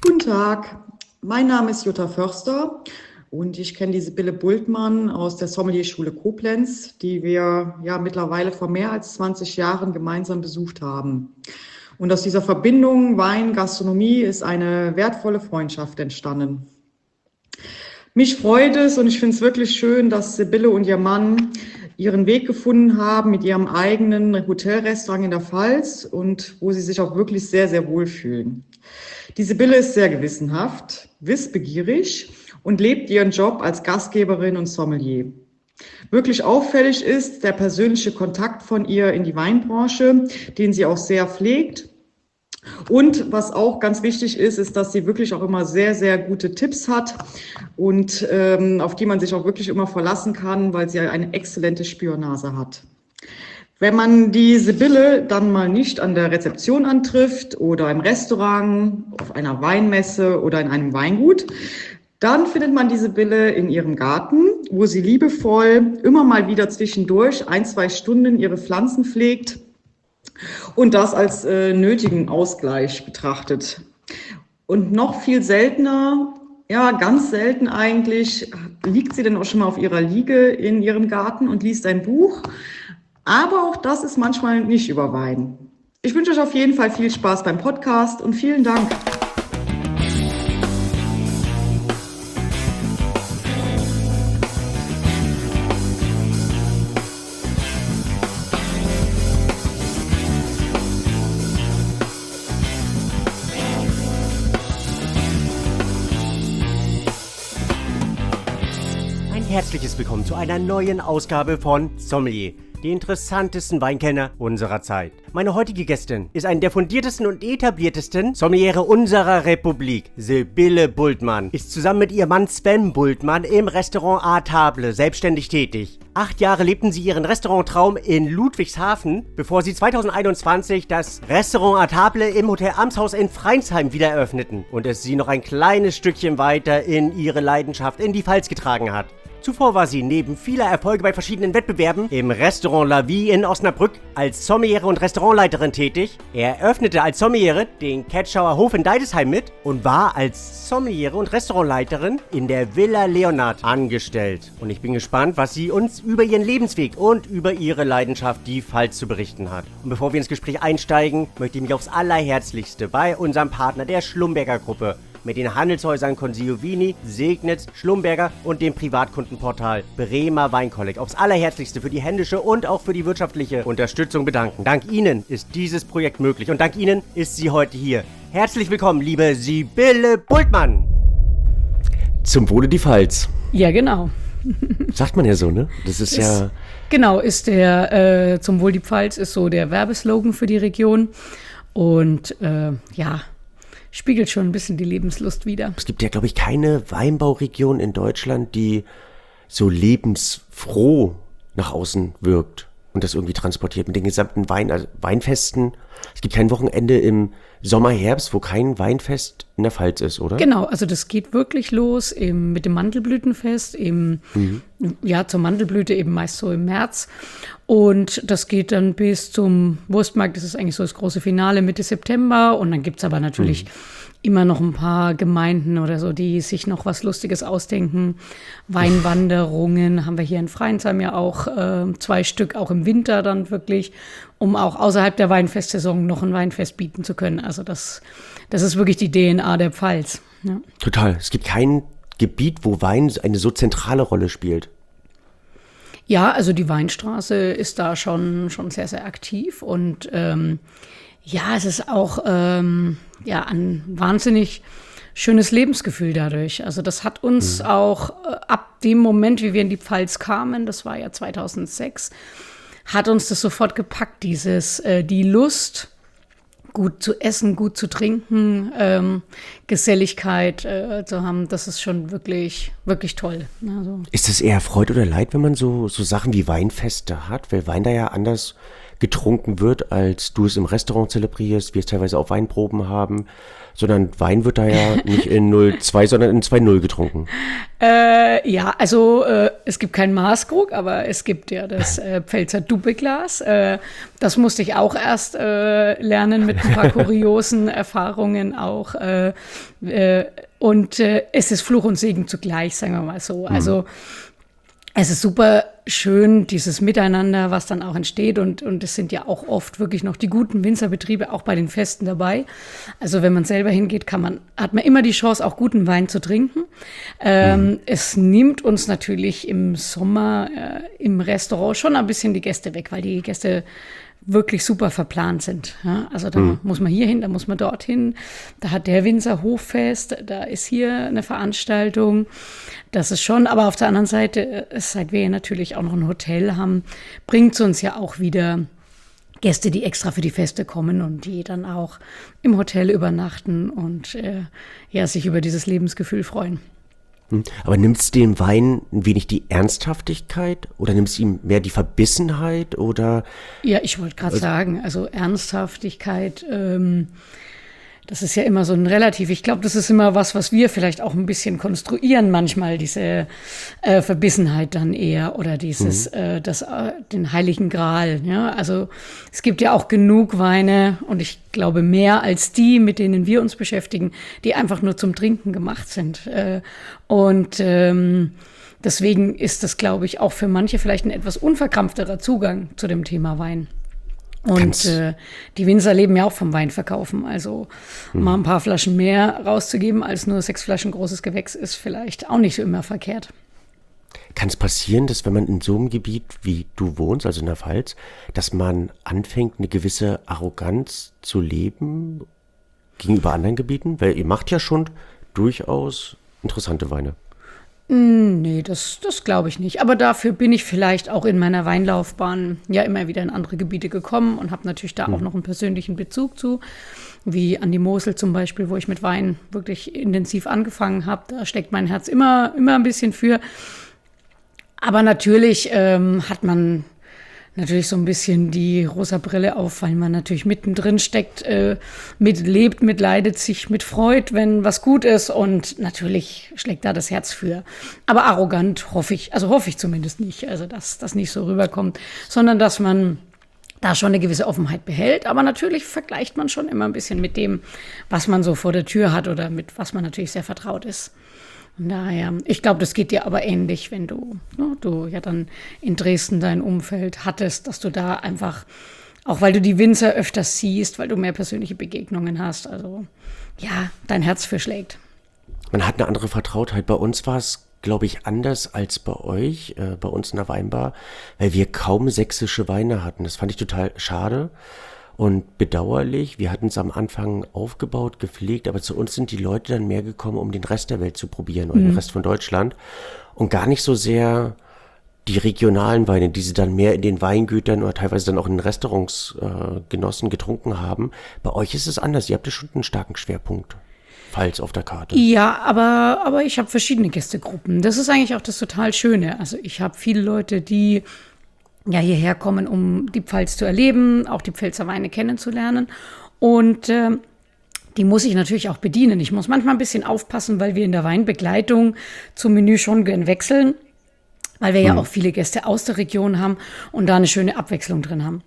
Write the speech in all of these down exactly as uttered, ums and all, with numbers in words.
Guten Tag, mein Name ist Jutta Förster und ich kenne die Sibylle Bultmann aus der Sommelierschule Koblenz, die wir ja mittlerweile vor mehr als zwanzig Jahren gemeinsam besucht haben. Und aus dieser Verbindung Wein, Gastronomie ist eine wertvolle Freundschaft entstanden. Mich freut es und ich finde es wirklich schön, dass Sibylle und ihr Mann ihren Weg gefunden haben mit ihrem eigenen Hotelrestaurant in der Pfalz und wo sie sich auch wirklich sehr, sehr wohl fühlen. Die Sibylle ist sehr gewissenhaft, wissbegierig und lebt ihren Job als Gastgeberin und Sommelier. Wirklich auffällig ist der persönliche Kontakt von ihr in die Weinbranche, den sie auch sehr pflegt. Und was auch ganz wichtig ist, ist, dass sie wirklich auch immer sehr, sehr gute Tipps hat und ähm, auf die man sich auch wirklich immer verlassen kann, weil sie eine exzellente Spürnase hat. Wenn man die Sibylle dann mal nicht an der Rezeption antrifft oder im Restaurant, auf einer Weinmesse oder in einem Weingut, dann findet man die Sibylle in ihrem Garten, wo sie liebevoll immer mal wieder zwischendurch ein, zwei Stunden ihre Pflanzen pflegt und das als äh, nötigen Ausgleich betrachtet. Und noch viel seltener, ja ganz selten eigentlich, liegt sie dann auch schon mal auf ihrer Liege in ihrem Garten und liest ein Buch. Aber auch das ist manchmal nicht über Wein. Ich wünsche euch auf jeden Fall viel Spaß beim Podcast und vielen Dank. Herzliches Willkommen zu einer neuen Ausgabe von Sommelier, die interessantesten Weinkenner unserer Zeit. Meine heutige Gästin ist eine der fundiertesten und etabliertesten Sommeliere unserer Republik. Sibylle Bultmann ist zusammen mit ihrem Mann Sven Bultmann im Restaurant A Table selbstständig tätig. Acht Jahre lebten sie ihren Restauranttraum in Ludwigshafen, bevor sie zweitausendeinundzwanzig das Restaurant A Table im Hotel Amtshaus in Freinsheim wieder eröffneten und es sie noch ein kleines Stückchen weiter in ihre Leidenschaft in die Pfalz getragen hat. Zuvor war sie neben vieler Erfolge bei verschiedenen Wettbewerben im Restaurant La Vie in Osnabrück als Sommeliere und Restaurantleiterin tätig. Er eröffnete als Sommeliere den Ketschauer Hof in Deidesheim mit und war als Sommeliere und Restaurantleiterin in der Villa Leonard angestellt. Und ich bin gespannt, was sie uns über ihren Lebensweg und über ihre Leidenschaft, die Pfalz, zu berichten hat. Und bevor wir ins Gespräch einsteigen, möchte ich mich aufs Allerherzlichste bei unserem Partner der Schlumberger Gruppe mit den Handelshäusern Consigliovini, Segnitz, Schlumberger und dem Privatkundenportal Bremer Weinkolleg aufs Allerherzlichste für die händische und auch für die wirtschaftliche Unterstützung bedanken. Dank Ihnen ist dieses Projekt möglich und dank Ihnen ist sie heute hier. Herzlich willkommen, liebe Sibylle Bultmann. Zum Wohle die Pfalz. Ja, genau. Sagt man ja so, ne? Das ist, ist ja... Genau, ist der äh, Zum Wohl die Pfalz ist so der Werbeslogan für die Region und äh, ja... spiegelt schon ein bisschen die Lebenslust wider. Es gibt ja, glaube ich, keine Weinbauregion in Deutschland, die so lebensfroh nach außen wirkt und das irgendwie transportiert mit den gesamten Wein, also Weinfesten. Es gibt kein Wochenende im Sommer, Herbst, wo kein Weinfest in der Pfalz ist, oder? Genau, also das geht wirklich los im, mit dem Mandelblütenfest, im, mhm. ja, zur Mandelblüte eben meist so im März. Und das geht dann bis zum Wurstmarkt, das ist eigentlich so das große Finale Mitte September. Und dann gibt es aber natürlich mhm. immer noch ein paar Gemeinden oder so, die sich noch was Lustiges ausdenken. Weinwanderungen haben wir hier in Freinsheim ja auch äh, zwei Stück, auch im Winter dann wirklich, um auch außerhalb der Weinfestsaison noch ein Weinfest bieten zu können. Also das, das ist wirklich die D N A der Pfalz. Ja. Total. Es gibt kein Gebiet, wo Wein eine so zentrale Rolle spielt. Ja, also die Weinstraße ist da schon, schon sehr, sehr aktiv und ähm, ja, es ist auch ähm, ja, ein wahnsinnig schönes Lebensgefühl dadurch. Also das hat uns mhm. auch äh, ab dem Moment, wie wir in die Pfalz kamen, das war ja zweitausendsechs, hat uns das sofort gepackt, dieses, äh, die Lust, gut zu essen, gut zu trinken, ähm, Geselligkeit äh, zu haben, das ist schon wirklich, wirklich toll. Also. Ist es eher Freude oder Leid, wenn man so, so Sachen wie Weinfeste hat? Weil Wein da ja anders getrunken wird, als du es im Restaurant zelebrierst, wir es teilweise auf Weinproben haben, sondern Wein wird da ja nicht in null Komma zwei, sondern in zwei Komma null getrunken. Äh, ja, also äh, es gibt keinen Maßkrug, aber es gibt ja das äh, Pfälzer Doppelglas. Äh, das musste ich auch erst äh, lernen mit ein paar kuriosen Erfahrungen auch. Äh, äh, und äh, es ist Fluch und Segen zugleich, sagen wir mal so. Also es ist super schön, dieses Miteinander, was dann auch entsteht. Und, und es sind ja auch oft wirklich noch die guten Winzerbetriebe auch bei den Festen dabei. Also wenn man selber hingeht, kann man, hat man immer die Chance, auch guten Wein zu trinken. Ähm, mhm. Es nimmt uns natürlich im Sommer äh, im Restaurant schon ein bisschen die Gäste weg, weil die Gäste wirklich super verplant sind. Ja, also da mhm. muss man hier hin, da muss man dorthin. Da hat der Winzer Hoffest, da ist hier eine Veranstaltung. Das ist schon, aber auf der anderen Seite, seit wir natürlich auch noch ein Hotel haben, bringt es uns ja auch wieder Gäste, die extra für die Feste kommen und die dann auch im Hotel übernachten und äh, ja, sich über dieses Lebensgefühl freuen. Aber nimmst du dem Wein ein wenig die Ernsthaftigkeit oder nimmst du ihm mehr die Verbissenheit oder? Ja, ich wollte gerade also, sagen, also Ernsthaftigkeit, ähm, das ist ja immer so ein Relativ. Ich glaube, das ist immer was, was wir vielleicht auch ein bisschen konstruieren manchmal, diese äh, Verbissenheit dann eher oder dieses, mhm. äh, das, äh, den Heiligen Gral. Ja? Also es gibt ja auch genug Weine und ich glaube mehr als die, mit denen wir uns beschäftigen, die einfach nur zum Trinken gemacht sind. Äh, und ähm, deswegen ist das, glaube ich, auch für manche vielleicht ein etwas unverkrampfterer Zugang zu dem Thema Wein. Und äh, die Winzer leben ja auch vom Weinverkaufen. Also hm. mal ein paar Flaschen mehr rauszugeben, als nur sechs Flaschen großes Gewächs, ist vielleicht auch nicht so immer verkehrt. Kann es passieren, dass wenn man in so einem Gebiet wie du wohnst, also in der Pfalz, dass man anfängt, eine gewisse Arroganz zu leben gegenüber anderen Gebieten? Weil ihr macht ja schon durchaus interessante Weine. Nee, das, das glaube ich nicht. Aber dafür bin ich vielleicht auch in meiner Weinlaufbahn ja immer wieder in andere Gebiete gekommen und habe natürlich da mhm. auch noch einen persönlichen Bezug zu, wie an die Mosel zum Beispiel, wo ich mit Wein wirklich intensiv angefangen habe. Da steckt mein Herz immer, immer ein bisschen für. Aber natürlich ähm, hat man natürlich so ein bisschen die rosa Brille auf, weil man natürlich mittendrin steckt, äh, mitlebt, mitleidet, sich mitfreut, wenn was gut ist und natürlich schlägt da das Herz für. Aber arrogant hoffe ich, also hoffe ich zumindest nicht, also dass das nicht so rüberkommt, sondern dass man da schon eine gewisse Offenheit behält. Aber natürlich vergleicht man schon immer ein bisschen mit dem, was man so vor der Tür hat oder mit was man natürlich sehr vertraut ist. Von daher, ich glaube, das geht dir aber ähnlich, wenn du, ne, du ja dann in Dresden dein Umfeld hattest, dass du da einfach, auch weil du die Winzer öfters siehst, weil du mehr persönliche Begegnungen hast, also ja, dein Herz für schlägt. Man hat eine andere Vertrautheit. Bei uns war es, glaube ich, anders als bei euch, äh, bei uns in der Weinbar, weil wir kaum sächsische Weine hatten. Das fand ich total schade. Und bedauerlich, wir hatten es am Anfang aufgebaut, gepflegt, aber zu uns sind die Leute dann mehr gekommen, um den Rest der Welt zu probieren oder mhm. den Rest von Deutschland und gar nicht so sehr die regionalen Weine, die sie dann mehr in den Weingütern oder teilweise dann auch in den Restaurants äh, genossen, getrunken haben. Bei euch ist es anders, ihr habt ja schon einen starken Schwerpunkt. Pfalz auf der Karte. Ja, aber, aber ich habe verschiedene Gästegruppen. Das ist eigentlich auch das total Schöne. Also ich habe viele Leute, die ja hierher kommen, um die Pfalz zu erleben, auch die Pfälzer Weine kennenzulernen. Und äh, die muss ich natürlich auch bedienen. Ich muss manchmal ein bisschen aufpassen, weil wir in der Weinbegleitung zum Menü schon gern wechseln, weil wir mhm. ja auch viele Gäste aus der Region haben und da eine schöne Abwechslung drin haben.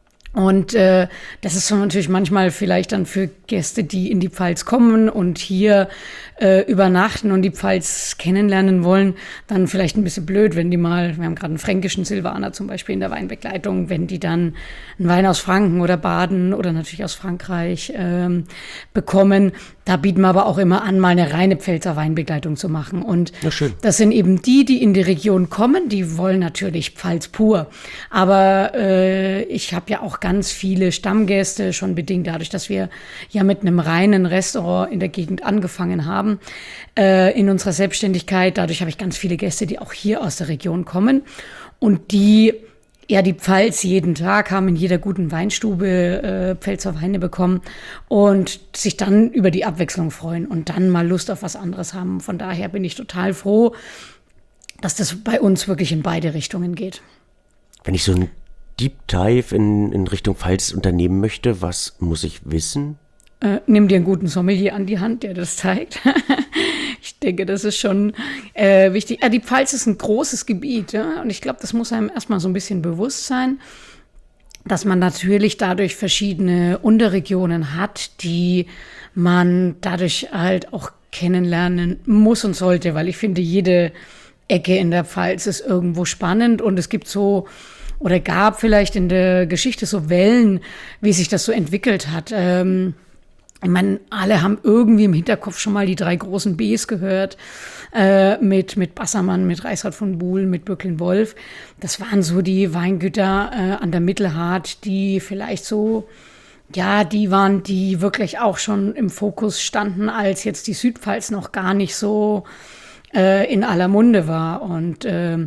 Und äh, das ist so natürlich manchmal vielleicht dann für Gäste, die in die Pfalz kommen und hier äh, übernachten und die Pfalz kennenlernen wollen, dann vielleicht ein bisschen blöd, wenn die mal, wir haben gerade einen fränkischen Silvaner zum Beispiel in der Weinbegleitung, wenn die dann einen Wein aus Franken oder Baden oder natürlich aus Frankreich ähm, bekommen. Da bieten wir aber auch immer an, mal eine reine Pfälzer Weinbegleitung zu machen. Und das sind eben die, die in die Region kommen, die wollen natürlich Pfalz pur. Aber äh, ich habe ja auch ganz viele Stammgäste, schon bedingt dadurch, dass wir ja mit einem reinen Restaurant in der Gegend angefangen haben, äh, in unserer Selbstständigkeit. Dadurch habe ich ganz viele Gäste, die auch hier aus der Region kommen und die ja die Pfalz jeden Tag haben, in jeder guten Weinstube äh, Pfälzer Weine bekommen und sich dann über die Abwechslung freuen und dann mal Lust auf was anderes haben. Von daher bin ich total froh, dass das bei uns wirklich in beide Richtungen geht. Wenn ich so ein Deep Dive in, in Richtung Pfalz unternehmen möchte, was muss ich wissen? Äh, nimm dir einen guten Sommelier an die Hand, der das zeigt. Ich denke, das ist schon äh, wichtig. Ja, die Pfalz ist ein großes Gebiet, ja? Und ich glaube, das muss einem erstmal so ein bisschen bewusst sein, dass man natürlich dadurch verschiedene Unterregionen hat, die man dadurch halt auch kennenlernen muss und sollte, weil ich finde, jede Ecke in der Pfalz ist irgendwo spannend und es gibt so oder gab vielleicht in der Geschichte so Wellen, wie sich das so entwickelt hat. Ähm, ich meine, alle haben irgendwie im Hinterkopf schon mal die drei großen Bs gehört, äh, mit, mit Bassermann, mit Reichsrat von Buhl, mit Böcklin-Wolf. Das waren so die Weingüter äh, an der Mittelhart, die vielleicht so, ja, die waren, die wirklich auch schon im Fokus standen, als jetzt die Südpfalz noch gar nicht so äh, in aller Munde war. Und ähm,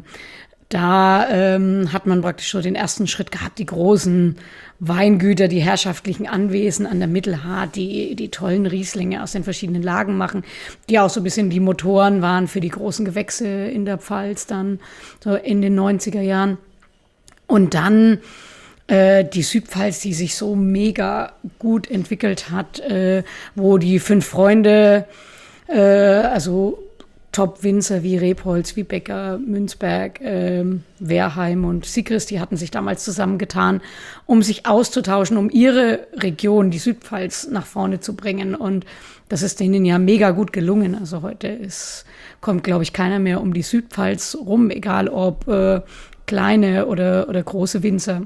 Da ähm, hat man praktisch so den ersten Schritt gehabt, die großen Weingüter, die herrschaftlichen Anwesen an der Mittelhart, die die tollen Rieslinge aus den verschiedenen Lagen machen, die auch so ein bisschen die Motoren waren für die großen Gewächse in der Pfalz dann so in den neunziger Jahren. Und dann äh, die Südpfalz, die sich so mega gut entwickelt hat, äh, wo die fünf Freunde, äh, also Top-Winzer wie Rebholz, wie Becker, Münzberg, ähm, Wehrheim und Sigrist, die hatten sich damals zusammengetan, um sich auszutauschen, um ihre Region, die Südpfalz, nach vorne zu bringen. Und das ist denen ja mega gut gelungen. Also heute ist, kommt, glaube ich, keiner mehr um die Südpfalz rum, egal ob äh, kleine oder, oder große Winzer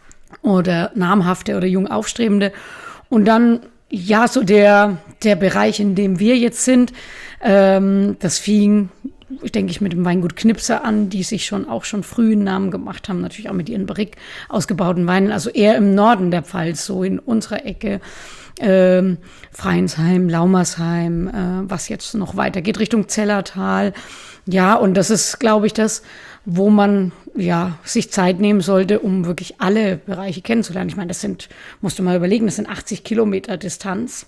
oder namhafte oder jung aufstrebende. Und dann, ja, so der, der Bereich, in dem wir jetzt sind, ähm, das fing, denke ich, mit dem Weingut Knipser an, die sich schon auch schon früh einen Namen gemacht haben, natürlich auch mit ihren Barrique ausgebauten Weinen, also eher im Norden der Pfalz, so in unserer Ecke, ähm, Freinsheim, Laumersheim, äh, was jetzt noch weitergeht Richtung Zellertal. Ja, und das ist, glaube ich, das, wo man ja sich Zeit nehmen sollte, um wirklich alle Bereiche kennenzulernen. Ich meine, das sind, musst du mal überlegen, das sind achtzig Kilometer Distanz,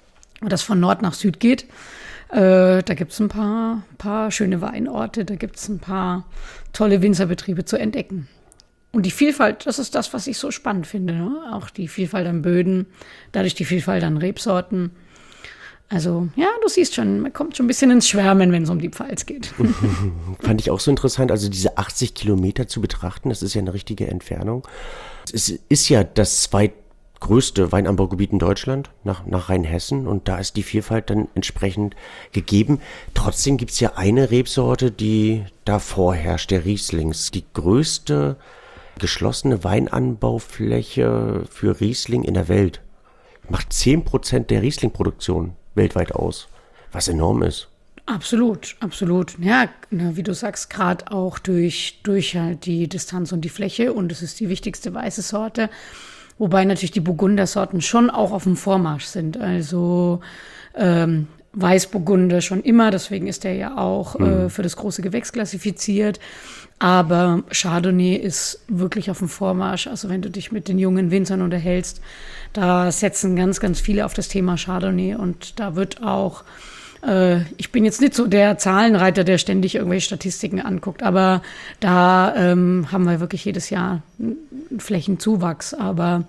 das von Nord nach Süd geht. Äh, da gibt es ein paar, paar schöne Weinorte, da gibt es ein paar tolle Winzerbetriebe zu entdecken. Und die Vielfalt, das ist das, was ich so spannend finde, ne? Auch die Vielfalt an Böden, dadurch die Vielfalt an Rebsorten. Also, ja, du siehst schon, man kommt schon ein bisschen ins Schwärmen, wenn es um die Pfalz geht. Fand ich auch so interessant, also diese achtzig Kilometer zu betrachten, das ist ja eine richtige Entfernung. Es ist ja das zweitgrößte Weinanbaugebiet in Deutschland, nach, nach Rheinhessen, und da ist die Vielfalt dann entsprechend gegeben. Trotzdem gibt es ja eine Rebsorte, die da vorherrscht, der Rieslings. Die größte geschlossene Weinanbaufläche für Riesling in der Welt. Macht zehn Prozent der Riesling-Produktion weltweit aus, was enorm ist. Absolut, absolut. Ja, wie du sagst, gerade auch durch, durch halt die Distanz und die Fläche, und es ist die wichtigste weiße Sorte, wobei natürlich die Burgundersorten schon auch auf dem Vormarsch sind. Also ähm, Weißburgunder schon immer, deswegen ist der ja auch mhm. äh, für das große Gewächs klassifiziert. Aber Chardonnay ist wirklich auf dem Vormarsch. Also wenn du dich mit den jungen Winzern unterhältst, da setzen ganz, ganz viele auf das Thema Chardonnay. Und da wird auch, äh, ich bin jetzt nicht so der Zahlenreiter, der ständig irgendwelche Statistiken anguckt, aber da ähm, haben wir wirklich jedes Jahr einen Flächenzuwachs. Aber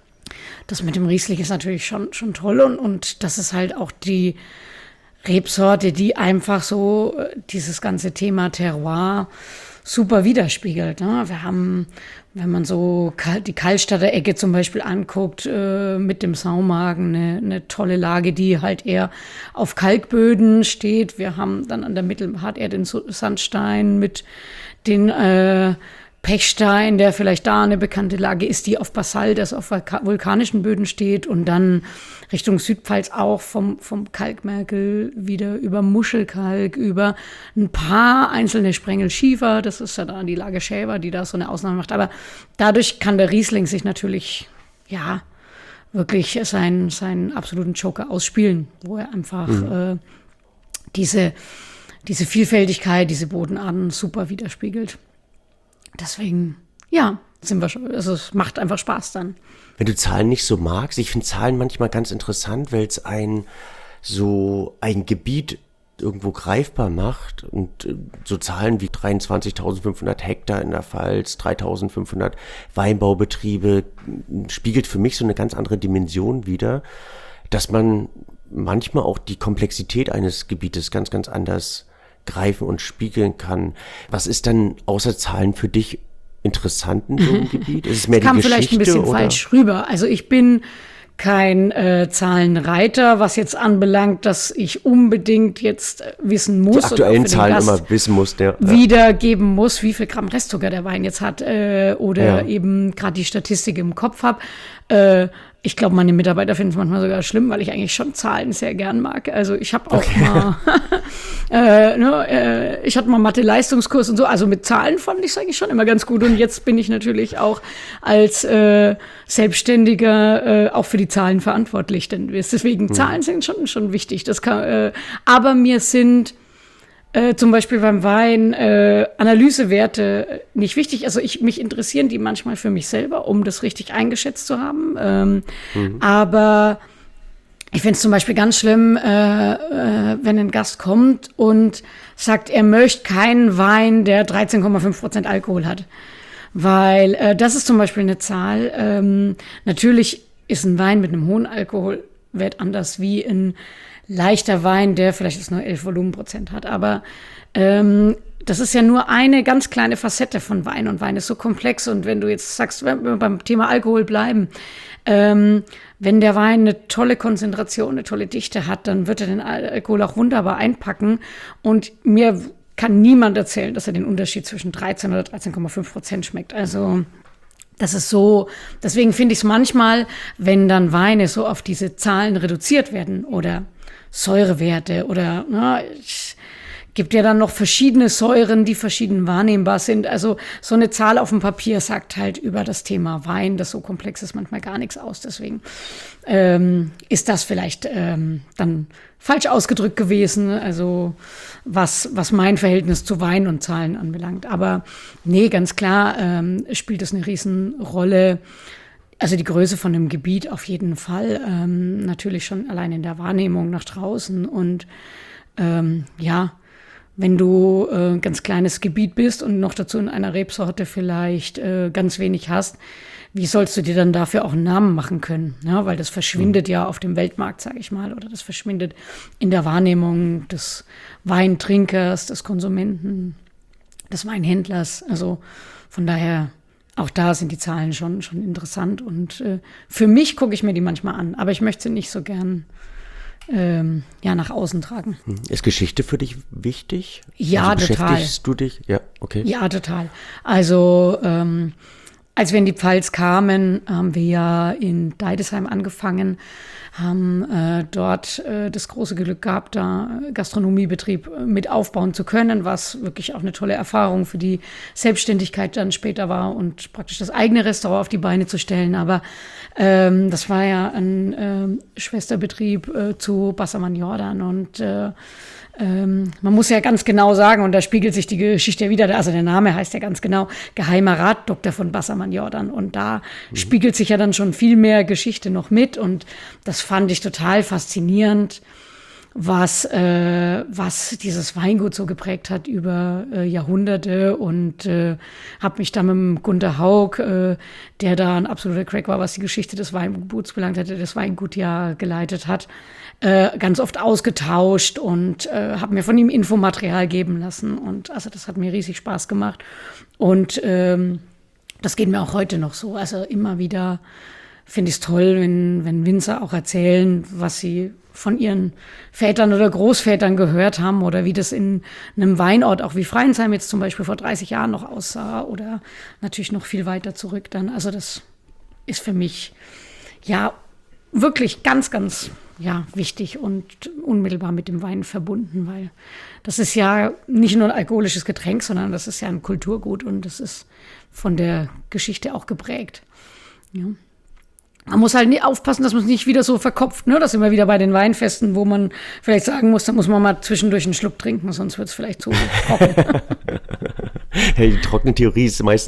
das mit dem Riesling ist natürlich schon, schon toll. Und, und das ist halt auch die Rebsorte, die einfach so dieses ganze Thema Terroir super widerspiegelt. Ne? Wir haben, wenn man so die Kallstatter Ecke zum Beispiel anguckt, äh, mit dem Saumagen, eine, eine tolle Lage, die halt eher auf Kalkböden steht. Wir haben dann an der Mittelhart eher den Sandstein mit den äh, Pechstein, der vielleicht da eine bekannte Lage ist, die auf Basalt, das auf vulkanischen Böden steht, und dann Richtung Südpfalz auch vom, vom Kalkmergel wieder über Muschelkalk, über ein paar einzelne Sprengel Schiefer, das ist ja dann die Lage Schäfer, die da so eine Ausnahme macht. Aber dadurch kann der Riesling sich natürlich, ja, wirklich seinen, seinen absoluten Joker ausspielen, wo er einfach mhm. äh, diese, diese Vielfältigkeit, diese Bodenarten super widerspiegelt. Deswegen, ja, sind wir schon, also es macht einfach Spaß dann. Wenn du Zahlen nicht so magst, ich finde Zahlen manchmal ganz interessant, weil es ein so ein Gebiet irgendwo greifbar macht und äh, so Zahlen wie dreiundzwanzigtausendfünfhundert Hektar in der Pfalz, dreitausendfünfhundert Weinbaubetriebe, spiegelt für mich so eine ganz andere Dimension wider, dass man manchmal auch die Komplexität eines Gebietes ganz, ganz anders greifen und spiegeln kann. Was ist dann außer Zahlen für dich interessant in so einem Gebiet? Ist es mehr das kam die Geschichte, vielleicht ein bisschen oder? falsch rüber. Also ich bin kein äh, Zahlenreiter, was jetzt anbelangt, dass ich unbedingt jetzt äh, wissen muss. Die aktuellen Zahlen Gast immer wissen muss. Der, ja. wiedergeben muss, wie viel Gramm Restzucker der Wein jetzt hat äh, oder Ja. eben gerade die Statistik im Kopf habe. Äh, ich glaube, meine Mitarbeiter finden es manchmal sogar schlimm, weil ich eigentlich schon Zahlen sehr gern mag. Also ich habe auch Okay. mal, äh, ne, äh, ich hatte mal Mathe-Leistungskurs und so. Also mit Zahlen fand ich es eigentlich schon immer ganz gut. Und jetzt bin ich natürlich auch als äh, Selbstständiger äh, auch für die Zahlen verantwortlich. Denn deswegen Mhm. Zahlen sind schon schon wichtig. Das kann, äh, aber mir sind Äh, zum Beispiel beim Wein äh, Analysewerte nicht wichtig. Also ich mich interessieren die manchmal für mich selber, um das richtig eingeschätzt zu haben. Ähm, mhm. Aber ich finde es zum Beispiel ganz schlimm, äh, äh, wenn ein Gast kommt und sagt, er möchte keinen Wein, der dreizehn Komma fünf Prozent Alkohol hat. Weil äh, das ist zum Beispiel eine Zahl. Ähm, natürlich ist ein Wein mit einem hohen Alkoholwert anders wie ein leichter Wein, der vielleicht jetzt nur elf Volumenprozent hat. Aber ähm, das ist ja nur eine ganz kleine Facette von Wein. Und Wein ist so komplex. Und wenn du jetzt sagst, wenn wir beim Thema Alkohol bleiben, ähm, wenn der Wein eine tolle Konzentration, eine tolle Dichte hat, dann wird er den Alkohol auch wunderbar einpacken. Und mir kann niemand erzählen, dass er den Unterschied zwischen dreizehn oder dreizehn Komma fünf Prozent schmeckt. Also das ist so, deswegen finde ich es manchmal, wenn dann Weine so auf diese Zahlen reduziert werden oder Säurewerte oder na, es gibt ja dann noch verschiedene Säuren, die verschieden wahrnehmbar sind. Also so eine Zahl auf dem Papier sagt halt über das Thema Wein, das so komplex ist, manchmal gar nichts aus. Deswegen ähm, ist das vielleicht ähm, dann falsch ausgedrückt gewesen, also was, was mein Verhältnis zu Wein und Zahlen anbelangt. Aber nee, ganz klar ähm, spielt es eine Riesenrolle. Also die Größe von einem Gebiet auf jeden Fall, ähm, natürlich schon allein in der Wahrnehmung nach draußen. Und ähm, ja, wenn du äh, ein ganz kleines Gebiet bist und noch dazu in einer Rebsorte vielleicht äh, ganz wenig hast, wie sollst du dir dann dafür auch einen Namen machen können? Ja, weil das verschwindet mhm. ja auf dem Weltmarkt, sage ich mal, oder das verschwindet in der Wahrnehmung des Weintrinkers, des Konsumenten, des Weinhändlers. Also von daher, auch da sind die Zahlen schon, schon interessant. Und äh, für mich gucke ich mir die manchmal an, aber ich möchte sie nicht so gern ähm, ja, nach außen tragen. Ist Geschichte für dich wichtig? Ja, also total. Beschäftigst du dich? Ja, okay. Ja, total. Also ähm, als wir in die Pfalz kamen, haben wir ja in Deidesheim angefangen, haben äh, dort äh, das große Glück gehabt, da Gastronomiebetrieb mit aufbauen zu können, was wirklich auch eine tolle Erfahrung für die Selbstständigkeit dann später war und praktisch das eigene Restaurant auf die Beine zu stellen. Aber ähm, das war ja ein äh, Schwesterbetrieb äh, zu Bassermann Jordan und äh, Ähm, man muss ja ganz genau sagen, und da spiegelt sich die Geschichte ja wieder, also der Name heißt ja ganz genau Geheimer Ratdoktor von Bassermann Jordan. Und da mhm. spiegelt sich ja dann schon viel mehr Geschichte noch mit. Und das fand ich total faszinierend, was, äh, was dieses Weingut so geprägt hat über äh, Jahrhunderte. Und äh, habe mich da mit dem Gunter Haug, äh, der da ein absoluter Crack war, was die Geschichte des Weinguts belangt hat, der das Weingut ja geleitet hat, Äh, ganz oft ausgetauscht und äh, habe mir von ihm Infomaterial geben lassen. Und also das hat mir riesig Spaß gemacht. Und ähm, das geht mir auch heute noch so. Also immer wieder finde ich es toll, wenn, wenn Winzer auch erzählen, was sie von ihren Vätern oder Großvätern gehört haben oder wie das in einem Weinort, auch wie Freinsheim jetzt zum Beispiel vor dreißig Jahren noch aussah oder natürlich noch viel weiter zurück dann. Also das ist für mich ja wirklich ganz, ganz ja, wichtig und unmittelbar mit dem Wein verbunden, weil das ist ja nicht nur ein alkoholisches Getränk, sondern das ist ja ein Kulturgut und das ist von der Geschichte auch geprägt. Ja. Man muss halt nicht aufpassen, dass man es nicht wieder so verkopft, ne? Das sind wir wieder bei den Weinfesten, wo man vielleicht sagen muss, da muss man mal zwischendurch einen Schluck trinken, sonst wird es vielleicht zu trocken. Hey, die trockene Theorie ist meistens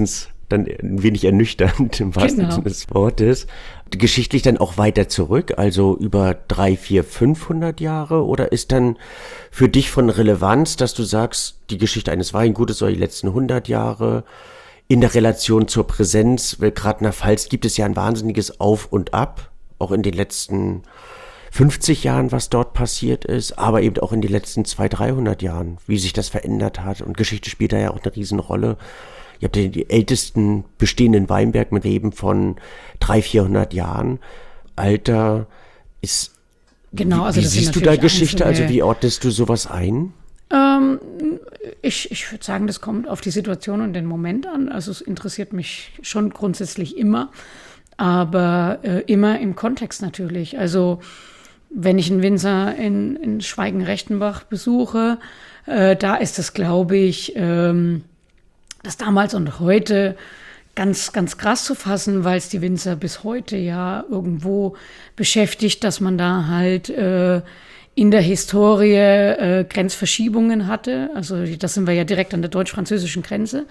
dann ein wenig ernüchternd im wahrsten Genau. Sinne des Wortes. Geschichtlich dann auch weiter zurück, also über drei, vier, fünfhundert Jahre? Oder ist dann für dich von Relevanz, dass du sagst, die Geschichte eines Weingutes soll die letzten hundert Jahre in der Relation zur Präsenz, weil gerade in der Pfalz gibt es ja ein wahnsinniges Auf und Ab, auch in den letzten fünfzig Jahren, was dort passiert ist, aber eben auch in den letzten zweihundert, dreihundert Jahren, wie sich das verändert hat. Und Geschichte spielt da ja auch eine Riesenrolle. Ihr habt ja die ältesten bestehenden Weinberg mit Reben von dreihundert, vierhundert Jahren. Alter ist... Genau, also wie das sind siehst du da natürlich Geschichte? einzelne- Also wie ordnest du sowas ein? Ähm, ich ich würde sagen, das kommt auf die Situation und den Moment an. Also es interessiert mich schon grundsätzlich immer, aber äh, immer im Kontext natürlich. Also wenn ich einen Winzer in, in Schweigen-Rechtenbach besuche, äh, da ist es, glaube ich, ähm, das damals und heute ganz, ganz krass zu fassen, weil es die Winzer bis heute ja irgendwo beschäftigt, dass man da halt äh, in der Historie äh, Grenzverschiebungen hatte. Also das sind wir ja direkt an der deutsch-französischen Grenze.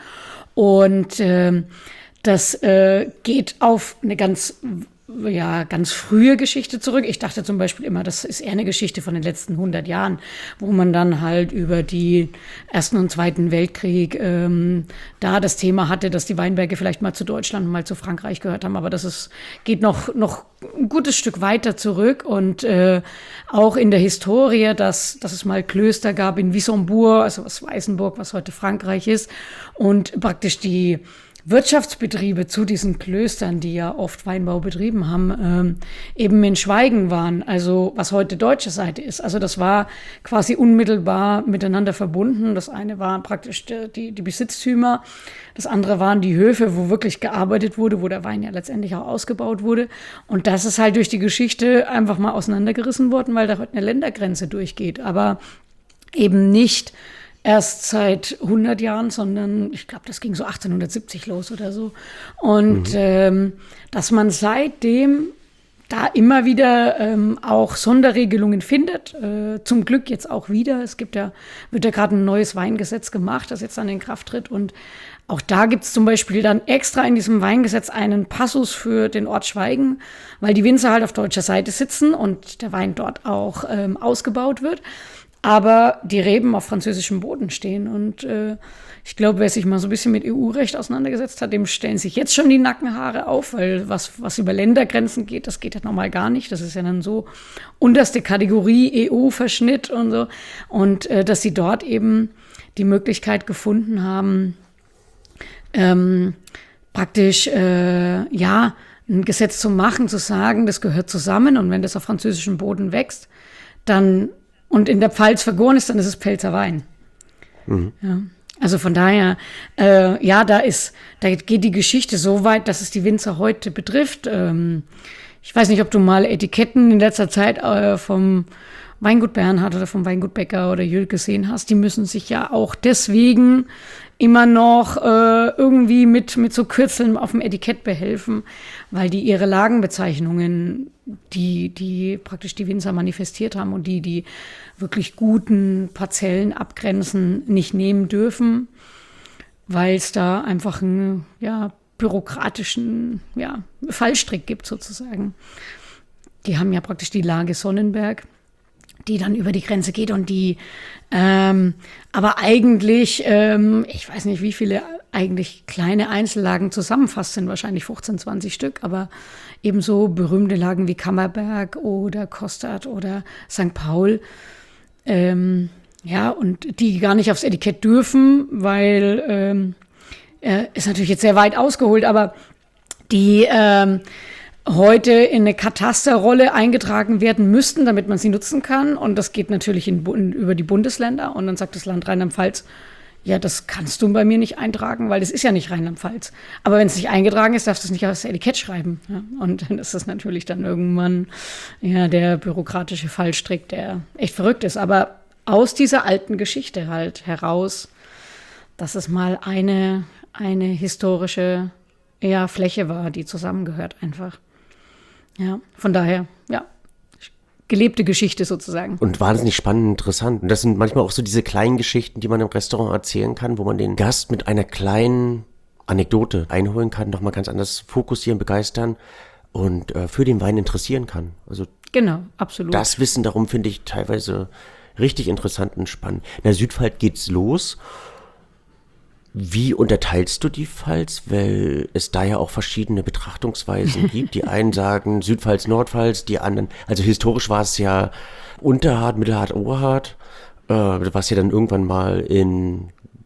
Und ähm, das äh, geht auf eine ganz, ja, ganz frühe Geschichte zurück. Ich dachte zum Beispiel immer, das ist eher eine Geschichte von den letzten hundert Jahren, wo man dann halt über die Ersten und Zweiten Weltkrieg ähm, da das Thema hatte, dass die Weinberge vielleicht mal zu Deutschland und mal zu Frankreich gehört haben. Aber das ist, geht noch, noch ein gutes Stück weiter zurück. Und äh, auch in der Historie, dass, dass es mal Klöster gab in Wissembourg, also was Weißenburg, was heute Frankreich ist, und praktisch die Wirtschaftsbetriebe zu diesen Klöstern, die ja oft Weinbau betrieben haben, ähm, eben in Schweigen waren, also was heute deutsche Seite ist. Also das war quasi unmittelbar miteinander verbunden. Das eine waren praktisch die, die Besitztümer, das andere waren die Höfe, wo wirklich gearbeitet wurde, wo der Wein ja letztendlich auch ausgebaut wurde. Und das ist halt durch die Geschichte einfach mal auseinandergerissen worden, weil da heute eine Ländergrenze durchgeht, aber eben nicht erst seit hundert Jahren, sondern ich glaube, das ging so achtzehnhundertsiebzig los oder so. Und mhm. ähm, dass man seitdem da immer wieder ähm, auch Sonderregelungen findet, äh, zum Glück jetzt auch wieder. Es gibt ja, wird ja gerade ein neues Weingesetz gemacht, das jetzt dann in Kraft tritt. Und auch da gibt es zum Beispiel dann extra in diesem Weingesetz einen Passus für den Ort Schweigen, weil die Winzer halt auf deutscher Seite sitzen und der Wein dort auch ähm, ausgebaut wird, aber die Reben auf französischem Boden stehen. Und äh, ich glaube, wer sich mal so ein bisschen mit E U-Recht auseinandergesetzt hat, dem stellen sich jetzt schon die Nackenhaare auf, weil was, was über Ländergrenzen geht, das geht ja normal gar nicht. Das ist ja dann so unterste Kategorie E U-Verschnitt und so. Und äh, dass sie dort eben die Möglichkeit gefunden haben, ähm, praktisch, äh, ja, ein Gesetz zu machen, zu sagen, das gehört zusammen. Und wenn das auf französischem Boden wächst, dann und in der Pfalz vergoren ist, dann ist es Pfälzer Wein. Mhm. Ja. Also von daher, äh, ja, da ist, da geht die Geschichte so weit, dass es die Winzer heute betrifft. Ähm, ich weiß nicht, ob du mal Etiketten in letzter Zeit äh, vom Weingut Bernhard oder vom Weingut Becker oder Jüll gesehen hast. Die müssen sich ja auch deswegen immer noch äh, irgendwie mit, mit so Kürzeln auf dem Etikett behelfen, weil die ihre Lagenbezeichnungen, die, die praktisch die Winzer manifestiert haben und die die wirklich guten Parzellen abgrenzen, nicht nehmen dürfen, weil es da einfach einen ja, bürokratischen ja, Fallstrick gibt sozusagen. Die haben ja praktisch die Lage Sonnenberg, die dann über die Grenze geht und die ähm, aber eigentlich, ähm, ich weiß nicht, wie viele eigentlich kleine Einzellagen zusammenfasst sind, wahrscheinlich fünfzehn, zwanzig Stück, aber ebenso berühmte Lagen wie Kammerberg oder Kostert oder Sankt Paul, ähm, ja, und die gar nicht aufs Etikett dürfen, weil, ähm, äh, ist natürlich jetzt sehr weit ausgeholt, aber die ähm, heute in eine Katasterrolle eingetragen werden müssten, damit man sie nutzen kann. Und das geht natürlich in, in, über die Bundesländer. Und dann sagt das Land Rheinland-Pfalz, ja, das kannst du bei mir nicht eintragen, weil das ist ja nicht Rheinland-Pfalz. Aber wenn es nicht eingetragen ist, darfst du es nicht aufs Etikett schreiben. Ja? Und dann ist das natürlich dann irgendwann ja, der bürokratische Fallstrick, der echt verrückt ist. Aber aus dieser alten Geschichte halt heraus, dass es mal eine, eine historische ja, Fläche war, die zusammengehört einfach. Ja, von daher, ja, gelebte Geschichte sozusagen. Und wahnsinnig spannend und interessant. Und das sind manchmal auch so diese kleinen Geschichten, die man im Restaurant erzählen kann, wo man den Gast mit einer kleinen Anekdote einholen kann, nochmal ganz anders fokussieren, begeistern und äh, für den Wein interessieren kann. Also Genau, absolut. das Wissen darum finde ich teilweise richtig interessant und spannend. In der Südpfalz geht's los. Wie unterteilst du die Pfalz? Weil es da ja auch verschiedene Betrachtungsweisen gibt. Die einen sagen Südpfalz, Nordpfalz, die anderen, also historisch war es ja Unterhart, Mittelhart, Oberhart, äh, was ja dann irgendwann mal in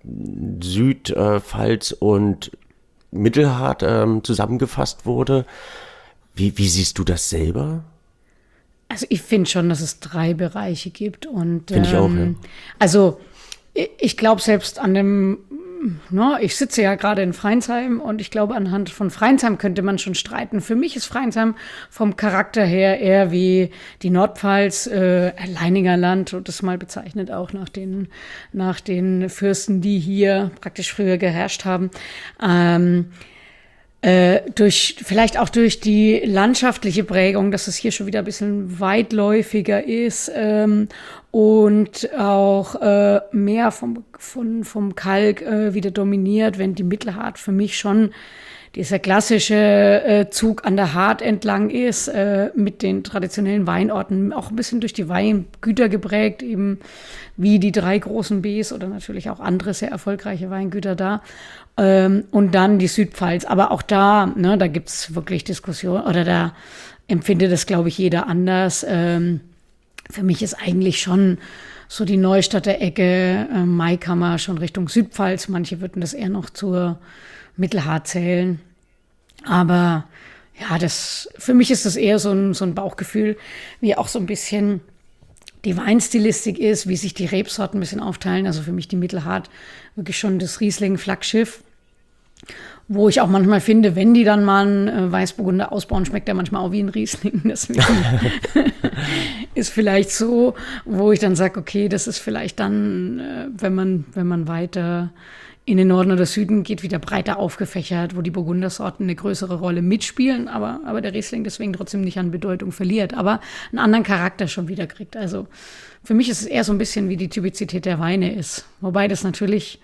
Südpfalz und Mittelhart ähm, zusammengefasst wurde. Wie, wie siehst du das selber? Also ich finde schon, dass es drei Bereiche gibt. Und Finde ich auch, ja. ähm, also ich, ich glaube selbst an dem, no, ich sitze ja gerade in Freinsheim und ich glaube, anhand von Freinsheim könnte man schon streiten. Für mich ist Freinsheim vom Charakter her eher wie die Nordpfalz, äh, Leininger Land, und das mal bezeichnet auch nach den, nach den Fürsten, die hier praktisch früher geherrscht haben. Ähm, Äh, durch, vielleicht auch durch die landschaftliche Prägung, dass es hier schon wieder ein bisschen weitläufiger ist ähm, und auch äh, mehr vom, von, vom Kalk äh, wieder dominiert, wenn die Mittelhart für mich schon dieser klassische äh, Zug an der Hart entlang ist, äh, mit den traditionellen Weinorten, auch ein bisschen durch die Weingüter geprägt, eben wie die drei großen Bs oder natürlich auch andere sehr erfolgreiche Weingüter da. Ähm, und dann die Südpfalz. Aber auch da, ne, da gibt's wirklich Diskussionen, oder da empfindet das, glaube ich, jeder anders. Ähm, für mich ist eigentlich schon so die Neustädter Ecke, äh, Maikammer schon Richtung Südpfalz. Manche würden das eher noch zur Mittelhart zählen. Aber ja, das, für mich ist das eher so ein, so ein Bauchgefühl, wie auch so ein bisschen die Weinstilistik ist, wie sich die Rebsorten ein bisschen aufteilen. Also für mich die Mittelhart wirklich schon das Riesling-Flaggschiff, wo ich auch manchmal finde, wenn die dann mal einen äh, Weißburgunder ausbauen, schmeckt der manchmal auch wie ein Riesling. Deswegen ist vielleicht so, wo ich dann sage, okay, das ist vielleicht dann, äh, wenn man, wenn man weiter in den Norden oder Süden geht, wieder breiter aufgefächert, wo die Burgundersorten eine größere Rolle mitspielen, aber, aber der Riesling deswegen trotzdem nicht an Bedeutung verliert, aber einen anderen Charakter schon wieder kriegt. Also für mich ist es eher so ein bisschen, wie die Typizität der Weine ist. Wobei das natürlich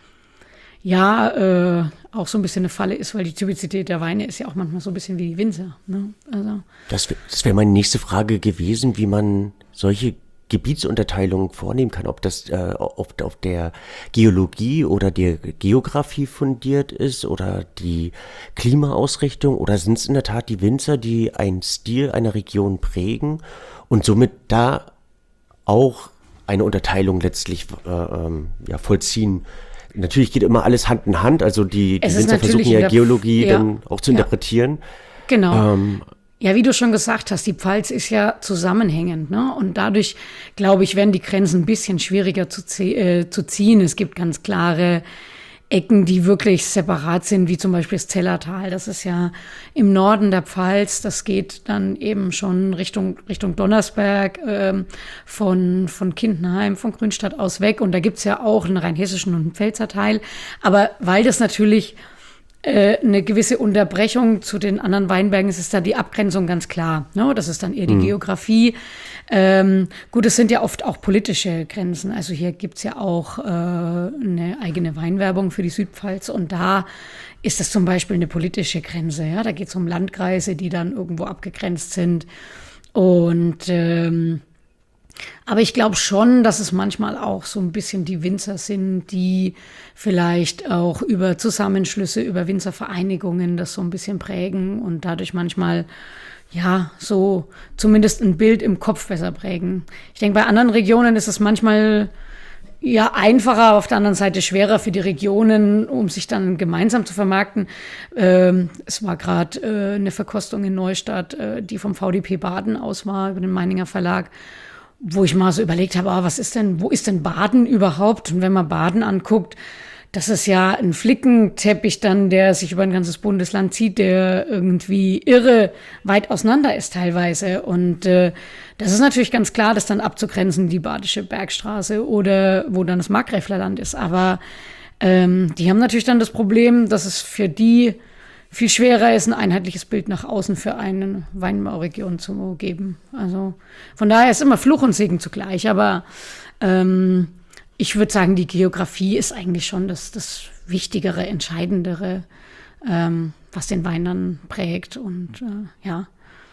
ja äh, auch so ein bisschen eine Falle ist, weil die Typizität der Weine ist ja auch manchmal so ein bisschen wie die Winzer. Ne? Also. Das, das wäre meine nächste Frage gewesen, wie man solche Gebietsunterteilung vornehmen kann, ob das äh, ob auf der Geologie oder der Geografie fundiert ist oder die Klimaausrichtung, oder sind es in der Tat die Winzer, die einen Stil einer Region prägen und somit da auch eine Unterteilung letztlich äh, ähm, ja, vollziehen. Natürlich geht immer alles Hand in Hand, also die, die Winzer versuchen ja Geologie ja, dann auch zu ja. interpretieren. Genau. Ähm, Ja, wie du schon gesagt hast, die Pfalz ist ja zusammenhängend, ne? Und dadurch, glaube ich, werden die Grenzen ein bisschen schwieriger zu, äh, zu ziehen. Es gibt ganz klare Ecken, die wirklich separat sind, wie zum Beispiel das Zellertal. Das ist ja im Norden der Pfalz. Das geht dann eben schon Richtung, Richtung Donnersberg, ähm, von, von Kindenheim, von Grünstadt aus weg. Und da gibt's ja auch einen rheinhessischen und einen Pfälzer Teil. Aber weil das natürlich eine gewisse Unterbrechung zu den anderen Weinbergen ist, ist da die Abgrenzung ganz klar. Ne? Das ist dann eher die mhm. Geografie. Ähm, gut, es sind ja oft auch politische Grenzen. Also hier gibt's ja auch äh, eine eigene Weinwerbung für die Südpfalz, und da ist das zum Beispiel eine politische Grenze. Ja? Da geht's um Landkreise, die dann irgendwo abgegrenzt sind. Und ähm, aber ich glaube schon, dass es manchmal auch so ein bisschen die Winzer sind, die vielleicht auch über Zusammenschlüsse, über Winzervereinigungen das so ein bisschen prägen und dadurch manchmal, ja, so zumindest ein Bild im Kopf besser prägen. Ich denke, bei anderen Regionen ist es manchmal ja einfacher, auf der anderen Seite schwerer für die Regionen, um sich dann gemeinsam zu vermarkten. Ähm, es war gerade äh, eine Verkostung in Neustadt, äh, die vom V D P Baden aus war, über den Meininger Verlag, wo ich mal so überlegt habe, ah, was ist denn, wo ist denn Baden überhaupt? Und wenn man Baden anguckt, das ist ja ein Flickenteppich dann, der sich über ein ganzes Bundesland zieht, der irgendwie irre weit auseinander ist teilweise. Und äh, das ist natürlich ganz klar, das dann abzugrenzen, die Badische Bergstraße oder wo dann das Markgräflerland ist. Aber ähm, die haben natürlich dann das Problem, dass es für die viel schwerer ist, ein einheitliches Bild nach außen für eine Weinbauregion zu geben. Also von daher ist immer Fluch und Segen zugleich. Aber ähm, ich würde sagen, die Geografie ist eigentlich schon das, das Wichtigere, Entscheidendere. ähm, was den Wein dann prägt und äh, ja,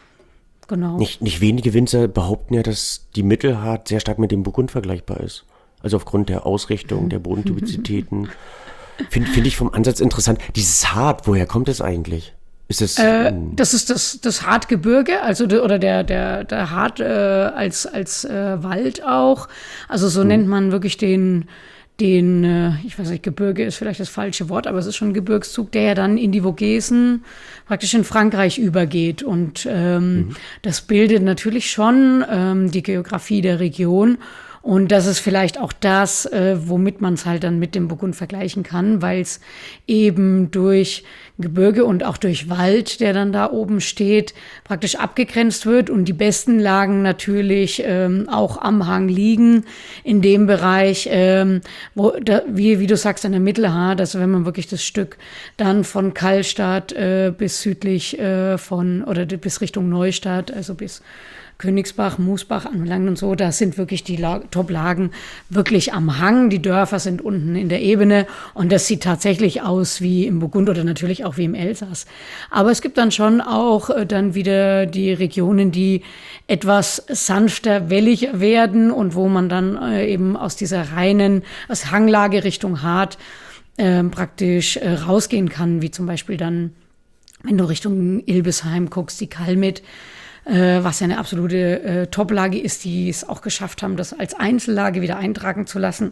genau. Nicht, nicht wenige Winzer behaupten ja, dass die Mittelhart sehr stark mit dem Burgund vergleichbar ist. Also aufgrund der Ausrichtung, der Bodentypizitäten. Finde find ich vom Ansatz interessant. Dieses Hart, woher kommt es eigentlich? Ist es, äh, das ist das, das Hartgebirge, also de, oder der, der, der Hart äh, als, als äh, Wald auch. Also so hm. nennt man wirklich den, den äh, ich weiß nicht, Gebirge ist vielleicht das falsche Wort, aber es ist schon ein Gebirgszug, der ja dann in die Vogesen praktisch in Frankreich übergeht. Und ähm, mhm. das bildet natürlich schon ähm, die Geografie der Region. Und das ist vielleicht auch das, äh, womit man es halt dann mit dem Burgund vergleichen kann, weil es eben durch Gebirge und auch durch Wald, der dann da oben steht, praktisch abgegrenzt wird und die besten Lagen natürlich ähm, auch am Hang liegen, in dem Bereich, ähm, wo, da, wie, wie du sagst, an der Mittelhart, also wenn man wirklich das Stück dann von Kallstadt äh, bis südlich äh, von, oder bis Richtung Neustadt, also bis Königsbach, Moosbach anbelangt und so, da sind wirklich die La- Top-Lagen wirklich am Hang. Die Dörfer sind unten in der Ebene und das sieht tatsächlich aus wie im Burgund oder natürlich auch wie im Elsass. Aber es gibt dann schon auch äh, dann wieder die Regionen, die etwas sanfter, welliger werden und wo man dann äh, eben aus dieser reinen, aus Hanglage Richtung Hart äh, praktisch äh, rausgehen kann, wie zum Beispiel dann, wenn du Richtung Ilbesheim guckst, die Kalmit, was ja eine absolute äh, Top-Lage ist, die es auch geschafft haben, das als Einzellage wieder eintragen zu lassen.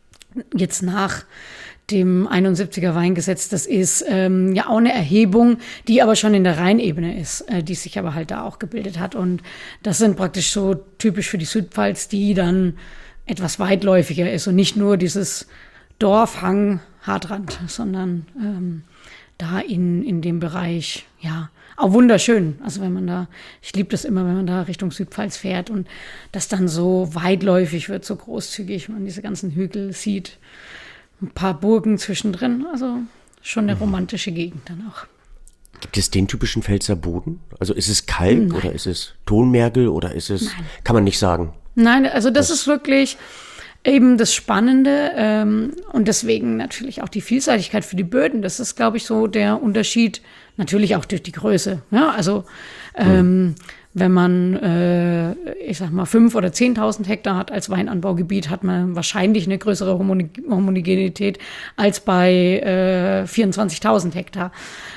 Jetzt nach dem einundsiebziger Weingesetz, das ist ähm, ja auch eine Erhebung, die aber schon in der Rheinebene ist, äh, die sich aber halt da auch gebildet hat. Und das sind praktisch so typisch für die Südpfalz, die dann etwas weitläufiger ist und nicht nur dieses Dorf, Hang, Hartrand, sondern ähm, da in, in dem Bereich, ja, auch wunderschön. Also wenn man da, ich liebe das immer, wenn man da Richtung Südpfalz fährt und das dann so weitläufig wird, so großzügig, man diese ganzen Hügel sieht, ein paar Burgen zwischendrin, also schon eine romantische Gegend dann auch. Gibt es den typischen Pfälzer Boden? Also ist es Kalk Nein. oder ist es Tonmergel oder ist es, Nein. kann man nicht sagen? Nein, also das, das ist wirklich eben das Spannende ähm, und deswegen natürlich auch die Vielseitigkeit für die Böden. Das ist, glaube ich, so der Unterschied, natürlich auch durch die Größe. Ja, also ähm, mhm. wenn man, äh, ich sag mal, fünf oder zehntausend Hektar hat als Weinanbaugebiet, hat man wahrscheinlich eine größere Homogenität als bei äh, vierundzwanzigtausend Hektar.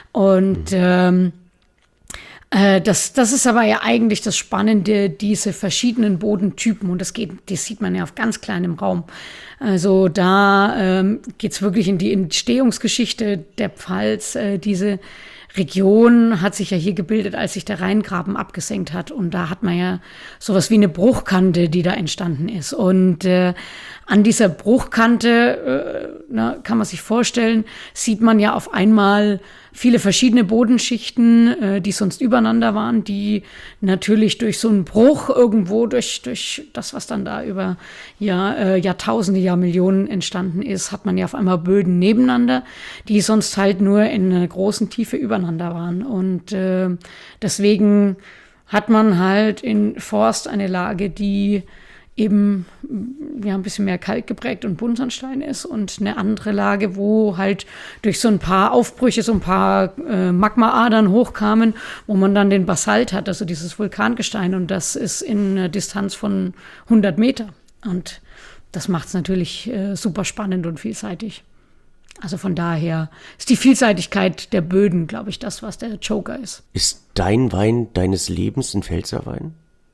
Und mhm. ähm, Das, das ist aber ja eigentlich das Spannende, diese verschiedenen Bodentypen. Und das geht, das sieht man ja auf ganz kleinem Raum. Also da ähm, geht es wirklich in die Entstehungsgeschichte der Pfalz. Äh, diese Region hat sich ja hier gebildet, als sich der Rheingraben abgesenkt hat. Und da hat man ja sowas wie eine Bruchkante, die da entstanden ist. Und äh, an dieser Bruchkante, äh, na, kann man sich vorstellen, sieht man ja auf einmal viele verschiedene Bodenschichten, äh, die sonst übereinander waren, die natürlich durch so einen Bruch irgendwo, durch, durch das, was dann da über ja, äh, Jahrtausende, Jahrmillionen entstanden ist, hat man ja auf einmal Böden nebeneinander, die sonst halt nur in einer großen Tiefe übereinander waren. Und äh, deswegen hat man halt in Forst eine Lage, die eben ja ein bisschen mehr Kalk geprägt und Buntsandstein ist und eine andere Lage, wo halt durch so ein paar Aufbrüche so ein paar äh, Magmaadern hochkamen, wo man dann den Basalt hat, also dieses Vulkangestein, und das ist in einer Distanz von hundert Meter und das macht es natürlich äh, super spannend und vielseitig. Also von daher ist die Vielseitigkeit der Böden, glaube ich, das, was der Joker ist. Ist dein Wein deines Lebens ein Pfälzer Wein?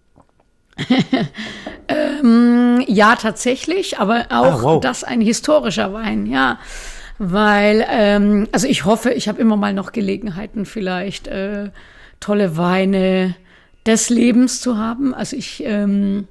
ähm, ja, tatsächlich, aber auch ah, wow. das ein historischer Wein, ja. Weil, ähm, also ich hoffe, ich habe immer mal noch Gelegenheiten, vielleicht äh, tolle Weine des Lebens zu haben. Also ich, ähm,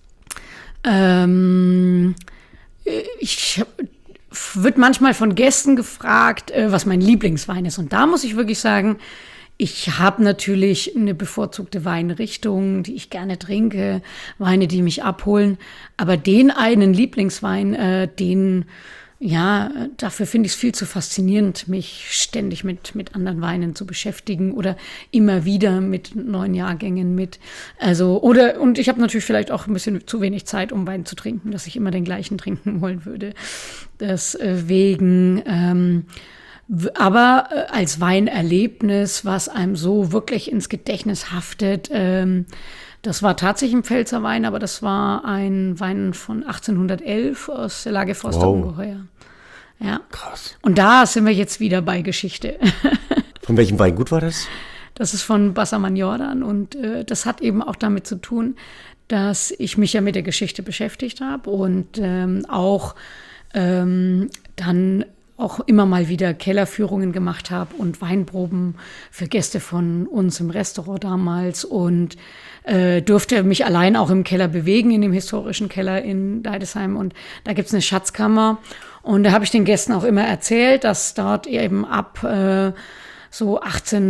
ähm, ich wird manchmal von Gästen gefragt, äh, was mein Lieblingswein ist. Und da muss ich wirklich sagen, ich habe natürlich eine bevorzugte Weinrichtung, die ich gerne trinke, Weine, die mich abholen. Aber den einen Lieblingswein, äh, den, ja, dafür finde ich es viel zu faszinierend, mich ständig mit, mit anderen Weinen zu beschäftigen oder immer wieder mit neuen Jahrgängen mit. Also, oder, und ich habe natürlich vielleicht auch ein bisschen zu wenig Zeit, um Wein zu trinken, dass ich immer den gleichen trinken wollen würde. Deswegen, ähm, Aber äh, als Weinerlebnis, was einem so wirklich ins Gedächtnis haftet, ähm, das war tatsächlich ein Pfälzer Wein, aber das war ein Wein von achtzehnhundertelf aus der Lageforster Wow. Ungeheuer. Ja. Krass. Und da sind wir jetzt wieder bei Geschichte. Von welchem Weingut war das? Das ist von Bassermann Jordan und äh, das hat eben auch damit zu tun, dass ich mich ja mit der Geschichte beschäftigt habe und ähm, auch ähm, dann auch immer mal wieder Kellerführungen gemacht habe und Weinproben für Gäste von uns im Restaurant damals und äh, durfte mich allein auch im Keller bewegen, in dem historischen Keller in Deidesheim. Und da gibt's eine Schatzkammer. Und da habe ich den Gästen auch immer erzählt, dass dort eben ab äh, so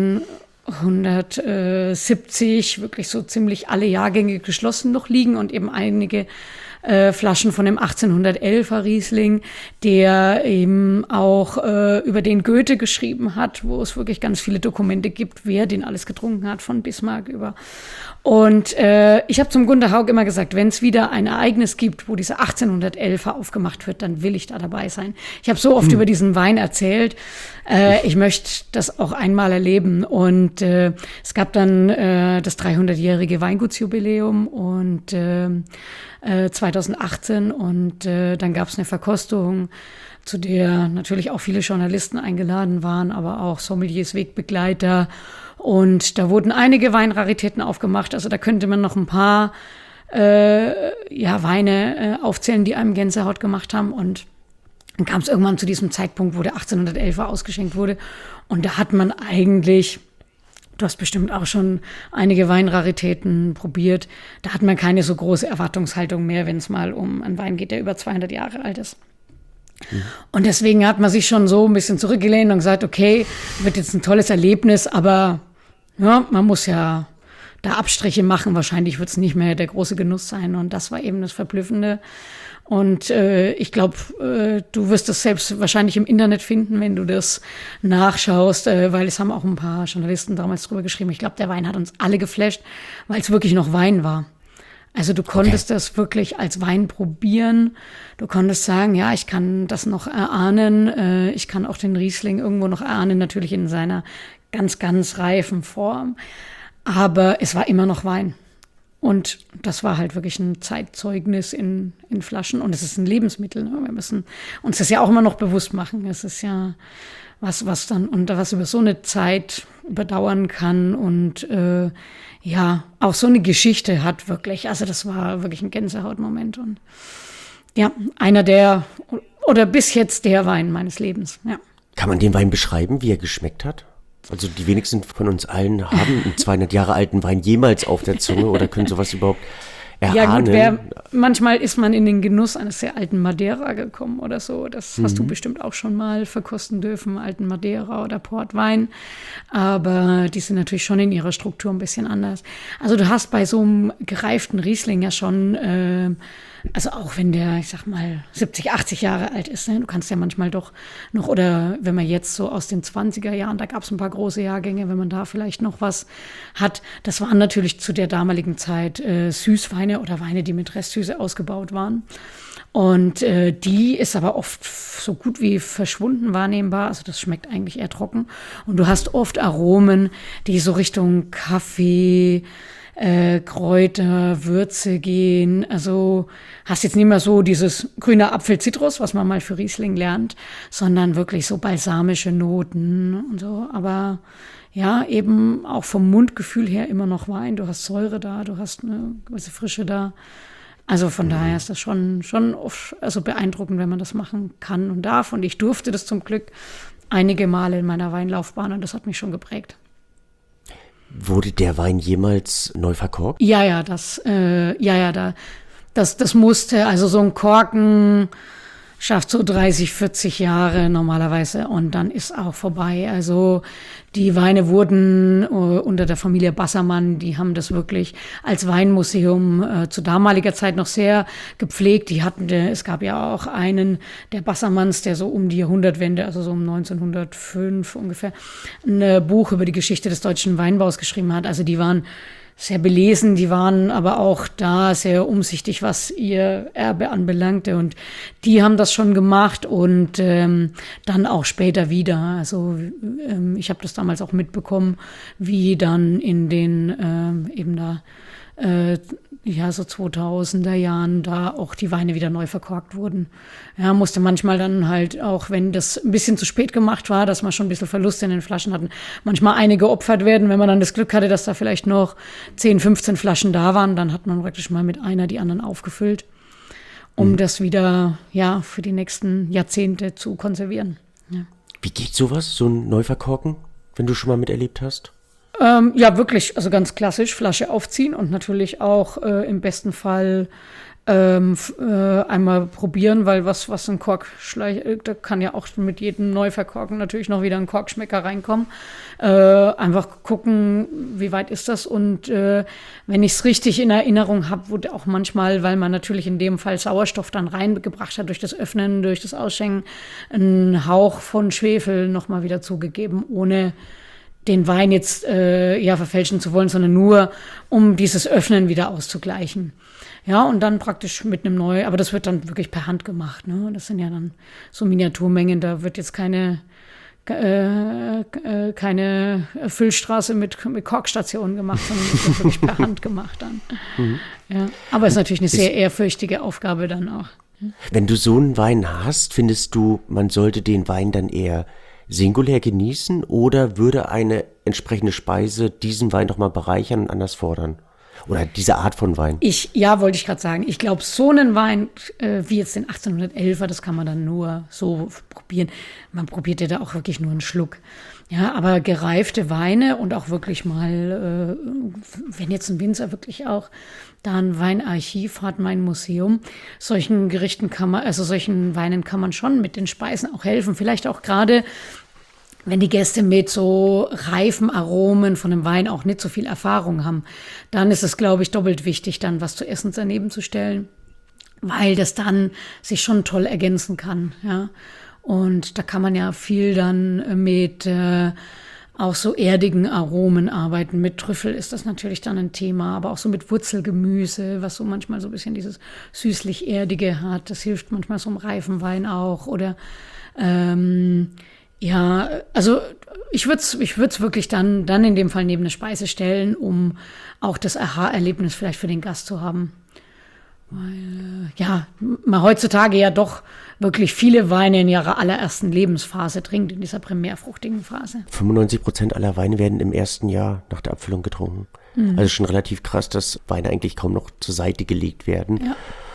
achtzehnhundertsiebzig wirklich so ziemlich alle Jahrgänge geschlossen noch liegen und eben einige Äh, Flaschen von dem achtzehnhundertelfer Riesling, der eben auch äh, über den Goethe geschrieben hat, wo es wirklich ganz viele Dokumente gibt, wer den alles getrunken hat, von Bismarck über. Und äh, ich habe zum Gunter Haug immer gesagt, wenn es wieder ein Ereignis gibt, wo dieser achtzehnhundertelfer aufgemacht wird, dann will ich da dabei sein. Ich habe so oft hm. über diesen Wein erzählt, äh, ich möchte das auch einmal erleben. Und äh, es gab dann äh, das dreihundertjährige Weingutsjubiläum und äh, zweitausendachtzehn und äh, dann gab es eine Verkostung, zu der natürlich auch viele Journalisten eingeladen waren, aber auch Sommeliers, Wegbegleiter und da wurden einige Weinraritäten aufgemacht, also da könnte man noch ein paar äh, ja, Weine äh, aufzählen, die einem Gänsehaut gemacht haben und dann kam es irgendwann zu diesem Zeitpunkt, wo der achtzehnhundertelfer ausgeschenkt wurde und da hat man eigentlich... Du hast bestimmt auch schon einige Weinraritäten probiert. Da hat man keine so große Erwartungshaltung mehr, wenn es mal um einen Wein geht, der über zweihundert Jahre alt ist. Mhm. Und deswegen hat man sich schon so ein bisschen zurückgelehnt und gesagt, okay, wird jetzt ein tolles Erlebnis, aber ja, man muss ja da Abstriche machen. Wahrscheinlich wird es nicht mehr der große Genuss sein. Und das war eben das Verblüffende. Und äh, ich glaube, äh, du wirst das selbst wahrscheinlich im Internet finden, wenn du das nachschaust, äh, weil es haben auch ein paar Journalisten damals drüber geschrieben. Ich glaube, der Wein hat uns alle geflasht, weil es wirklich noch Wein war. Also du konntest okay. das wirklich als Wein probieren. Du konntest sagen, ja, ich kann das noch erahnen. Äh, ich kann auch den Riesling irgendwo noch erahnen, natürlich in seiner ganz, ganz reifen Form. Aber es war immer noch Wein. Und das war halt wirklich ein Zeitzeugnis in, in Flaschen. Und es ist ein Lebensmittel. Ne? Wir müssen uns das ja auch immer noch bewusst machen. Es ist ja was, was dann und was über so eine Zeit überdauern kann und äh, ja, auch so eine Geschichte hat wirklich. Also das war wirklich ein Gänsehautmoment. Und ja, einer der, oder bis jetzt der Wein meines Lebens. Ja. Kann man den Wein beschreiben, wie er geschmeckt hat? Also die wenigsten von uns allen haben einen zweihundert Jahre alten Wein jemals auf der Zunge oder können sowas überhaupt erahnen. Ja gut, wer, manchmal ist man in den Genuss eines sehr alten Madeira gekommen oder so. Das mhm. hast du bestimmt auch schon mal verkosten dürfen, alten Madeira oder Portwein. Aber die sind natürlich schon in ihrer Struktur ein bisschen anders. Also du hast bei so einem gereiften Riesling ja schon... Äh, Also auch wenn der, ich sag mal, siebzig, achtzig Jahre alt ist, ne? Du kannst ja manchmal doch noch, oder wenn man jetzt so aus den zwanziger Jahren, da gab es ein paar große Jahrgänge, wenn man da vielleicht noch was hat. Das waren natürlich zu der damaligen Zeit äh, Süßweine oder Weine, die mit Restsüße ausgebaut waren. Und äh, die ist aber oft so gut wie verschwunden wahrnehmbar. Also das schmeckt eigentlich eher trocken. Und du hast oft Aromen, die so Richtung Kaffee, Äh, Kräuter, Würze gehen. Also hast jetzt nicht mehr so dieses grüne Apfel-Zitrus, was man mal für Riesling lernt, sondern wirklich so balsamische Noten und so. Aber ja, eben auch vom Mundgefühl her immer noch Wein. Du hast Säure da, du hast eine gewisse Frische da. Also von mhm. daher ist das schon, schon oft, also beeindruckend, wenn man das machen kann und darf. Und ich durfte das zum Glück einige Male in meiner Weinlaufbahn und das hat mich schon geprägt. Wurde der Wein jemals neu verkorkt? Ja, ja, das, äh, ja, ja, da, das, das musste, also so ein Korken schafft so dreißig, vierzig Jahre normalerweise und dann ist auch vorbei. Also die Weine wurden uh, unter der Familie Bassermann, die haben das wirklich als Weinmuseum uh, zu damaliger Zeit noch sehr gepflegt. Die hatten, es gab ja auch einen der Bassermanns, der so um die Jahrhundertwende, also so um neunzehnhundertfünf ungefähr, ein Buch über die Geschichte des deutschen Weinbaus geschrieben hat. Also die waren sehr belesen, die waren aber auch da sehr umsichtig, was ihr Erbe anbelangte und die haben das schon gemacht und ähm, dann auch später wieder. Also ähm, ich habe das damals auch mitbekommen, wie dann in den ähm, eben da äh, ja so zweitausender Jahren da auch die Weine wieder neu verkorkt wurden. Ja, musste manchmal dann halt auch, wenn das ein bisschen zu spät gemacht war, dass man schon ein bisschen Verluste in den Flaschen hatten, manchmal eine geopfert werden, wenn man dann das Glück hatte, dass da vielleicht noch zehn, fünfzehn Flaschen da waren, dann hat man praktisch mal mit einer die anderen aufgefüllt, um mhm. das wieder ja für die nächsten Jahrzehnte zu konservieren. Ja. Wie geht sowas, so ein Neuverkorken, wenn du schon mal miterlebt hast? Ähm, ja, wirklich, also ganz klassisch, Flasche aufziehen und natürlich auch äh, im besten Fall ähm, f- äh, einmal probieren, weil was, was ein Korkschleich, äh, da kann ja auch mit jedem Neuverkorken natürlich noch wieder ein Korkschmecker reinkommen. Äh, einfach gucken, wie weit ist das und äh, wenn ich es richtig in Erinnerung habe, wurde auch manchmal, weil man natürlich in dem Fall Sauerstoff dann reingebracht hat durch das Öffnen, durch das Ausschenken, ein Hauch von Schwefel nochmal wieder zugegeben, ohne den Wein jetzt äh, ja verfälschen zu wollen, sondern nur, um dieses Öffnen wieder auszugleichen. Ja, und dann praktisch mit einem neu, aber das wird dann wirklich per Hand gemacht. Ne? Das sind ja dann so Miniaturmengen, da wird jetzt keine äh, äh, keine Füllstraße mit, mit Korkstationen gemacht, sondern das wird wirklich per Hand gemacht dann. Mhm. Ja, aber es ist natürlich eine sehr ehrfürchtige Aufgabe dann auch. Wenn du so einen Wein hast, findest du, man sollte den Wein dann eher singulär genießen oder würde eine entsprechende Speise diesen Wein doch mal bereichern und anders fordern? Oder diese Art von Wein? Ich, ja, wollte ich gerade sagen. Ich glaube, so einen Wein äh, wie jetzt den achtzehnhundertelfer, das kann man dann nur so probieren. Man probiert ja da auch wirklich nur einen Schluck. Ja, aber gereifte Weine und auch wirklich mal, äh, wenn jetzt ein Winzer wirklich auch da ein Weinarchiv hat, mein Museum, solchen Gerichten kann man, also solchen Weinen kann man schon mit den Speisen auch helfen. Vielleicht auch gerade, wenn die Gäste mit so reifen Aromen von dem Wein auch nicht so viel Erfahrung haben, dann ist es, glaube ich, doppelt wichtig, dann was zu essen daneben zu stellen, weil das dann sich schon toll ergänzen kann, ja. Und da kann man ja viel dann mit äh, auch so erdigen Aromen arbeiten. Mit Trüffel ist das natürlich dann ein Thema, aber auch so mit Wurzelgemüse, was so manchmal so ein bisschen dieses süßlich-erdige hat. Das hilft manchmal so im reifen Wein auch. Oder ähm, ja, also ich würde es ich würd's wirklich dann, dann in dem Fall neben eine Speise stellen, um auch das Aha-Erlebnis vielleicht für den Gast zu haben. Weil, ja, man heutzutage ja doch wirklich viele Weine in ihrer allerersten Lebensphase trinkt, in dieser primärfruchtigen Phase. fünfundneunzig Prozent aller Weine werden im ersten Jahr nach der Abfüllung getrunken. Mhm. Also schon relativ krass, dass Weine eigentlich kaum noch zur Seite gelegt werden. Ja.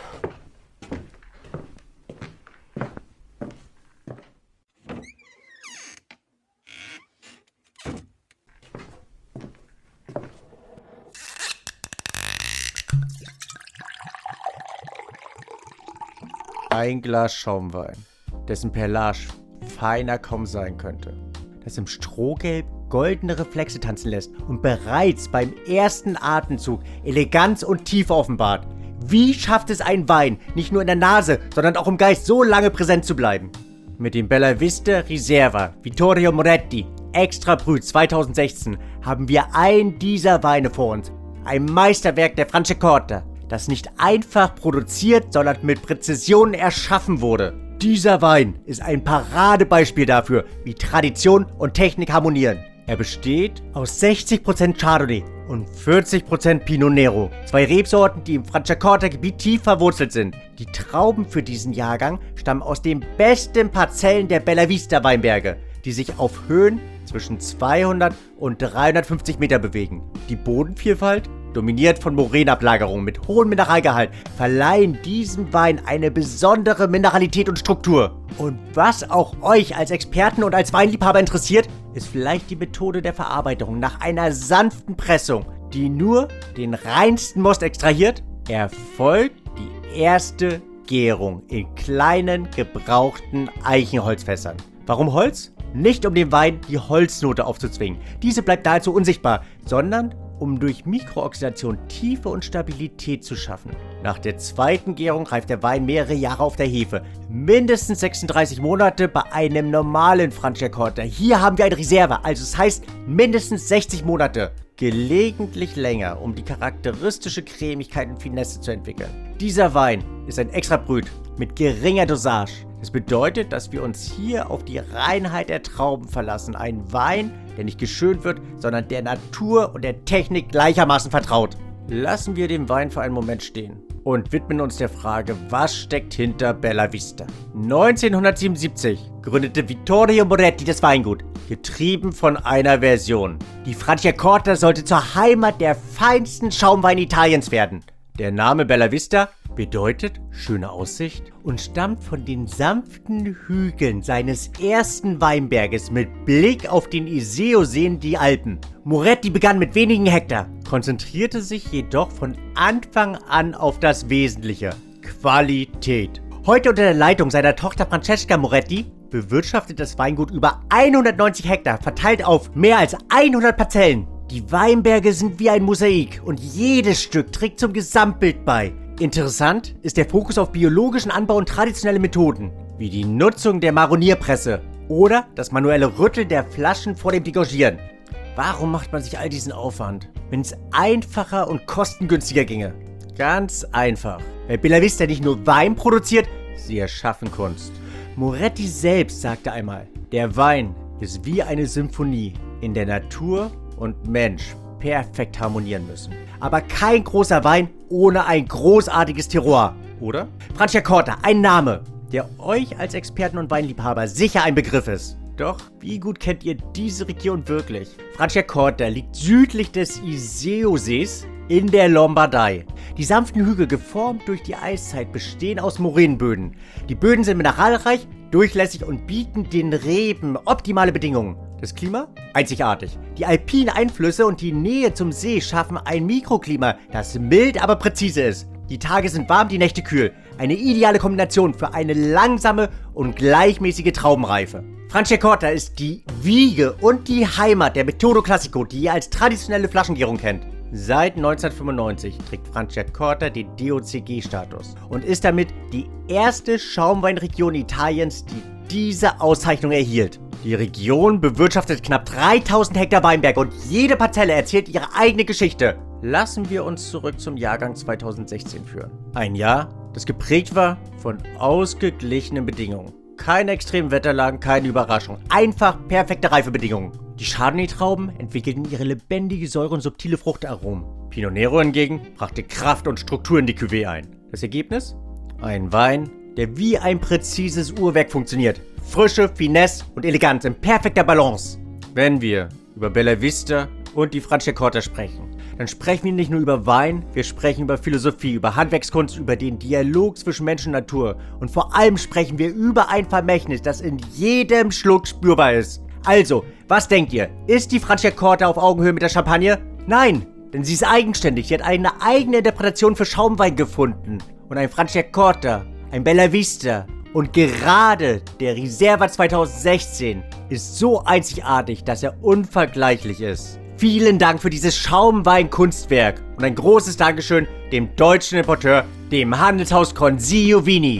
Ein Glas Schaumwein, dessen Perlage feiner kaum sein könnte, das im Strohgelb goldene Reflexe tanzen lässt und bereits beim ersten Atemzug Eleganz und Tiefe offenbart. Wie schafft es ein Wein, nicht nur in der Nase, sondern auch im Geist so lange präsent zu bleiben? Mit dem Bella Vista Riserva Vittorio Moretti Extra Brut zweitausendsechzehn haben wir einen dieser Weine vor uns. Ein Meisterwerk der Franciacorta, das nicht einfach produziert, sondern mit Präzision erschaffen wurde. Dieser Wein ist ein Paradebeispiel dafür, wie Tradition und Technik harmonieren. Er besteht aus sechzig Prozent Chardonnay und vierzig Prozent Pinot Nero. Zwei Rebsorten, die im Franciacorta-Gebiet tief verwurzelt sind. Die Trauben für diesen Jahrgang stammen aus den besten Parzellen der Bella Vista Weinberge, die sich auf Höhen zwischen zweihundert und dreihundertfünfzig Meter bewegen. Die Bodenvielfalt, dominiert von Moränablagerungen mit hohem Mineralgehalt, verleihen diesem Wein eine besondere Mineralität und Struktur. Und was auch euch als Experten und als Weinliebhaber interessiert, ist vielleicht die Methode der Verarbeitung nach einer sanften Pressung, die nur den reinsten Most extrahiert. Erfolgt die erste Gärung in kleinen, gebrauchten Eichenholzfässern. Warum Holz? Nicht um dem Wein die Holznote aufzuzwingen. Diese bleibt nahezu unsichtbar, sondern um durch Mikrooxidation Tiefe und Stabilität zu schaffen. Nach der zweiten Gärung reift der Wein mehrere Jahre auf der Hefe. Mindestens sechsunddreißig Monate bei einem normalen Franciacorta. Hier haben wir eine Reserve, also es heißt mindestens sechzig Monate. Gelegentlich länger, um die charakteristische Cremigkeit und Finesse zu entwickeln. Dieser Wein ist ein Extrabrüt mit geringer Dosage. Das bedeutet, dass wir uns hier auf die Reinheit der Trauben verlassen. Ein Wein, der nicht geschönt wird, sondern der Natur und der Technik gleichermaßen vertraut. Lassen wir den Wein für einen Moment stehen und widmen uns der Frage, was steckt hinter Bella Vista? neunzehnhundertsiebenundsiebzig gründete Vittorio Moretti das Weingut, getrieben von einer Version. Die Franciacorta sollte zur Heimat der feinsten Schaumweine Italiens werden. Der Name Bella Vista bedeutet schöne Aussicht und stammt von den sanften Hügeln seines ersten Weinberges mit Blick auf den Iseo-See in die Alpen. Moretti begann mit wenigen Hektar, konzentrierte sich jedoch von Anfang an auf das Wesentliche: Qualität. Heute unter der Leitung seiner Tochter Francesca Moretti bewirtschaftet das Weingut über hundertneunzig Hektar, verteilt auf mehr als hundert Parzellen. Die Weinberge sind wie ein Mosaik und jedes Stück trägt zum Gesamtbild bei. Interessant ist der Fokus auf biologischen Anbau und traditionelle Methoden, wie die Nutzung der Maronierpresse oder das manuelle Rütteln der Flaschen vor dem Degorgieren. Warum macht man sich all diesen Aufwand, wenn es einfacher und kostengünstiger ginge? Ganz einfach, weil Bella Vista nicht nur Wein produziert, sie erschaffen Kunst. Moretti selbst sagte einmal, der Wein ist wie eine Symphonie, in der Natur und Mensch perfekt harmonieren müssen. Aber kein großer Wein ohne ein großartiges Terroir, oder? Franciacorta, ein Name, der euch als Experten und Weinliebhaber sicher ein Begriff ist. Doch, wie gut kennt ihr diese Region wirklich? Franciacorta liegt südlich des Iseo-Sees in der Lombardei. Die sanften Hügel, geformt durch die Eiszeit, bestehen aus Moränenböden. Die Böden sind mineralreich, durchlässig und bieten den Reben optimale Bedingungen. Das Klima? Einzigartig. Die alpinen Einflüsse und die Nähe zum See schaffen ein Mikroklima, das mild, aber präzise ist. Die Tage sind warm, die Nächte kühl. Eine ideale Kombination für eine langsame und gleichmäßige Traubenreife. Franciacorta ist die Wiege und die Heimat der Metodo Classico, die ihr als traditionelle Flaschengärung kennt. Seit neunzehnhundertfünfundneunzig trägt Franciacorta den D O C G-Status und ist damit die erste Schaumweinregion Italiens, die diese Auszeichnung erhielt. Die Region bewirtschaftet knapp dreitausend Hektar Weinberg und jede Parzelle erzählt ihre eigene Geschichte. Lassen wir uns zurück zum Jahrgang zweitausendsechzehn führen. Ein Jahr, das geprägt war von ausgeglichenen Bedingungen. Keine extremen Wetterlagen, keine Überraschung. Einfach perfekte Reifebedingungen. Die Chardonnay-Trauben entwickelten ihre lebendige Säure und subtile Fruchtaromen. Pinot Nero hingegen brachte Kraft und Struktur in die Cuvée ein. Das Ergebnis? Ein Wein, der wie ein präzises Uhrwerk funktioniert. Frische, Finesse und Eleganz in perfekter Balance. Wenn wir über Bella Vista und die Franciacorta sprechen, dann sprechen wir nicht nur über Wein, wir sprechen über Philosophie, über Handwerkskunst, über den Dialog zwischen Mensch und Natur. Und vor allem sprechen wir über ein Vermächtnis, das in jedem Schluck spürbar ist. Also, was denkt ihr? Ist die Franciacorta auf Augenhöhe mit der Champagne? Nein, denn sie ist eigenständig. Sie hat eine eigene Interpretation für Schaumwein gefunden. Und ein Franciacorta, ein Bella Vista und gerade der Riserva zweitausendsechzehn ist so einzigartig, dass er unvergleichlich ist. Vielen Dank für dieses Schaumwein-Kunstwerk und ein großes Dankeschön dem deutschen Importeur, dem Handelshaus Consiglio Vini.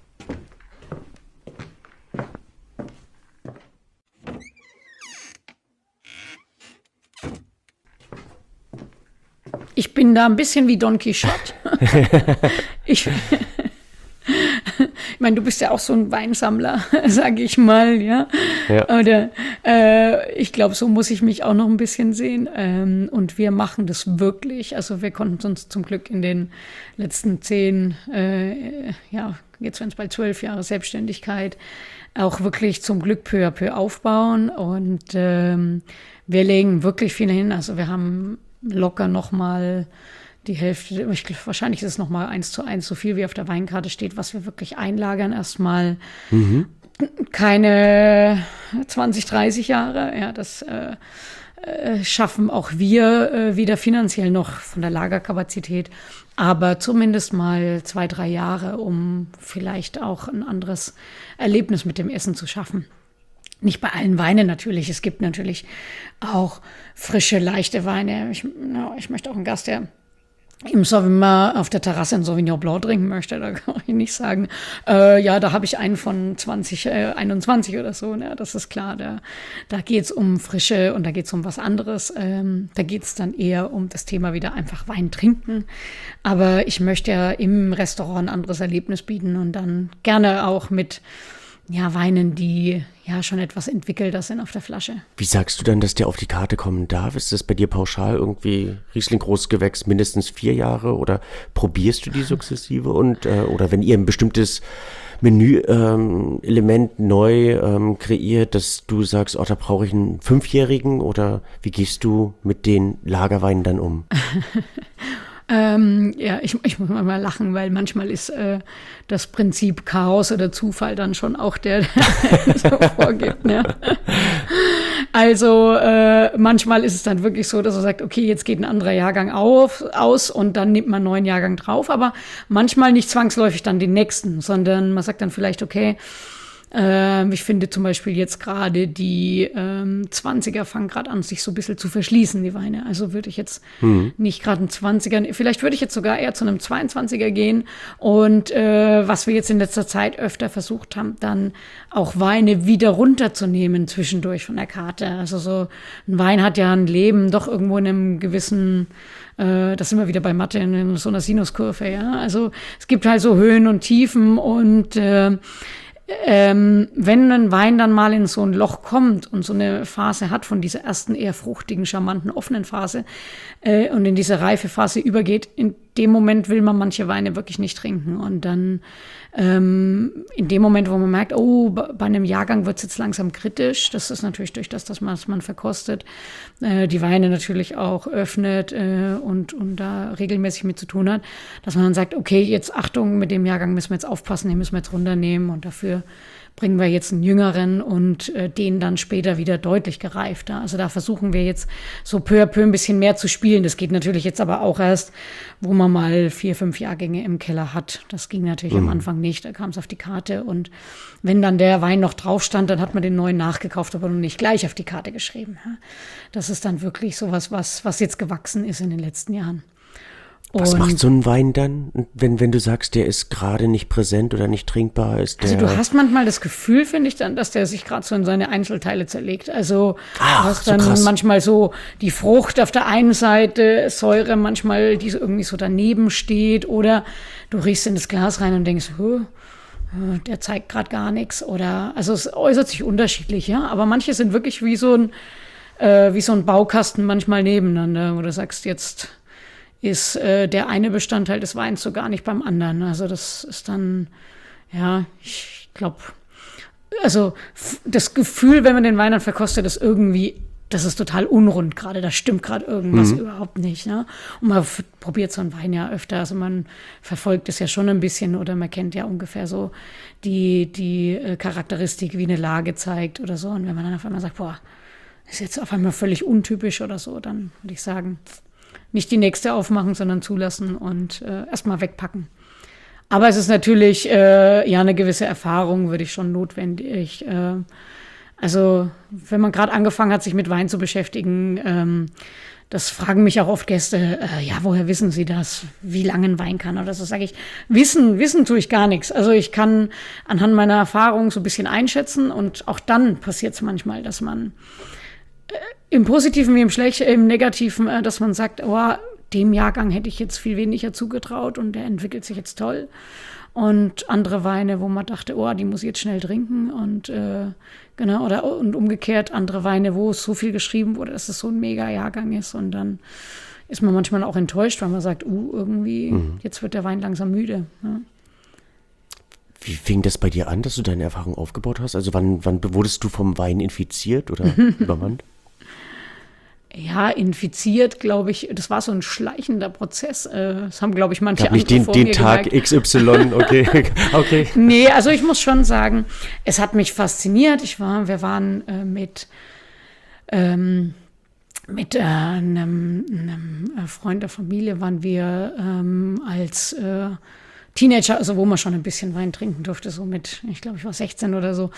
Ich bin da ein bisschen wie Don Quixote. ich, ich meine, du bist ja auch so ein Weinsammler, sage ich mal, ja. ja. Oder äh, ich glaube, so muss ich mich auch noch ein bisschen sehen. Ähm, und wir machen das wirklich. Also wir konnten uns zum Glück in den letzten zehn, äh, ja, jetzt werden es bald zwölf Jahre Selbstständigkeit, auch wirklich zum Glück peu à peu aufbauen. Und ähm, wir legen wirklich viel hin. Also wir haben locker nochmal die Hälfte, ich glaube, wahrscheinlich ist es nochmal eins zu eins so viel, wie auf der Weinkarte steht, was wir wirklich einlagern erstmal. Mhm. Keine zwanzig, dreißig Jahre, ja, das äh, äh, schaffen auch wir äh, wieder finanziell noch von der Lagerkapazität, aber zumindest mal zwei, drei Jahre, um vielleicht auch ein anderes Erlebnis mit dem Essen zu schaffen. Nicht bei allen Weinen natürlich. Es gibt natürlich auch frische, leichte Weine. Ich, no, ich möchte auch einen Gast, der im Sommer auf der Terrasse ein Sauvignon Blanc trinken möchte, da kann ich nicht sagen, äh, ja, da habe ich einen von zwanzig einundzwanzig oder so, ne? Das ist klar, da, da geht es um Frische und da geht es um was anderes. Ähm, da geht es dann eher um das Thema wieder einfach Wein trinken. Aber ich möchte ja im Restaurant ein anderes Erlebnis bieten und dann gerne auch mit ja, Weinen, die ja schon etwas entwickelter sind auf der Flasche. Wie sagst du dann, dass der auf die Karte kommen darf? Ist das bei dir pauschal irgendwie Riesling Großgewächs mindestens vier Jahre oder probierst du die sukzessive? Und äh, oder wenn ihr ein bestimmtes Menü-Element ähm, neu ähm, kreiert, dass du sagst, oh, da brauche ich einen Fünfjährigen, oder wie gehst du mit den Lagerweinen dann um? Ähm, ja, ich, ich muss mal lachen, weil manchmal ist äh, das Prinzip Chaos oder Zufall dann schon auch der, der so vorgibt. Ne? Also äh, manchmal ist es dann wirklich so, dass er sagt, okay, jetzt geht ein anderer Jahrgang auf, aus und dann nimmt man einen neuen Jahrgang drauf, aber manchmal nicht zwangsläufig dann den nächsten, sondern man sagt dann vielleicht, okay, Ähm, ich finde zum Beispiel jetzt gerade die ähm, zwanziger fangen gerade an, sich so ein bisschen zu verschließen, die Weine. Also würde ich jetzt mhm. nicht gerade einen zwanziger, vielleicht würde ich jetzt sogar eher zu einem zweiundzwanziger gehen. Und äh, was wir jetzt in letzter Zeit öfter versucht haben, dann auch Weine wieder runterzunehmen zwischendurch von der Karte. Also so ein Wein hat ja ein Leben doch irgendwo in einem gewissen, äh, das sind wir wieder bei Mathe, in so einer Sinuskurve. Ja? Also es gibt halt so Höhen und Tiefen und äh, Ähm, wenn ein Wein dann mal in so ein Loch kommt und so eine Phase hat von dieser ersten eher fruchtigen, charmanten, offenen Phase äh, und in diese reife Phase übergeht, in dem Moment will man manche Weine wirklich nicht trinken. Und dann ähm, in dem Moment, wo man merkt, oh, bei einem Jahrgang wird es jetzt langsam kritisch, das ist natürlich durch das, dass man es man verkostet, äh, die Weine natürlich auch öffnet äh, und, und da regelmäßig mit zu tun hat, dass man dann sagt, okay, jetzt Achtung, mit dem Jahrgang müssen wir jetzt aufpassen, den müssen wir jetzt runternehmen und dafür bringen wir jetzt einen Jüngeren und äh, den dann später wieder deutlich gereifter. Also da versuchen wir jetzt so peu à peu ein bisschen mehr zu spielen. Das geht natürlich jetzt aber auch erst, wo man mal vier, fünf Jahrgänge im Keller hat. Das ging natürlich mhm. am Anfang nicht. Da kam es auf die Karte und wenn dann der Wein noch drauf stand, dann hat man den neuen nachgekauft, aber noch nicht gleich auf die Karte geschrieben. Das ist dann wirklich sowas, was, was jetzt gewachsen ist in den letzten Jahren. Was Und macht so ein Wein dann, wenn, wenn du sagst, der ist gerade nicht präsent oder nicht trinkbar? Ist der also du hast manchmal das Gefühl, finde ich dann, dass der sich gerade so in seine Einzelteile zerlegt. Also Ach, du hast so dann krass. manchmal so die Frucht auf der einen Seite, Säure manchmal, die so irgendwie so daneben steht. Oder du riechst in das Glas rein und denkst, huh, der zeigt gerade gar nichts. Oder also es äußert sich unterschiedlich, ja. Aber manche sind wirklich wie so ein, äh, wie so ein Baukasten manchmal nebeneinander, wo du sagst, jetzt ist äh, der eine Bestandteil des Weins so gar nicht beim anderen. Also das ist dann, ja, ich glaube, also f- das Gefühl, wenn man den Wein dann verkostet, ist irgendwie, das ist total unrund gerade, da stimmt gerade irgendwas Mhm. überhaupt nicht. Ne? Und man f- probiert so einen Wein ja öfter, also man verfolgt es ja schon ein bisschen oder man kennt ja ungefähr so die, die äh, Charakteristik, wie eine Lage zeigt oder so. Und wenn man dann auf einmal sagt, boah, ist jetzt auf einmal völlig untypisch oder so, dann würde ich sagen, nicht die nächste aufmachen, sondern zulassen und äh, erstmal wegpacken. Aber es ist natürlich äh, ja eine gewisse Erfahrung, würde ich schon notwendig. Äh, also wenn man gerade angefangen hat, sich mit Wein zu beschäftigen, ähm, das fragen mich auch oft Gäste, äh, ja, woher wissen Sie das, wie lange ein Wein kann oder so, sage ich, wissen, wissen tue ich gar nichts. Also ich kann anhand meiner Erfahrung so ein bisschen einschätzen und auch dann passiert es manchmal, dass man im Positiven wie im Schlechten, im Negativen, äh, dass man sagt, oh, dem Jahrgang hätte ich jetzt viel weniger zugetraut und der entwickelt sich jetzt toll. Und andere Weine, wo man dachte, oh, die muss ich jetzt schnell trinken und äh, genau, oder und umgekehrt andere Weine, wo es so viel geschrieben wurde, dass es so ein Mega-Jahrgang ist und dann ist man manchmal auch enttäuscht, weil man sagt, uh, irgendwie, mhm. jetzt wird der Wein langsam müde. Ja. Wie fing das bei dir an, dass du deine Erfahrung aufgebaut hast? Also wann, wann wurdest du vom Wein infiziert oder übermannt? Ja, infiziert, glaube ich, das war so ein schleichender Prozess. Das haben, glaube ich, manche Gab andere nicht den, vor den mir Tag gemerkt. X Y, okay. okay. Nee, also ich muss schon sagen, es hat mich fasziniert. Ich war, wir waren äh, mit, ähm, mit äh, einem, einem Freund der Familie, waren wir ähm, als äh, Teenager, also wo man schon ein bisschen Wein trinken durfte, so mit, ich glaube, ich war sechzehn oder so,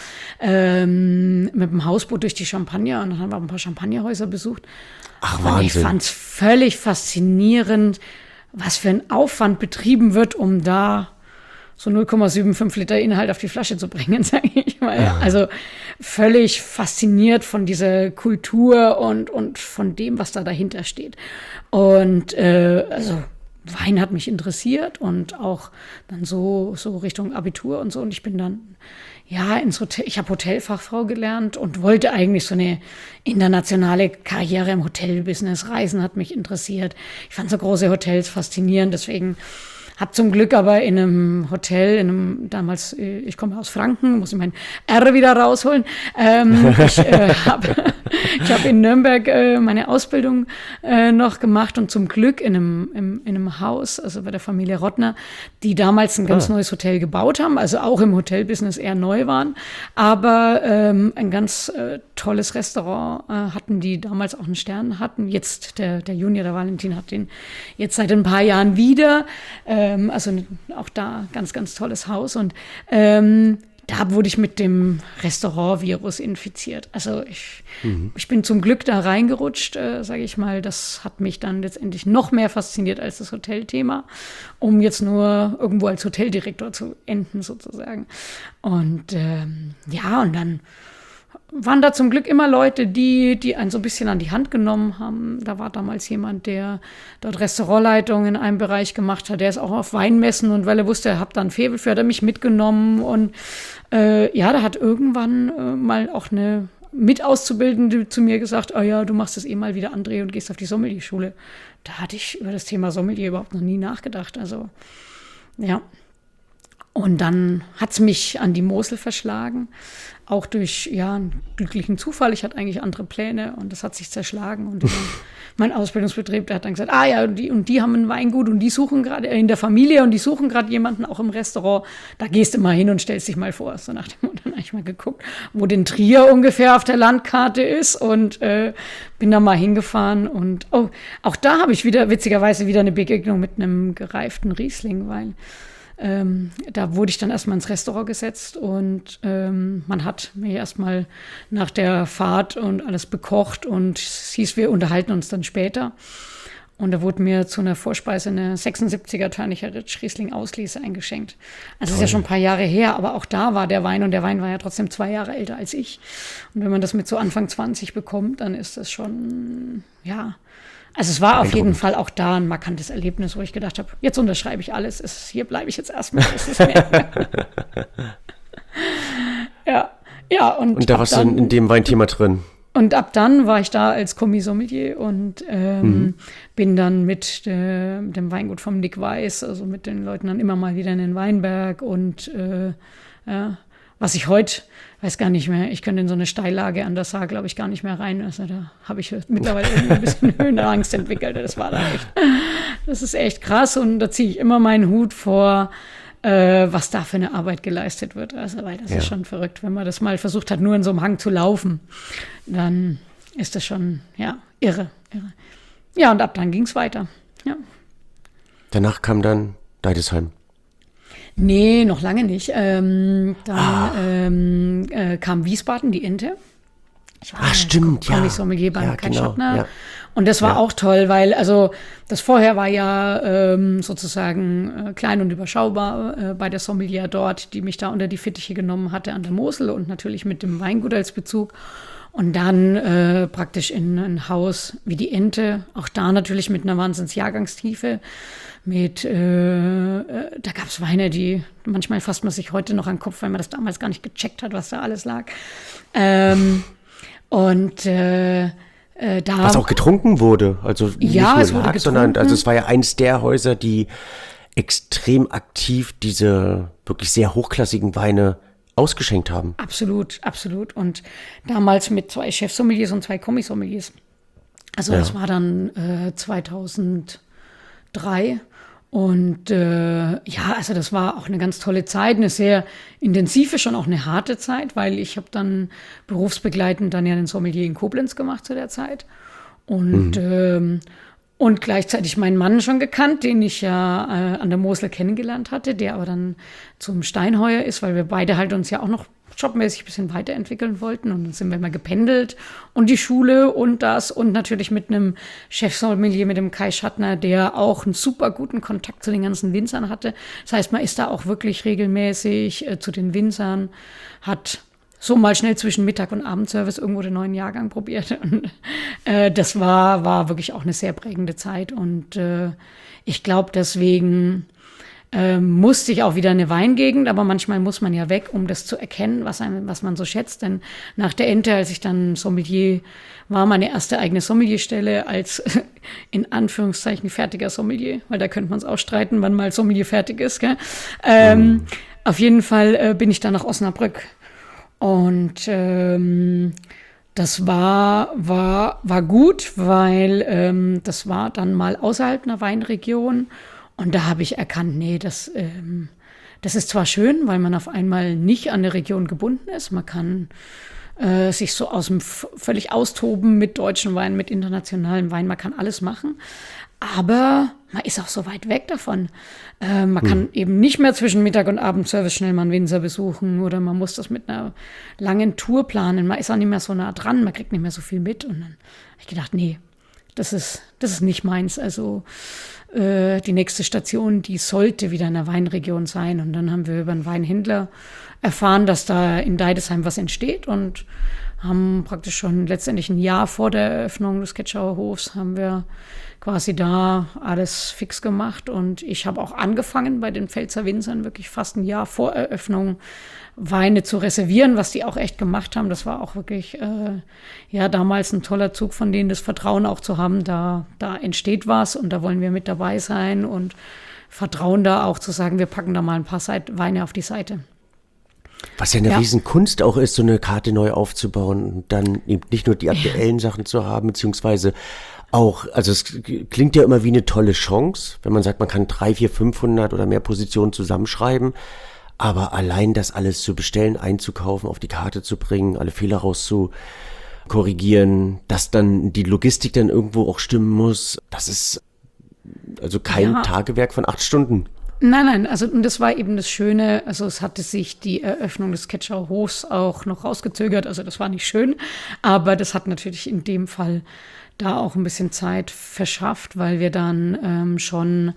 ähm, mit dem Hausboot durch die Champagner und dann haben wir auch ein paar Champagnerhäuser besucht. Ach, und Wahnsinn. ich fand es völlig faszinierend, was für ein Aufwand betrieben wird, um da so null Komma fünfundsiebzig Liter Inhalt auf die Flasche zu bringen, sage ich mal. Ja. Also völlig fasziniert von dieser Kultur und, und von dem, was da dahinter steht. Und äh, also Wein hat mich interessiert und auch dann so, so Richtung Abitur und so. Und ich bin dann, ja, ins Hotel, ich habe Hotelfachfrau gelernt und wollte eigentlich so eine internationale Karriere im Hotelbusiness. Reisen hat mich interessiert. Ich fand so große Hotels faszinierend, deswegen habe zum Glück aber in einem Hotel, in einem, damals, ich komme aus Franken, muss ich mein R wieder rausholen. Ähm, ich äh, habe ich hab in Nürnberg äh, meine Ausbildung äh, noch gemacht und zum Glück in einem, im, in einem Haus, also bei der Familie Rottner, die damals ein ganz ah. neues Hotel gebaut haben, also auch im Hotelbusiness eher neu waren, aber ähm, ein ganz äh, tolles Restaurant äh, hatten, die damals auch einen Stern hatten. Jetzt, der, der Junior, der Valentin, hat den jetzt seit ein paar Jahren wieder. Äh, Also auch da ganz, ganz tolles Haus. Und ähm, da wurde ich mit dem Restaurant-Virus infiziert. Also ich, mhm. ich bin zum Glück da reingerutscht, äh, sage ich mal. Das hat mich dann letztendlich noch mehr fasziniert als das Hotelthema, um jetzt nur irgendwo als Hoteldirektor zu enden sozusagen. Und ähm, ja, und dann waren da zum Glück immer Leute, die, die einen so ein bisschen an die Hand genommen haben. Da war damals jemand, der dort Restaurantleitung in einem Bereich gemacht hat. Der ist auch auf Weinmessen und weil er wusste, er hat da ein Faible für, hat er mich mitgenommen. Und äh, ja, da hat irgendwann äh, mal auch eine Mitauszubildende zu mir gesagt, oh ja, du machst das eh mal wieder, André, und gehst auf die Sommelier-Schule. Da hatte ich über das Thema Sommelier überhaupt noch nie nachgedacht. Also, ja. Und dann hat es mich an die Mosel verschlagen, auch durch ja, einen glücklichen Zufall. Ich hatte eigentlich andere Pläne und das hat sich zerschlagen. Und mein Ausbildungsbetrieb, der hat dann gesagt, ah ja, und die, und die haben ein Weingut und die suchen gerade in der Familie und die suchen gerade jemanden auch im Restaurant. Da gehst du mal hin und stellst dich mal vor. So nach dem Motto, dann habe ich mal geguckt, wo denn Trier ungefähr auf der Landkarte ist und äh, bin da mal hingefahren. Und oh, auch da habe ich wieder, witzigerweise, wieder eine Begegnung mit einem gereiften Riesling, weil Ähm, da wurde ich dann erstmal ins Restaurant gesetzt und ähm, man hat mir erstmal nach der Fahrt und alles bekocht und es hieß, wir unterhalten uns dann später. Und da wurde mir zu einer Vorspeise eine sechsundsiebziger Törnicher Ritsch Riesling Auslese eingeschenkt. Also das ist ja schon ein paar Jahre her, aber auch da war der Wein und der Wein war ja trotzdem zwei Jahre älter als ich. Und wenn man das mit so Anfang zwanzig bekommt, dann ist das schon, ja. Also es war auf jeden Fall auch da ein markantes Erlebnis, wo ich gedacht habe, jetzt unterschreibe ich alles, es, hier bleibe ich jetzt erstmal. Es ist mehr. ja, ja. Und, und da warst du in dem Weinthema drin. Und ab dann war ich da als Kommis-Sommelier und ähm, mhm. bin dann mit äh, dem Weingut vom Nick Weiß, also mit den Leuten dann immer mal wieder in den Weinberg und äh, ja, was ich heute, weiß gar nicht mehr, ich könnte in so eine Steillage an der Saar, glaube ich, gar nicht mehr rein. Also da habe ich mittlerweile irgendwie ein bisschen Höhenangst entwickelt. Das war da echt, das ist echt krass. Und da ziehe ich immer meinen Hut vor, äh, was da für eine Arbeit geleistet wird. Also, weil das ja. ist schon verrückt. Wenn man das mal versucht hat, nur in so einem Hang zu laufen, dann ist das schon, ja, irre, irre. Ja, und ab dann ging es weiter, ja. Danach kam dann Deidesheim. Nee, noch lange nicht. Ähm, dann ah. ähm, äh, kam Wiesbaden, die Ente. Ich war Ach, stimmt, ja. Sommelier beim ja, Kai genau, Schottner. Ja. Und das war ja. auch toll, weil also das vorher war ja ähm, sozusagen äh, klein und überschaubar äh, bei der Sommelier dort, die mich da unter die Fittiche genommen hatte an der Mosel und natürlich mit dem Weingut als Bezug. Und dann äh, praktisch in ein Haus wie die Ente, auch da natürlich mit einer Wahnsinns-Jahrgangstiefe. Mit, äh, äh, da gab es Weine, die manchmal fasst man sich heute noch an den Kopf, weil man das damals gar nicht gecheckt hat, was da alles lag. Ähm, und äh, äh, da was auch getrunken wurde, also nicht ja, nur es wurde lag, getrunken. sondern also es war ja eines der Häuser, die extrem aktiv diese wirklich sehr hochklassigen Weine ausgeschenkt haben. Absolut, absolut. Und damals mit zwei Chefsommeliers und zwei Kommissommeliers. Also ja. das war dann äh, zweitausenddrei. Und äh, ja, also das war auch eine ganz tolle Zeit, eine sehr intensive, schon auch eine harte Zeit, weil ich habe dann berufsbegleitend dann ja den Sommelier in Koblenz gemacht zu der Zeit. Und mhm. ähm, Und gleichzeitig meinen Mann schon gekannt, den ich ja äh, an der Mosel kennengelernt hatte, der aber dann zum Steinheuer ist, weil wir beide halt uns ja auch noch jobmäßig ein bisschen weiterentwickeln wollten. Und dann sind wir mal gependelt und die Schule und das und natürlich mit einem Chefsommelier, mit dem Kai Schattner, der auch einen super guten Kontakt zu den ganzen Winzern hatte. Das heißt, man ist da auch wirklich regelmäßig äh, zu den Winzern, hat so mal schnell zwischen Mittag- und Abendservice irgendwo den neuen Jahrgang probiert. Und äh, das war, war wirklich auch eine sehr prägende Zeit. Und äh, ich glaube, deswegen äh, musste ich auch wieder eine Weingegend, aber manchmal muss man ja weg, um das zu erkennen, was, einem, was man so schätzt. Denn nach der Ente, als ich dann Sommelier war, meine erste eigene Sommelierstelle als in Anführungszeichen fertiger Sommelier, weil da könnte man es auch streiten, wann mal Sommelier fertig ist. Gell? Ähm, mhm. Auf jeden Fall äh, bin ich dann nach Osnabrück. Und ähm, das war, war, war gut, weil ähm, das war dann mal außerhalb einer Weinregion. Und da habe ich erkannt, nee, das, ähm, das ist zwar schön, weil man auf einmal nicht an der Region gebunden ist. Man kann äh, sich so aus dem f- völlig austoben mit deutschen Wein, mit internationalen Wein. Man kann alles machen. Aber man ist auch so weit weg davon. Äh, man hm. kann eben nicht mehr zwischen Mittag- und Abendservice schnell mal einen Winzer besuchen oder man muss das mit einer langen Tour planen. Man ist auch nicht mehr so nah dran, man kriegt nicht mehr so viel mit. Und dann habe ich gedacht, nee, das ist, das ist nicht meins. Also äh, die nächste Station, die sollte wieder in der Weinregion sein. Und dann haben wir über einen Weinhändler erfahren, dass da in Deidesheim was entsteht und haben praktisch schon letztendlich ein Jahr vor der Eröffnung des Ketschauer Hofs haben wir quasi da alles fix gemacht. Und ich habe auch angefangen, bei den Pfälzer Winzern wirklich fast ein Jahr vor Eröffnung Weine zu reservieren, was die auch echt gemacht haben. Das war auch wirklich, äh, ja, damals ein toller Zug von denen, das Vertrauen auch zu haben, da, da entsteht was und da wollen wir mit dabei sein und Vertrauen da auch zu sagen, wir packen da mal ein paar Seit- Weine auf die Seite. Was ja eine ja. Riesenkunst auch ist, so eine Karte neu aufzubauen und dann eben nicht nur die aktuellen ja. Sachen zu haben, beziehungsweise auch, also es klingt ja immer wie eine tolle Chance, wenn man sagt, man kann drei, vier, fünfhundert oder mehr Positionen zusammenschreiben, aber allein das alles zu bestellen, einzukaufen, auf die Karte zu bringen, alle Fehler rauszukorrigieren, dass dann die Logistik dann irgendwo auch stimmen muss, das ist also kein ja. Tagewerk von acht Stunden. Nein, nein, also und das war eben das Schöne, also es hatte sich die Eröffnung des Ketschauer Hofs auch noch rausgezögert, also das war nicht schön, aber das hat natürlich in dem Fall da auch ein bisschen Zeit verschafft, weil wir dann ähm, schon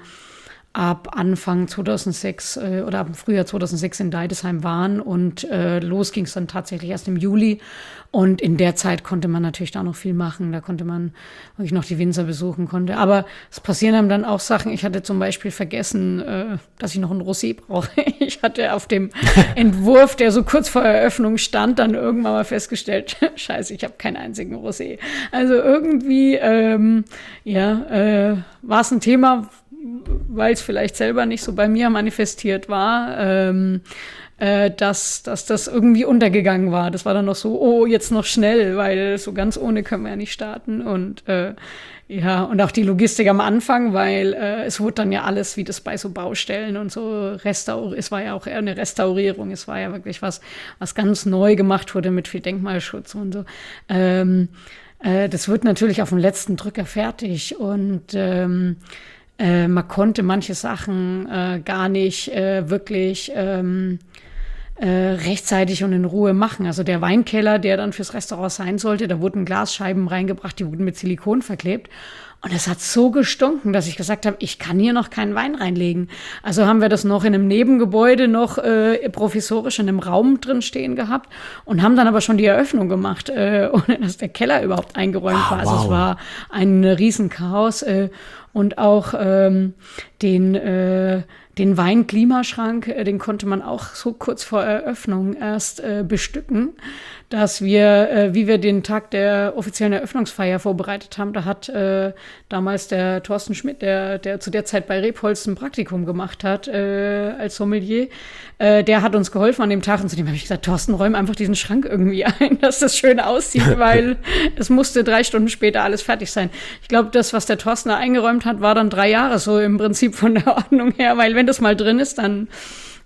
ab Anfang zweitausendsechs äh, oder ab Frühjahr zweitausendsechs in Deidesheim waren und äh, los ging es dann tatsächlich erst im Juli und in der Zeit konnte man natürlich da noch viel machen, da konnte man wirklich noch die Winzer besuchen konnte, aber es passieren einem dann auch Sachen, ich hatte zum Beispiel vergessen, äh, dass ich noch ein Rosé brauche, ich hatte auf dem Entwurf, der so kurz vor Eröffnung stand, dann irgendwann mal festgestellt, scheiße, ich habe keinen einzigen Rosé, also irgendwie ähm, ja, äh, war es ein Thema, weil es vielleicht selber nicht so bei mir manifestiert war, ähm, äh, dass, dass das irgendwie untergegangen war. Das war dann noch so, oh, jetzt noch schnell, weil so ganz ohne können wir ja nicht starten. Und äh, ja, und auch die Logistik am Anfang, weil äh, es wurde dann ja alles, wie das bei so Baustellen und so restauriert. Es war ja auch eher eine Restaurierung. Es war ja wirklich was, was ganz neu gemacht wurde mit viel Denkmalschutz und so. Ähm, äh, das wird natürlich auf dem letzten Drücker fertig und ähm, Äh, man konnte manche Sachen äh, gar nicht äh, wirklich ähm, äh, rechtzeitig und in Ruhe machen. Also der Weinkeller, der dann fürs Restaurant sein sollte, da wurden Glasscheiben reingebracht, die wurden mit Silikon verklebt. Und es hat so gestunken, dass ich gesagt habe, ich kann hier noch keinen Wein reinlegen. Also haben wir das noch in einem Nebengebäude noch äh, provisorisch in einem Raum drin stehen gehabt und haben dann aber schon die Eröffnung gemacht, äh, ohne dass der Keller überhaupt eingeräumt ah, war. Also wow. Es war ein Riesenchaos. Äh, Und auch ähm, den, äh, den Weinklimaschrank, äh, den konnte man auch so kurz vor Eröffnung erst äh, bestücken, dass wir, äh, wie wir den Tag der offiziellen Eröffnungsfeier vorbereitet haben, da hat äh, damals der Thorsten Schmidt, der, der zu der Zeit bei Rebholz ein Praktikum gemacht hat äh, als Sommelier, äh, der hat uns geholfen an dem Tag. Und zu dem habe ich gesagt, Thorsten, räum einfach diesen Schrank irgendwie ein, dass das schön aussieht, weil es musste drei Stunden später alles fertig sein. Ich glaube, das, was der Thorsten da eingeräumt hat, war dann drei Jahre so im Prinzip von der Ordnung her, weil wenn das mal drin ist, dann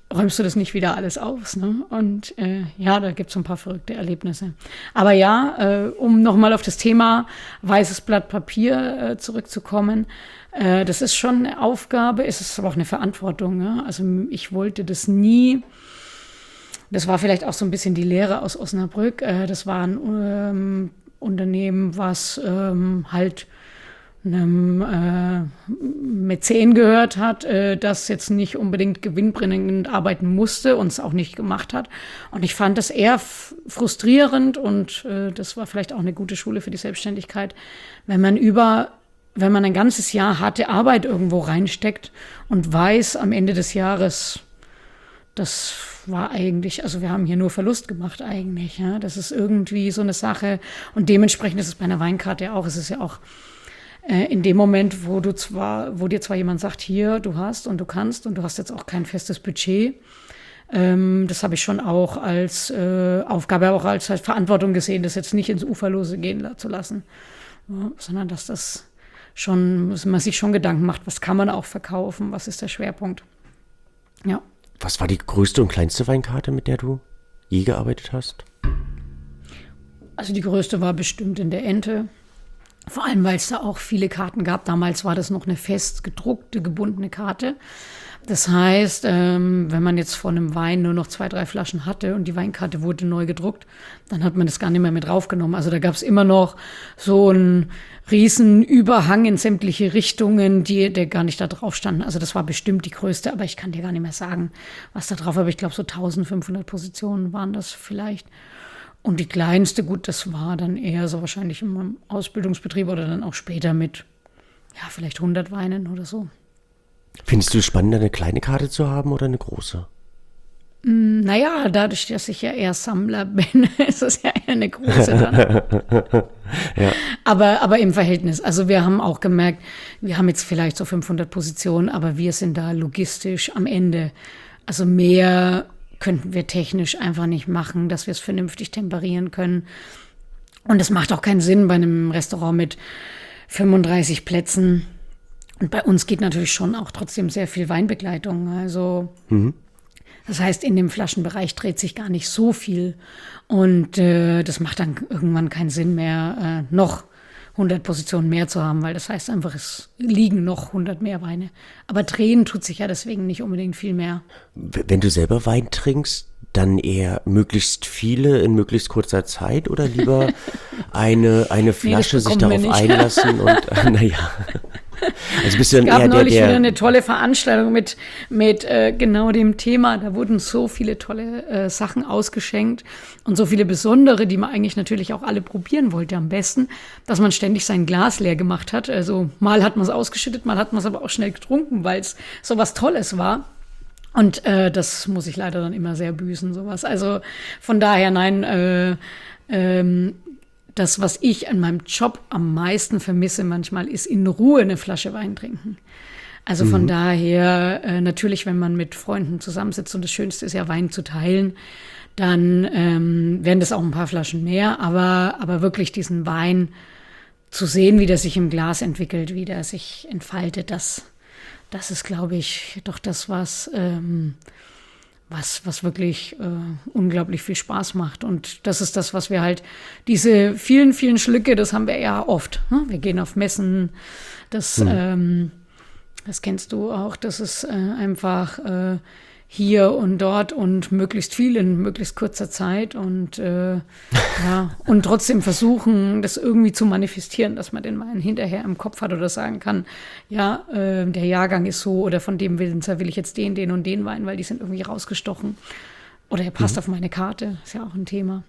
räumst du das nicht wieder alles aus. Ne? Und äh, ja, da gibt es so ein paar verrückte Erlebnisse. Aber ja, äh, um nochmal auf das Thema weißes Blatt Papier äh, zurückzukommen, äh, das ist schon eine Aufgabe, es ist aber auch eine Verantwortung. Ja? Also ich wollte das nie, das war vielleicht auch so ein bisschen die Lehre aus Osnabrück, äh, das war ein ähm, Unternehmen, was ähm, halt einem äh, Mäzen gehört hat, äh, das jetzt nicht unbedingt gewinnbringend arbeiten musste und es auch nicht gemacht hat. Und ich fand das eher f- frustrierend und äh, das war vielleicht auch eine gute Schule für die Selbstständigkeit, wenn man über, wenn man ein ganzes Jahr harte Arbeit irgendwo reinsteckt und weiß am Ende des Jahres, das war eigentlich, also wir haben hier nur Verlust gemacht eigentlich. Ja? Das ist irgendwie so eine Sache und dementsprechend ist es bei einer Weinkarte auch, es ist ja auch in dem Moment, wo du zwar, wo dir zwar jemand sagt, hier, du hast und du kannst und du hast jetzt auch kein festes Budget, ähm, das habe ich schon auch als äh, Aufgabe, auch als, als Verantwortung gesehen, das jetzt nicht ins Uferlose gehen la- zu lassen, ja, sondern dass das schon, dass man sich schon Gedanken macht, was kann man auch verkaufen, was ist der Schwerpunkt. Ja. Was war die größte und kleinste Weinkarte, mit der du je gearbeitet hast? Also die größte war bestimmt in der Ente. Vor allem, weil es da auch viele Karten gab. Damals war das noch eine fest gedruckte, gebundene Karte. Das heißt, ähm, wenn man jetzt von einem Wein nur noch zwei, drei Flaschen hatte und die Weinkarte wurde neu gedruckt, dann hat man das gar nicht mehr mit draufgenommen. Also da gab es immer noch so einen riesen Überhang in sämtliche Richtungen, die der gar nicht da drauf standen. Also das war bestimmt die größte, aber ich kann dir gar nicht mehr sagen, was da drauf war. Aber ich glaube, so eintausendfünfhundert Positionen waren das vielleicht. Und die kleinste, gut, das war dann eher so wahrscheinlich im Ausbildungsbetrieb oder dann auch später mit, ja, vielleicht hundert Weinen oder so. Findest du es spannender, eine kleine Karte zu haben oder eine große? Mm, naja, dadurch, dass ich ja eher Sammler bin, ist es ja eher eine große dann. Ja. Aber, aber im Verhältnis. Also wir haben auch gemerkt, wir haben jetzt vielleicht so fünfhundert Positionen, aber wir sind da logistisch am Ende. Also mehr könnten wir technisch einfach nicht machen, dass wir es vernünftig temperieren können. Und es macht auch keinen Sinn bei einem Restaurant mit fünfunddreißig Plätzen. Und bei uns geht natürlich schon auch trotzdem sehr viel Weinbegleitung. Also mhm. Das heißt, in dem Flaschenbereich dreht sich gar nicht so viel. Und äh, das macht dann irgendwann keinen Sinn mehr, äh, noch hundert Positionen mehr zu haben, weil das heißt einfach, es liegen noch hundert mehr Weine. Aber drehen tut sich ja deswegen nicht unbedingt viel mehr. Wenn du selber Wein trinkst, dann eher möglichst viele in möglichst kurzer Zeit oder lieber eine, eine Flasche nee, sich darauf einlassen und äh, naja. Also bist du dann es gab eher neulich der, der wieder eine tolle Veranstaltung mit, mit äh, genau dem Thema. Da wurden so viele tolle äh, Sachen ausgeschenkt und so viele besondere, die man eigentlich natürlich auch alle probieren wollte am besten, dass man ständig sein Glas leer gemacht hat. Also mal hat man es ausgeschüttet, mal hat man es aber auch schnell getrunken, weil es so was Tolles war. Und äh, das muss ich leider dann immer sehr büßen, sowas. Also von daher, nein, äh, ähm, das, was ich an meinem Job am meisten vermisse manchmal, ist in Ruhe eine Flasche Wein trinken. Also von mhm. daher, äh, natürlich, wenn man mit Freunden zusammensitzt und das Schönste ist ja, Wein zu teilen, dann ähm, werden das auch ein paar Flaschen mehr. Aber, aber wirklich diesen Wein zu sehen, wie der sich im Glas entwickelt, wie der sich entfaltet, das, das ist, glaube ich, doch das, was... Ähm, Was, was wirklich äh, unglaublich viel Spaß macht. Und das ist das, was wir halt, diese vielen, vielen Schlücke, das haben wir ja oft. Ne? Wir gehen auf Messen, das, mhm. ähm, das kennst du auch, das ist äh, einfach äh, hier und dort und möglichst viel in möglichst kurzer Zeit und äh, ja, und trotzdem versuchen, das irgendwie zu manifestieren, dass man den Wein hinterher im Kopf hat oder sagen kann, ja, äh, der Jahrgang ist so oder von dem Winzer will ich jetzt den, den und den Wein, weil die sind irgendwie rausgestochen oder er passt mhm. auf meine Karte, ist ja auch ein Thema.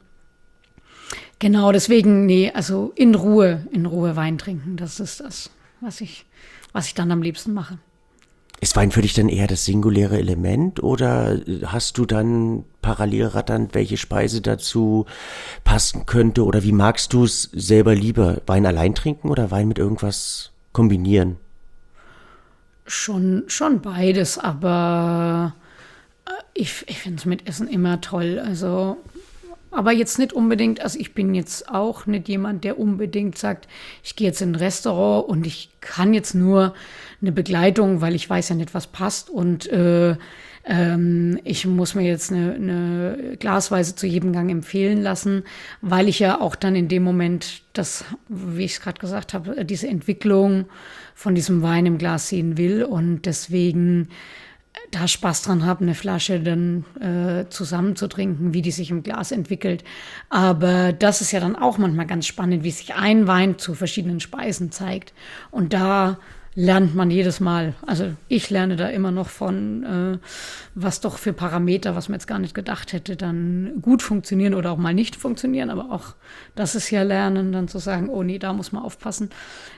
Genau, deswegen, nee, also in Ruhe, in Ruhe Wein trinken, das ist das, was ich, was ich dann am liebsten mache. Ist Wein für dich dann eher das singuläre Element oder hast du dann parallel ratternd, welche Speise dazu passen könnte oder wie magst du es selber lieber? Wein allein trinken oder Wein mit irgendwas kombinieren? Schon, schon beides, aber ich, ich finde es mit Essen immer toll, also aber jetzt nicht unbedingt, also ich bin jetzt auch nicht jemand, der unbedingt sagt, ich gehe jetzt in ein Restaurant und ich kann jetzt nur eine Begleitung, weil ich weiß ja nicht, was passt und äh, ähm, ich muss mir jetzt eine, eine Glasweise zu jedem Gang empfehlen lassen, weil ich ja auch dann in dem Moment das, wie ich es gerade gesagt habe, diese Entwicklung von diesem Wein im Glas sehen will und deswegen da Spaß dran habe, eine Flasche dann äh, zusammen zu trinken, wie die sich im Glas entwickelt. Aber das ist ja dann auch manchmal ganz spannend, wie sich ein Wein zu verschiedenen Speisen zeigt. Und da lernt man jedes Mal, also ich lerne da immer noch von, äh, was doch für Parameter, was man jetzt gar nicht gedacht hätte, dann gut funktionieren oder auch mal nicht funktionieren. Aber auch das ist ja Lernen, dann zu sagen, oh nee, da muss man aufpassen.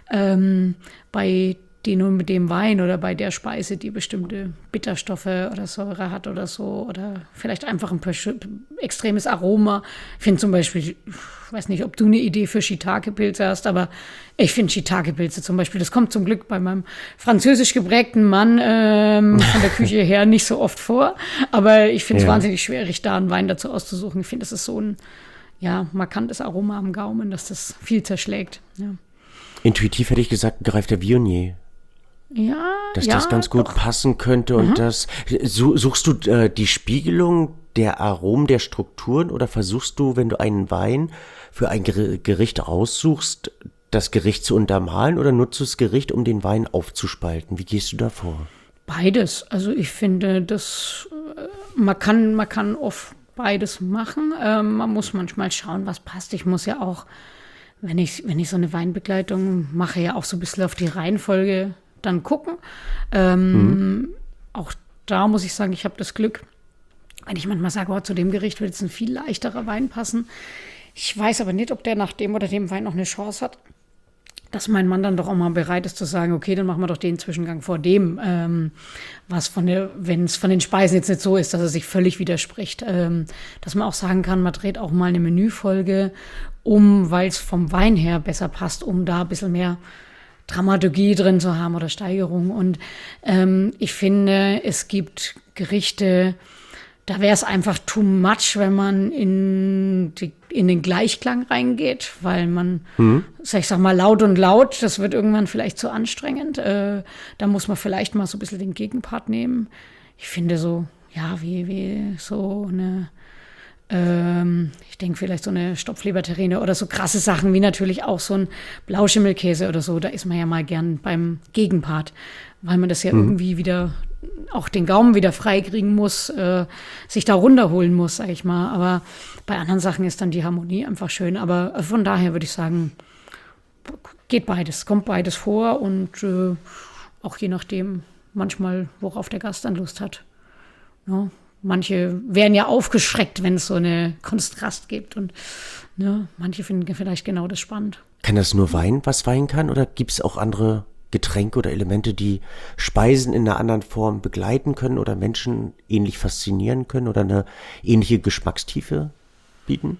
Ähm, bei die nun mit dem Wein oder bei der Speise, die bestimmte Bitterstoffe oder Säure hat oder so, oder vielleicht einfach ein extremes Aroma. Ich finde zum Beispiel, ich weiß nicht, ob du eine Idee für Shiitake-Pilze hast, aber ich finde Shiitake-Pilze zum Beispiel, das kommt zum Glück bei meinem französisch geprägten Mann ähm, von der Küche her nicht so oft vor, aber ich finde es ja. wahnsinnig schwierig, da einen Wein dazu auszusuchen. Ich finde, das ist so ein ja, markantes Aroma am Gaumen, dass das viel zerschlägt. Ja. Intuitiv hätte ich gesagt, gereifter Viognier. Ja, dass ja, das ganz gut doch. passen könnte und mhm. das suchst du äh, die Spiegelung der Aromen, der Strukturen oder versuchst du, wenn du einen Wein für ein Gericht aussuchst, das Gericht zu untermalen oder nutzt du das Gericht, um den Wein aufzuspalten? Wie gehst du da vor? Beides. Also ich finde, das man kann man kann oft beides machen. Ähm, man muss manchmal schauen, was passt. Ich muss ja auch, wenn ich wenn ich so eine Weinbegleitung mache, ja auch so ein bisschen auf die Reihenfolge dann gucken. Ähm, mhm. Auch da muss ich sagen, ich habe das Glück, wenn ich manchmal sage, oh, zu dem Gericht wird jetzt ein viel leichterer Wein passen. Ich weiß aber nicht, ob der nach dem oder dem Wein noch eine Chance hat, dass mein Mann dann doch auch mal bereit ist zu sagen, okay, dann machen wir doch den Zwischengang vor dem, ähm, was von der, wenn es von den Speisen jetzt nicht so ist, dass er sich völlig widerspricht. Ähm, dass man auch sagen kann, man dreht auch mal eine Menüfolge um, weil es vom Wein her besser passt, um da ein bisschen mehr Dramaturgie drin zu haben oder Steigerung. Und ähm, ich finde, es gibt Gerichte, da wäre es einfach too much, wenn man in, die, in den Gleichklang reingeht, weil man, mhm. ich sag mal, laut und laut, das wird irgendwann vielleicht zu anstrengend. Äh, da muss man vielleicht mal so ein bisschen den Gegenpart nehmen. Ich finde so, ja, wie, wie so eine ich denke vielleicht so eine Stopfleberterrine oder so krasse Sachen wie natürlich auch so ein Blauschimmelkäse oder so. Da ist man ja mal gern beim Gegenpart, weil man das ja mhm. irgendwie wieder, auch den Gaumen wieder freikriegen muss, äh, sich da runterholen muss, sag ich mal. Aber bei anderen Sachen ist dann die Harmonie einfach schön. Aber von daher würde ich sagen, geht beides, kommt beides vor und äh, auch je nachdem manchmal, worauf der Gast dann Lust hat. Ja. Manche werden ja aufgeschreckt, wenn es so eine Kontrast gibt. Und ne, manche finden vielleicht genau das spannend. Kann das nur Wein, was Wein kann? Oder gibt es auch andere Getränke oder Elemente, die Speisen in einer anderen Form begleiten können oder Menschen ähnlich faszinieren können oder eine ähnliche Geschmackstiefe bieten?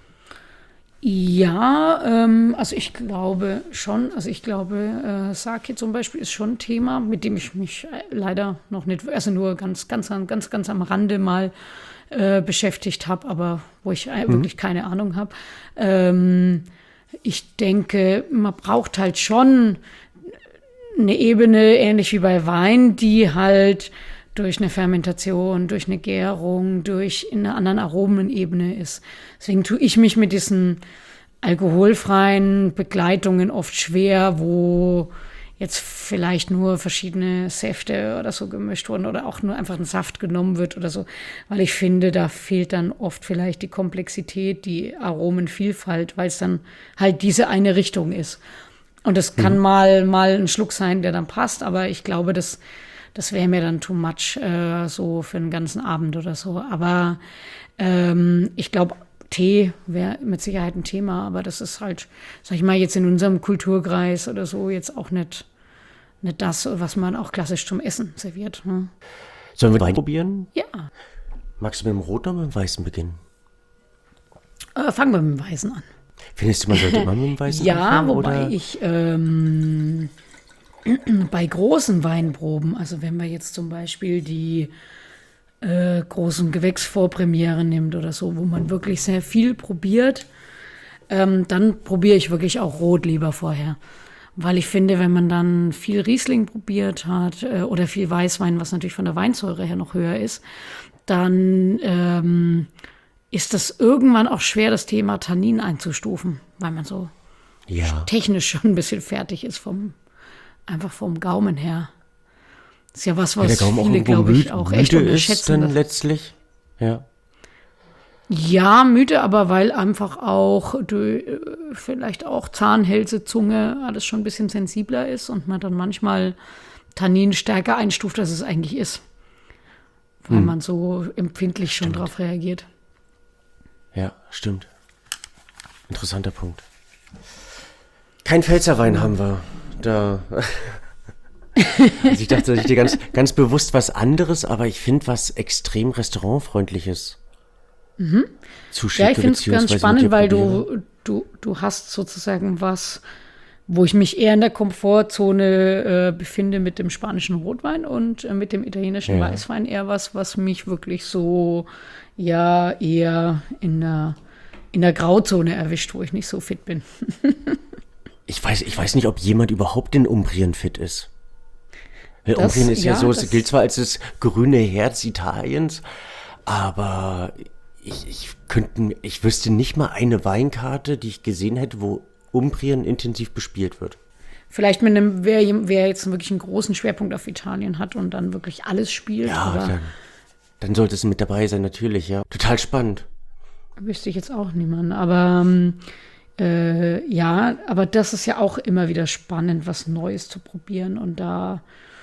Ja, ähm, also ich glaube schon, also ich glaube, äh, Sake zum Beispiel ist schon ein Thema, mit dem ich mich äh, leider noch nicht, also nur ganz, ganz, ganz, ganz am Rande mal äh, beschäftigt habe, aber wo ich äh, mhm. wirklich keine Ahnung habe. Ähm, ich denke, man braucht halt schon eine Ebene, ähnlich wie bei Wein, die halt durch eine Fermentation, durch eine Gärung, durch in einer anderen Aromenebene ist. Deswegen tue ich mich mit diesen alkoholfreien Begleitungen oft schwer, wo jetzt vielleicht nur verschiedene Säfte oder so gemischt wurden oder auch nur einfach ein Saft genommen wird oder so, weil ich finde, da fehlt dann oft vielleicht die Komplexität, die Aromenvielfalt, weil es dann halt diese eine Richtung ist. Und das kann mhm. mal, mal ein Schluck sein, der dann passt, aber ich glaube, das Das wäre mir dann too much, äh, so für einen ganzen Abend oder so. Aber ähm, ich glaube, Tee wäre mit Sicherheit ein Thema. Aber das ist halt, sag ich mal, jetzt in unserem Kulturkreis oder so jetzt auch nicht, nicht das, was man auch klassisch zum Essen serviert. Ne? Sollen wir Wein probieren? Ja. Magst du mit dem Roten oder mit dem Weißen beginnen? Äh, fangen wir mit dem Weißen an. Findest du, man sollte immer mit dem Weißen ja, anfangen? Ja, wobei oder? ich... Ähm, bei großen Weinproben, also wenn man jetzt zum Beispiel die äh, großen Gewächsvorpremieren nimmt oder so, wo man wirklich sehr viel probiert, ähm, dann probiere ich wirklich auch Rot lieber vorher. Weil ich finde, wenn man dann viel Riesling probiert hat äh, oder viel Weißwein, was natürlich von der Weinsäure her noch höher ist, dann ähm, ist das irgendwann auch schwer, das Thema Tannin einzustufen, weil man so Ja. technisch schon ein bisschen fertig ist, vom, einfach vom Gaumen her. Das ist ja was, Ja, der was Gaumen auch viele, irgendwo glaube ich, müde, auch echt müde ist unterschätzen. dann dass- letztlich. Ja. Ja, müde, aber weil einfach auch du, vielleicht auch Zahnhälse, Zunge, alles schon ein bisschen sensibler ist und man dann manchmal Tannin stärker einstuft, als es eigentlich ist. Weil man so empfindlich schon drauf reagiert. Ja, stimmt. Interessanter Punkt. Kein Pfälzerwein haben wir. Da. Also ich dachte, ich dir ganz, ganz bewusst was anderes, aber ich finde was extrem restaurantfreundliches. Mhm. Ja, ich finde es ganz spannend, weil du, du, du hast sozusagen was, wo ich mich eher in der Komfortzone äh, befinde mit dem spanischen Rotwein und äh, mit dem italienischen Ja. Weißwein eher was, was mich wirklich so, ja, eher in der, in der Grauzone erwischt, wo ich nicht so fit bin. Ich weiß, ich weiß nicht, ob jemand überhaupt in Umbrien fit ist. Weil Das- Umbrien ist ja, ja, so, es das- gilt zwar als das grüne Herz Italiens, aber ich, ich könnte, ich wüsste nicht mal eine Weinkarte, die ich gesehen hätte, wo Umbrien intensiv bespielt wird. Vielleicht mit einem, wer, wer jetzt wirklich einen großen Schwerpunkt auf Italien hat und dann wirklich alles spielt, Ja, aber dann, dann sollte es mit dabei sein, natürlich, ja. Total spannend. wüsste ich jetzt auch niemanden. Aber ähm, äh, ja, aber das ist ja auch immer wieder spannend, was Neues zu probieren und da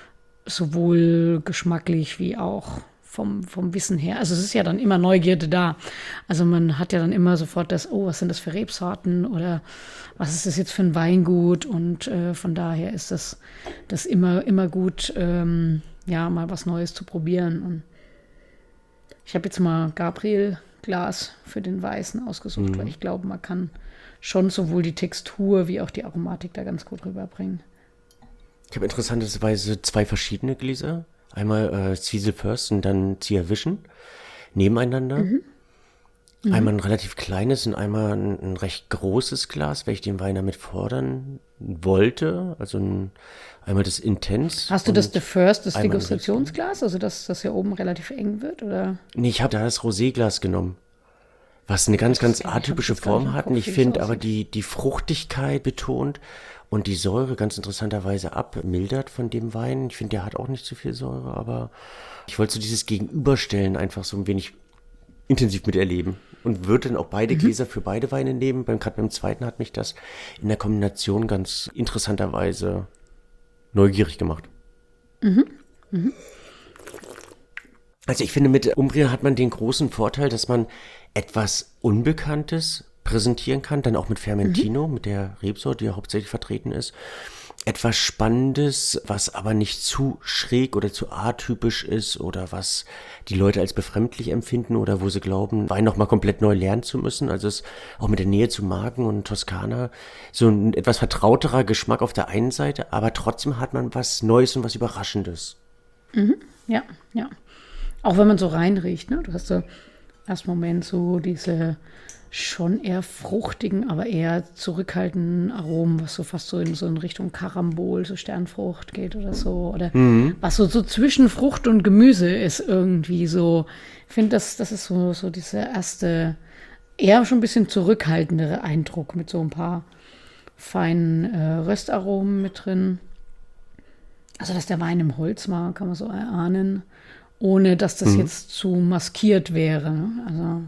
sowohl geschmacklich wie auch vom, vom Wissen her. Also es ist ja dann immer Neugierde da. Also man hat ja dann immer sofort das, oh, was sind das für Rebsorten oder was ist das jetzt für ein Weingut? Und äh, von daher ist das, das immer, immer gut, ähm, ja, mal was Neues zu probieren. Und ich habe jetzt mal Gabriel Glas für den Weißen ausgesucht, Mhm. weil ich glaube, man kann schon sowohl die Textur wie auch die Aromatik da ganz gut rüberbringen. Ich habe interessanterweise zwei verschiedene Gläser. Einmal äh, Zwiesel First und dann Zia Vision nebeneinander. Einmal ein relativ kleines und einmal ein, ein recht großes Glas, weil ich den Wein damit fordern wollte. Also ein, einmal das Intense. Hast du das und- The First, das einmal ein Degustationsglas, also dass das hier oben relativ eng wird? Oder? Nee, ich habe da das Roséglas genommen. Was eine ganz, ganz kenn ich, hab ich atypische jetzt gar nicht Form im hat. Kopf, Und ich wie das finde aber aussieht. die, die Fruchtigkeit betont und die Säure ganz interessanterweise abmildert von dem Wein. Ich finde, der hat auch nicht zu viel Säure, aber ich wollte so dieses Gegenüberstellen einfach so ein wenig intensiv miterleben. Und würde dann auch beide Gläser für beide Weine nehmen. Beim, gerade beim zweiten hat mich das in der Kombination ganz interessanterweise neugierig gemacht. Also ich finde, mit Umbria hat man den großen Vorteil, dass man etwas Unbekanntes präsentieren kann, dann auch mit Fermentino, mit der Rebsorte, die ja hauptsächlich vertreten ist. Etwas Spannendes, was aber nicht zu schräg oder zu atypisch ist oder was die Leute als befremdlich empfinden oder wo sie glauben, Wein nochmal komplett neu lernen zu müssen. Also es ist auch mit der Nähe zu Marken und Toskana so ein etwas vertrauterer Geschmack auf der einen Seite, aber trotzdem hat man was Neues und was Überraschendes. Ja, ja. Auch wenn man so reinriecht, ne? Du hast so erst Moment so diese schon eher fruchtigen, aber eher zurückhaltenden Aromen, was so fast so in so in Richtung Karambol, so Sternfrucht geht oder so. Oder was so, so zwischen Frucht und Gemüse ist irgendwie so. Ich finde, das, das ist so, so dieser erste, eher schon ein bisschen zurückhaltendere Eindruck mit so ein paar feinen äh, Röstaromen mit drin. Also, dass der Wein im Holz war, kann man so erahnen, ohne dass das jetzt zu maskiert wäre. Ne? Also,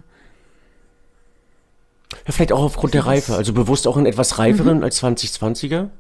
Ja, vielleicht auch aufgrund der Reife, also bewusst auch einen etwas reiferen als zwanzig zwanziger.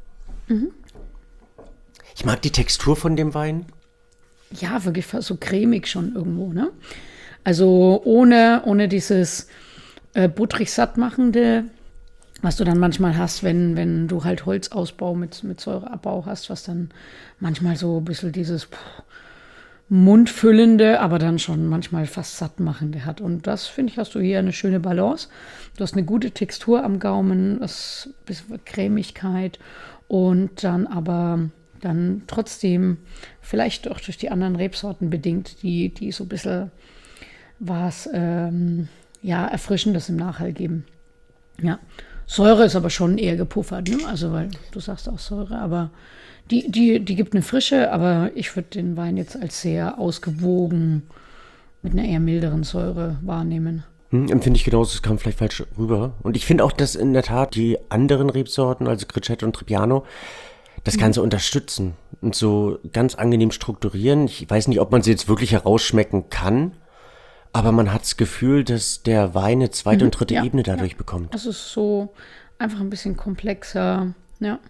Ich mag die Textur von dem Wein. ja, wirklich fast so cremig schon irgendwo, ne? Also ohne, ohne dieses äh, butterig sattmachende, was du dann manchmal hast, wenn, wenn du halt Holzausbau mit, mit Säureabbau hast, was dann manchmal so ein bisschen dieses puh, mundfüllende, aber dann schon manchmal fast sattmachende hat. Und das, finde ich, hast du hier eine schöne Balance. Du hast eine gute Textur am Gaumen, das bisschen Cremigkeit und dann aber dann trotzdem vielleicht auch durch die anderen Rebsorten bedingt, die, die so ein bisschen was ähm, ja, Erfrischendes im Nachhall geben. Ja, Säure ist aber schon eher gepuffert, ne? Also, weil du sagst auch Säure, aber die, die, die gibt eine Frische, aber ich würde den Wein jetzt als sehr ausgewogen mit einer eher milderen Säure wahrnehmen. Hm, empfinde ich genauso, es kam vielleicht falsch rüber. Und ich finde auch, dass in der Tat die anderen Rebsorten, also Gricetto und Trebbiano, das Ganze unterstützen und so ganz angenehm strukturieren. Ich weiß nicht, ob man sie jetzt wirklich herausschmecken kann, aber man hat das Gefühl, dass der Wein eine zweite und dritte ja, Ebene dadurch ja. bekommt. Das ist so einfach ein bisschen komplexer, ja.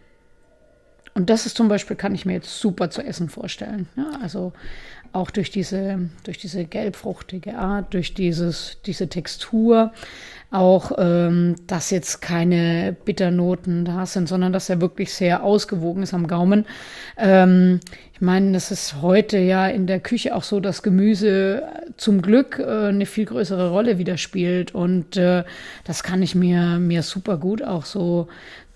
Und das ist zum Beispiel, kann ich mir jetzt super zu essen vorstellen. Ja, also auch durch diese, durch diese gelbfruchtige Art, durch dieses, diese Textur, auch, ähm, dass jetzt keine Bitternoten da sind, sondern dass er wirklich sehr ausgewogen ist am Gaumen. Ähm, ich meine, das ist heute ja in der Küche auch so, dass Gemüse zum Glück äh, eine viel größere Rolle wieder spielt. Und äh, das kann ich mir, mir super gut auch so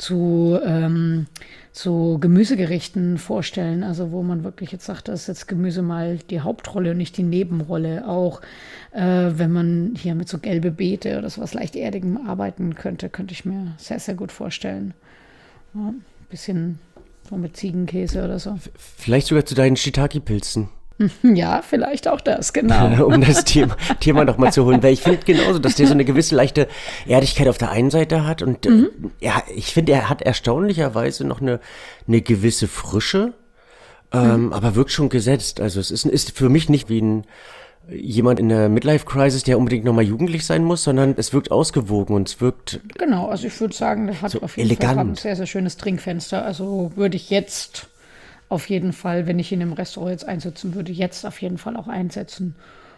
zu ähm, so Gemüsegerichten vorstellen, also wo man wirklich jetzt sagt, dass jetzt Gemüse mal die Hauptrolle und nicht die Nebenrolle. Auch äh, wenn man hier mit so gelbe Beete oder so was leicht Erdigem arbeiten könnte, könnte ich mir sehr, sehr gut vorstellen. Ja, ein bisschen so mit Ziegenkäse oder so. Vielleicht sogar zu deinen Shiitake-Pilzen. Ja, vielleicht auch das, genau. Um das Thema, Thema noch mal zu holen, weil ich finde genauso, dass der so eine gewisse leichte Erdigkeit auf der einen Seite hat und mhm. äh, ja, ich finde, er hat erstaunlicherweise noch eine, eine gewisse Frische, ähm, mhm. aber wirkt schon gesetzt. Also es ist, ist für mich nicht wie ein jemand in der Midlife-Crisis, der unbedingt nochmal jugendlich sein muss, sondern es wirkt ausgewogen und es wirkt genau, also ich würde sagen, das hat so auf jeden elegant. Fall ein sehr, sehr schönes Trinkfenster. Also würde ich jetzt auf jeden Fall, wenn ich ihn im Restaurant jetzt einsetzen würde, jetzt auf jeden Fall auch einsetzen.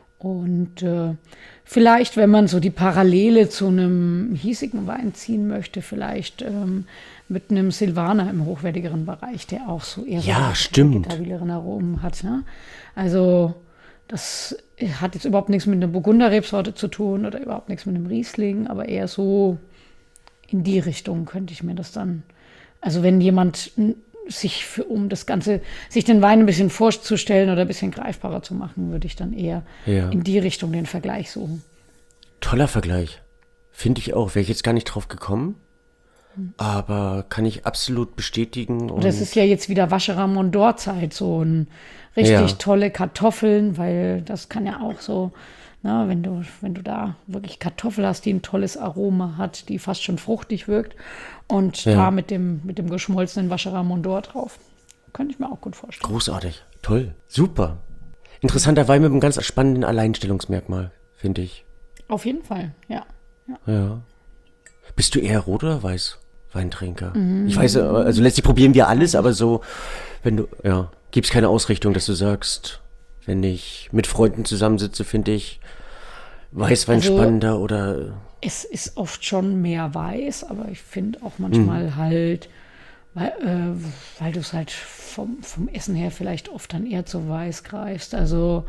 Und äh, vielleicht, wenn man so die Parallele zu einem hiesigen Wein ziehen möchte, vielleicht ähm, mit einem Silvaner im hochwertigeren Bereich, der auch so eher ja, so stimmt. vegetabileren Aromen hat. Ne? Also das hat jetzt überhaupt nichts mit einer Burgunderrebsorte zu tun oder überhaupt nichts mit einem Riesling, aber eher so in die Richtung könnte ich mir das dann, also wenn jemand sich für, um das Ganze, sich den Wein ein bisschen vorzustellen oder ein bisschen greifbarer zu machen, würde ich dann eher ja. in die Richtung den Vergleich suchen. Toller Vergleich. Finde ich auch. Wäre ich jetzt gar nicht drauf gekommen, hm. aber kann ich absolut bestätigen. Und das ist ja jetzt wieder Vacherin Mondor-Zeit, so ein richtig ja. tolle Kartoffeln, weil das kann ja auch so, na, wenn du, wenn du da wirklich Kartoffel hast, die ein tolles Aroma hat, die fast schon fruchtig wirkt und ja. da mit dem, mit dem geschmolzenen Vacherin Mondor drauf. Könnte ich mir auch gut vorstellen. Großartig. Toll. Super. Interessanter Wein mit einem ganz spannenden Alleinstellungsmerkmal, finde ich. Auf jeden Fall, ja. ja. Ja. Bist du eher Rot- oder Weiß-Weintrinker? Mhm. Ich weiß, also letztlich probieren wir alles, aber so, wenn du, ja, gibt es keine Ausrichtung, dass du sagst, wenn ich mit Freunden zusammensitze, finde ich Weißwein also, spannender oder... Es ist oft schon mehr weiß, aber ich finde auch manchmal mhm. halt, weil, äh, weil du es halt vom, vom Essen her vielleicht oft dann eher zu weiß greifst. Also,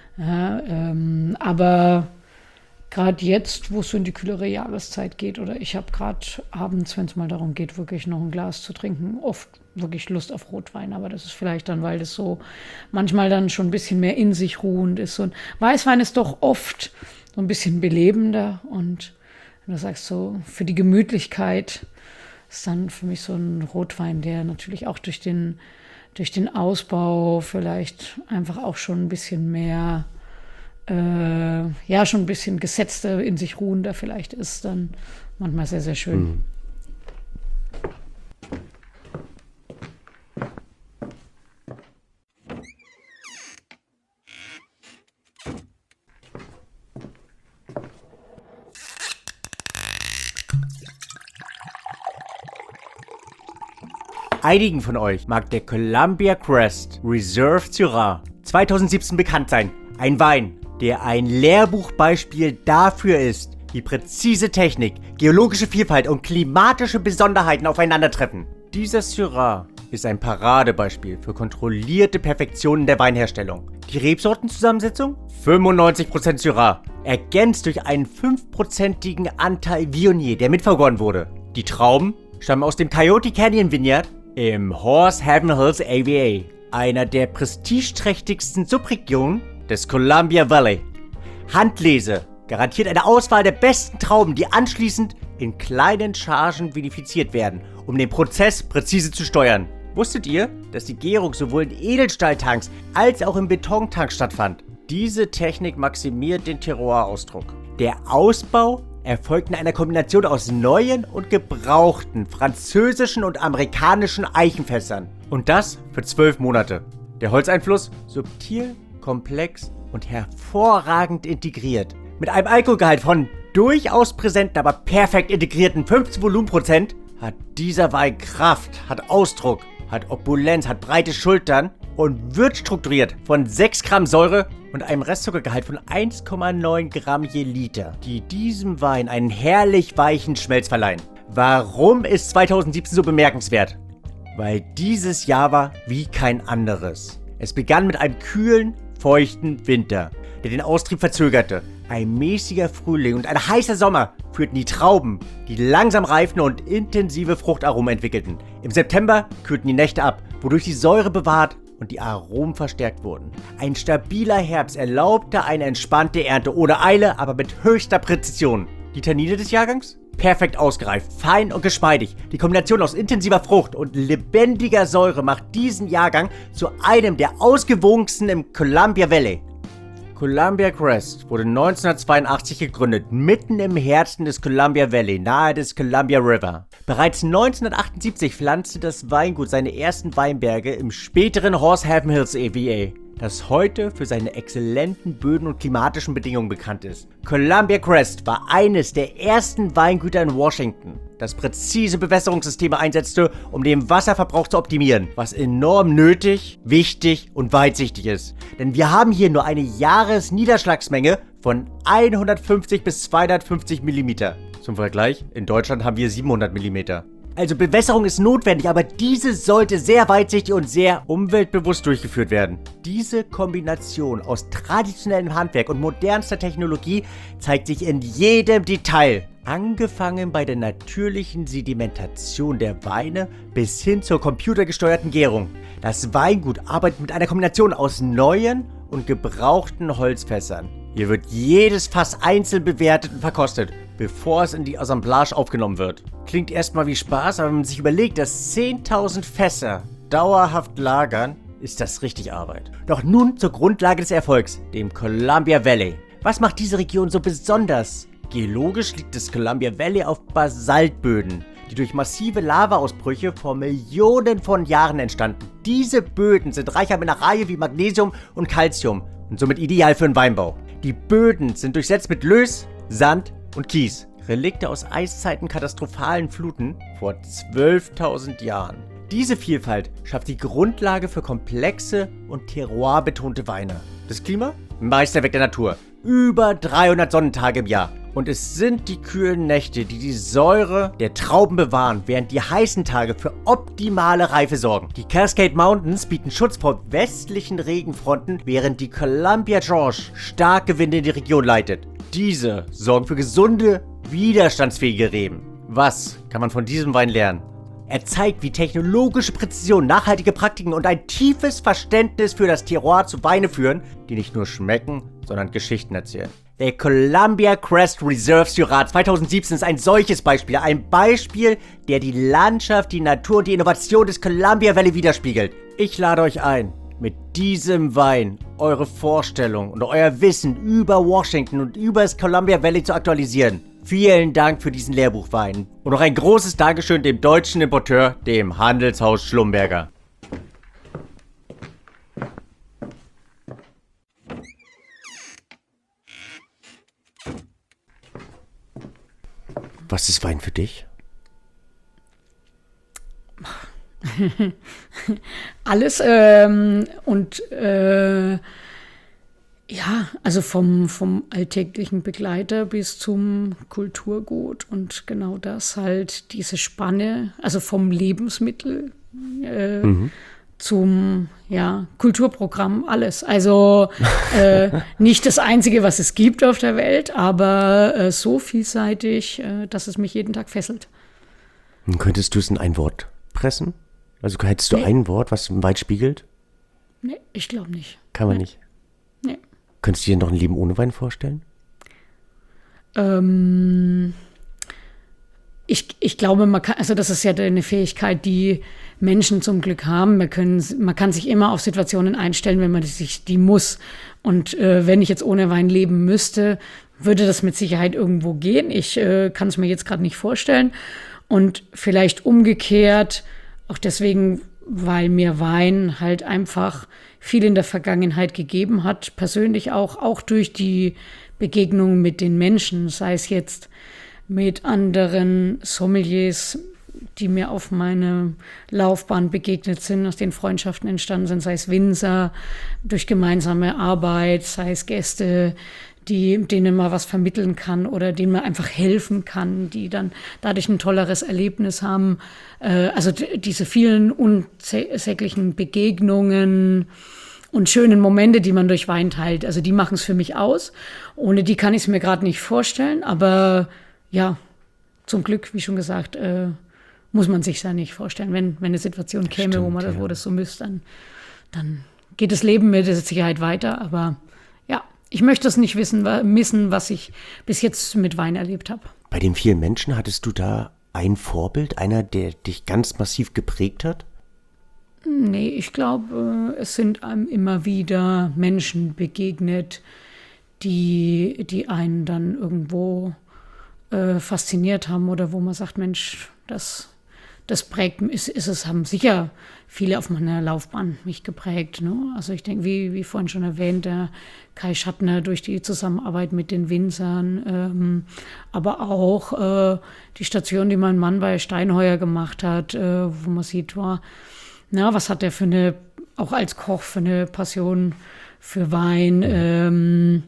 ja, ähm, aber gerade jetzt, wo es so in die kühlere Jahreszeit geht, oder ich habe gerade abends, wenn es mal darum geht, wirklich noch ein Glas zu trinken, oft wirklich Lust auf Rotwein, aber das ist vielleicht dann, weil das so manchmal dann schon ein bisschen mehr in sich ruhend ist. Und Weißwein ist doch oft so ein bisschen belebender und wenn du sagst so, für die Gemütlichkeit ist dann für mich so ein Rotwein, der natürlich auch durch den, durch den Ausbau vielleicht einfach auch schon ein bisschen mehr, äh, ja, schon ein bisschen gesetzter, in sich ruhender vielleicht ist, dann manchmal sehr, sehr schön. Mhm. Einigen von euch mag der Columbia Crest Reserve Syrah zweitausendsiebzehn bekannt sein. Ein Wein, der ein Lehrbuchbeispiel dafür ist, wie präzise Technik, geologische Vielfalt und klimatische Besonderheiten aufeinandertreffen. Dieser Syrah ist ein Paradebeispiel für kontrollierte Perfektionen der Weinherstellung. Die Rebsortenzusammensetzung? fünfundneunzig Prozent Syrah, ergänzt durch einen fünfprozentigen Anteil Viognier, der mitvergoren wurde. Die Trauben stammen aus dem Coyote Canyon Vineyard im Horse Heaven Hills A V A, einer der prestigeträchtigsten Subregionen des Columbia Valley. Handlese garantiert eine Auswahl der besten Trauben, die anschließend in kleinen Chargen vinifiziert werden, um den Prozess präzise zu steuern. Wusstet ihr, dass die Gärung sowohl in Edelstahltanks als auch im Betontank stattfand? Diese Technik maximiert den Terroirausdruck. Der Ausbau erfolgt in einer Kombination aus neuen und gebrauchten französischen und amerikanischen Eichenfässern. Und das für zwölf Monate. Der Holzeinfluss subtil, komplex und hervorragend integriert. Mit einem Alkoholgehalt von durchaus präsenten, aber perfekt integrierten fünfzehn Volumenprozent hat dieser Wein Kraft, hat Ausdruck, hat Opulenz, hat breite Schultern und wird strukturiert von sechs Gramm Säure und einem Restzuckergehalt von eins Komma neun Gramm je Liter, die diesem Wein einen herrlich weichen Schmelz verleihen. Warum ist zweitausendsiebzehn so bemerkenswert? Weil dieses Jahr war wie kein anderes. Es begann mit einem kühlen, feuchten Winter, der den Austrieb verzögerte. Ein mäßiger Frühling und ein heißer Sommer führten die Trauben, die langsam reifen und intensive Fruchtaromen entwickelten. Im September kühlten die Nächte ab, wodurch die Säure bewahrt und die Aromen verstärkt wurden. Ein stabiler Herbst erlaubte eine entspannte Ernte ohne Eile, aber mit höchster Präzision. Die Tannine des Jahrgangs? Perfekt ausgereift, fein und geschmeidig. Die Kombination aus intensiver Frucht und lebendiger Säure macht diesen Jahrgang zu einem der ausgewogensten im Columbia Valley. Columbia Crest wurde neunzehnhundertzweiundachtzig gegründet, mitten im Herzen des Columbia Valley, nahe des Columbia River. Bereits neunzehnhundertachtundsiebzig pflanzte das Weingut seine ersten Weinberge im späteren Horsehaven Hills A V A, das heute für seine exzellenten Böden und klimatischen Bedingungen bekannt ist. Columbia Crest war eines der ersten Weingüter in Washington, das präzise Bewässerungssysteme einsetzte, um den Wasserverbrauch zu optimieren, was enorm nötig, wichtig und weitsichtig ist. Denn wir haben hier nur eine Jahresniederschlagsmenge von hundertfünfzig bis zweihundertfünfzig Millimeter. Zum Vergleich, in Deutschland haben wir siebenhundert Millimeter. Also Bewässerung ist notwendig, aber diese sollte sehr weitsichtig und sehr umweltbewusst durchgeführt werden. Diese Kombination aus traditionellem Handwerk und modernster Technologie zeigt sich in jedem Detail. Angefangen bei der natürlichen Sedimentation der Weine bis hin zur computergesteuerten Gärung. Das Weingut arbeitet mit einer Kombination aus neuen und gebrauchten Holzfässern. Hier wird jedes Fass einzeln bewertet und verkostet, bevor es in die Assemblage aufgenommen wird. Klingt erstmal wie Spaß, aber wenn man sich überlegt, dass zehntausend Fässer dauerhaft lagern, ist das richtig Arbeit. Doch nun zur Grundlage des Erfolgs, dem Columbia Valley. Was macht diese Region so besonders? Geologisch liegt das Columbia Valley auf Basaltböden, die durch massive Lavaausbrüche vor Millionen von Jahren entstanden. Diese Böden sind reich an Mineralien wie Magnesium und Calcium und somit ideal für den Weinbau. Die Böden sind durchsetzt mit Löss, Sand und Kies. Relikte aus Eiszeiten katastrophalen Fluten vor zwölftausend Jahren. Diese Vielfalt schafft die Grundlage für komplexe und terroirbetonte Weine. Das Klima? Meisterwerk der Natur. Über dreihundert Sonnentage im Jahr. Und es sind die kühlen Nächte, die die Säure der Trauben bewahren, während die heißen Tage für optimale Reife sorgen. Die Cascade Mountains bieten Schutz vor westlichen Regenfronten, während die Columbia Gorge starke Winde in die Region leitet. Diese sorgen für gesunde, widerstandsfähige Reben. Was kann man von diesem Wein lernen? Er zeigt, wie technologische Präzision, nachhaltige Praktiken und ein tiefes Verständnis für das Terroir zu Weine führen, die nicht nur schmecken, sondern Geschichten erzählen. Der Columbia Crest Reserve Syrah zweitausendsiebzehn ist ein solches Beispiel. Ein Beispiel, der die Landschaft, die Natur und die Innovation des Columbia Valley widerspiegelt. Ich lade euch ein, mit diesem Wein eure Vorstellung und euer Wissen über Washington und über das Columbia Valley zu aktualisieren. Vielen Dank für diesen Lehrbuchwein. Und noch ein großes Dankeschön dem deutschen Importeur, dem Handelshaus Schlumberger. Was ist Wein für dich? Alles ähm, und äh, ja, also vom, vom alltäglichen Begleiter bis zum Kulturgut und genau das halt, diese Spanne, also vom Lebensmittel äh, mhm. zum ja, Kulturprogramm, alles. Also äh, nicht das Einzige, was es gibt auf der Welt, aber äh, so vielseitig, äh, dass es mich jeden Tag fesselt. Und könntest du es in ein Wort pressen? Also hättest du nee. ein Wort, was im Wein spiegelt? Nee, ich glaube nicht. Kann man nee. nicht? Nee. Könntest du dir noch ein Leben ohne Wein vorstellen? Ähm, ich, ich glaube, man kann, also das ist ja eine Fähigkeit, die Menschen zum Glück haben. Wir können, man kann sich immer auf Situationen einstellen, wenn man sich die muss. Und äh, wenn ich jetzt ohne Wein leben müsste, würde das mit Sicherheit irgendwo gehen. Ich äh, kann es mir jetzt gerade nicht vorstellen. Und vielleicht umgekehrt, auch deswegen, weil mir Wein halt einfach viel in der Vergangenheit gegeben hat, persönlich auch, auch durch die Begegnung mit den Menschen, sei es jetzt mit anderen Sommeliers, die mir auf meine Laufbahn begegnet sind, aus denen Freundschaften entstanden sind, sei es Winzer, durch gemeinsame Arbeit, sei es Gäste, die, denen man was vermitteln kann oder denen man einfach helfen kann, die dann dadurch ein tolleres Erlebnis haben. Äh, also d- diese vielen unsäglichen Begegnungen und schönen Momente, die man durch Wein teilt, also die machen es für mich aus. Ohne die kann ich es mir gerade nicht vorstellen, aber ja, zum Glück, wie schon gesagt, äh, muss man sich ja nicht vorstellen. Wenn, wenn eine Situation käme, Stimmt, wo man das, ja. wo das so müsste, dann, dann geht das Leben mit Sicherheit weiter. Aber ja, ich möchte es nicht wissen, wa- missen, was ich bis jetzt mit Wein erlebt habe. Bei den vielen Menschen hattest du da ein Vorbild, einer, der dich ganz massiv geprägt hat? Nee, ich glaube, äh, es sind einem immer wieder Menschen begegnet, die, die einen dann irgendwo äh, fasziniert haben oder wo man sagt, Mensch, das, das prägt, ist, ist es, haben sicher viele auf meiner Laufbahn mich geprägt. Ne? Also ich denke, wie, wie vorhin schon erwähnt, der Kai Schattner durch die Zusammenarbeit mit den Winzern, ähm, aber auch äh, die Station, die mein Mann bei Steinheuer gemacht hat, äh, wo man sieht, war, na, was hat der für eine, auch als Koch, für eine Passion für Wein, ähm,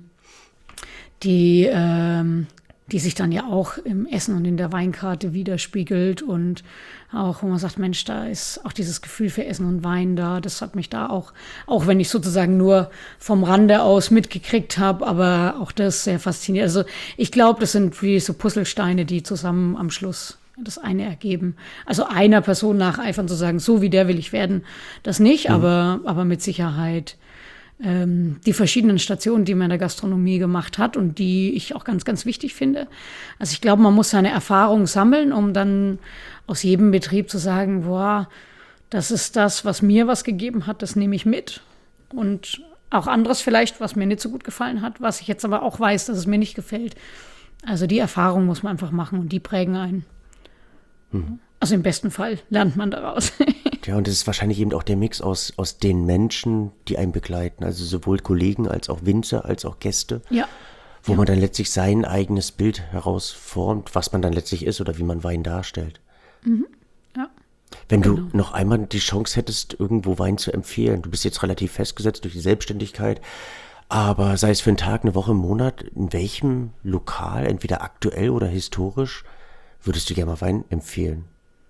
die, ähm, die sich dann ja auch im Essen und in der Weinkarte widerspiegelt und auch, wo man sagt, Mensch, da ist auch dieses Gefühl für Essen und Wein da. Das hat mich da auch, auch wenn ich sozusagen nur vom Rande aus mitgekriegt habe, aber auch das sehr fasziniert. Also ich glaube, das sind wie so Puzzlesteine, die zusammen am Schluss das eine ergeben. Also einer Person nacheifern zu sagen, so wie der will ich werden, das nicht, mhm. aber, aber mit Sicherheit ähm, die verschiedenen Stationen, die man in der Gastronomie gemacht hat und die ich auch ganz, ganz wichtig finde. Also ich glaube, man muss seine Erfahrung sammeln, um dann aus jedem Betrieb zu sagen, boah, das ist das, was mir was gegeben hat, das nehme ich mit. Und auch anderes vielleicht, was mir nicht so gut gefallen hat, was ich jetzt aber auch weiß, dass es mir nicht gefällt. Also die Erfahrung muss man einfach machen und die prägen einen. Hm. Also im besten Fall lernt man daraus. Ja, und es ist wahrscheinlich eben auch der Mix aus, aus den Menschen, die einen begleiten, also sowohl Kollegen als auch Winzer, als auch Gäste, Ja. wo Ja. man dann letztlich sein eigenes Bild herausformt, was man dann letztlich ist oder wie man Wein darstellt. Ja. Wenn Genau. du noch einmal die Chance hättest, irgendwo Wein zu empfehlen, du bist jetzt relativ festgesetzt durch die Selbstständigkeit, aber sei es für einen Tag, eine Woche, einen Monat, in welchem Lokal, entweder aktuell oder historisch, würdest du gerne mal Wein empfehlen?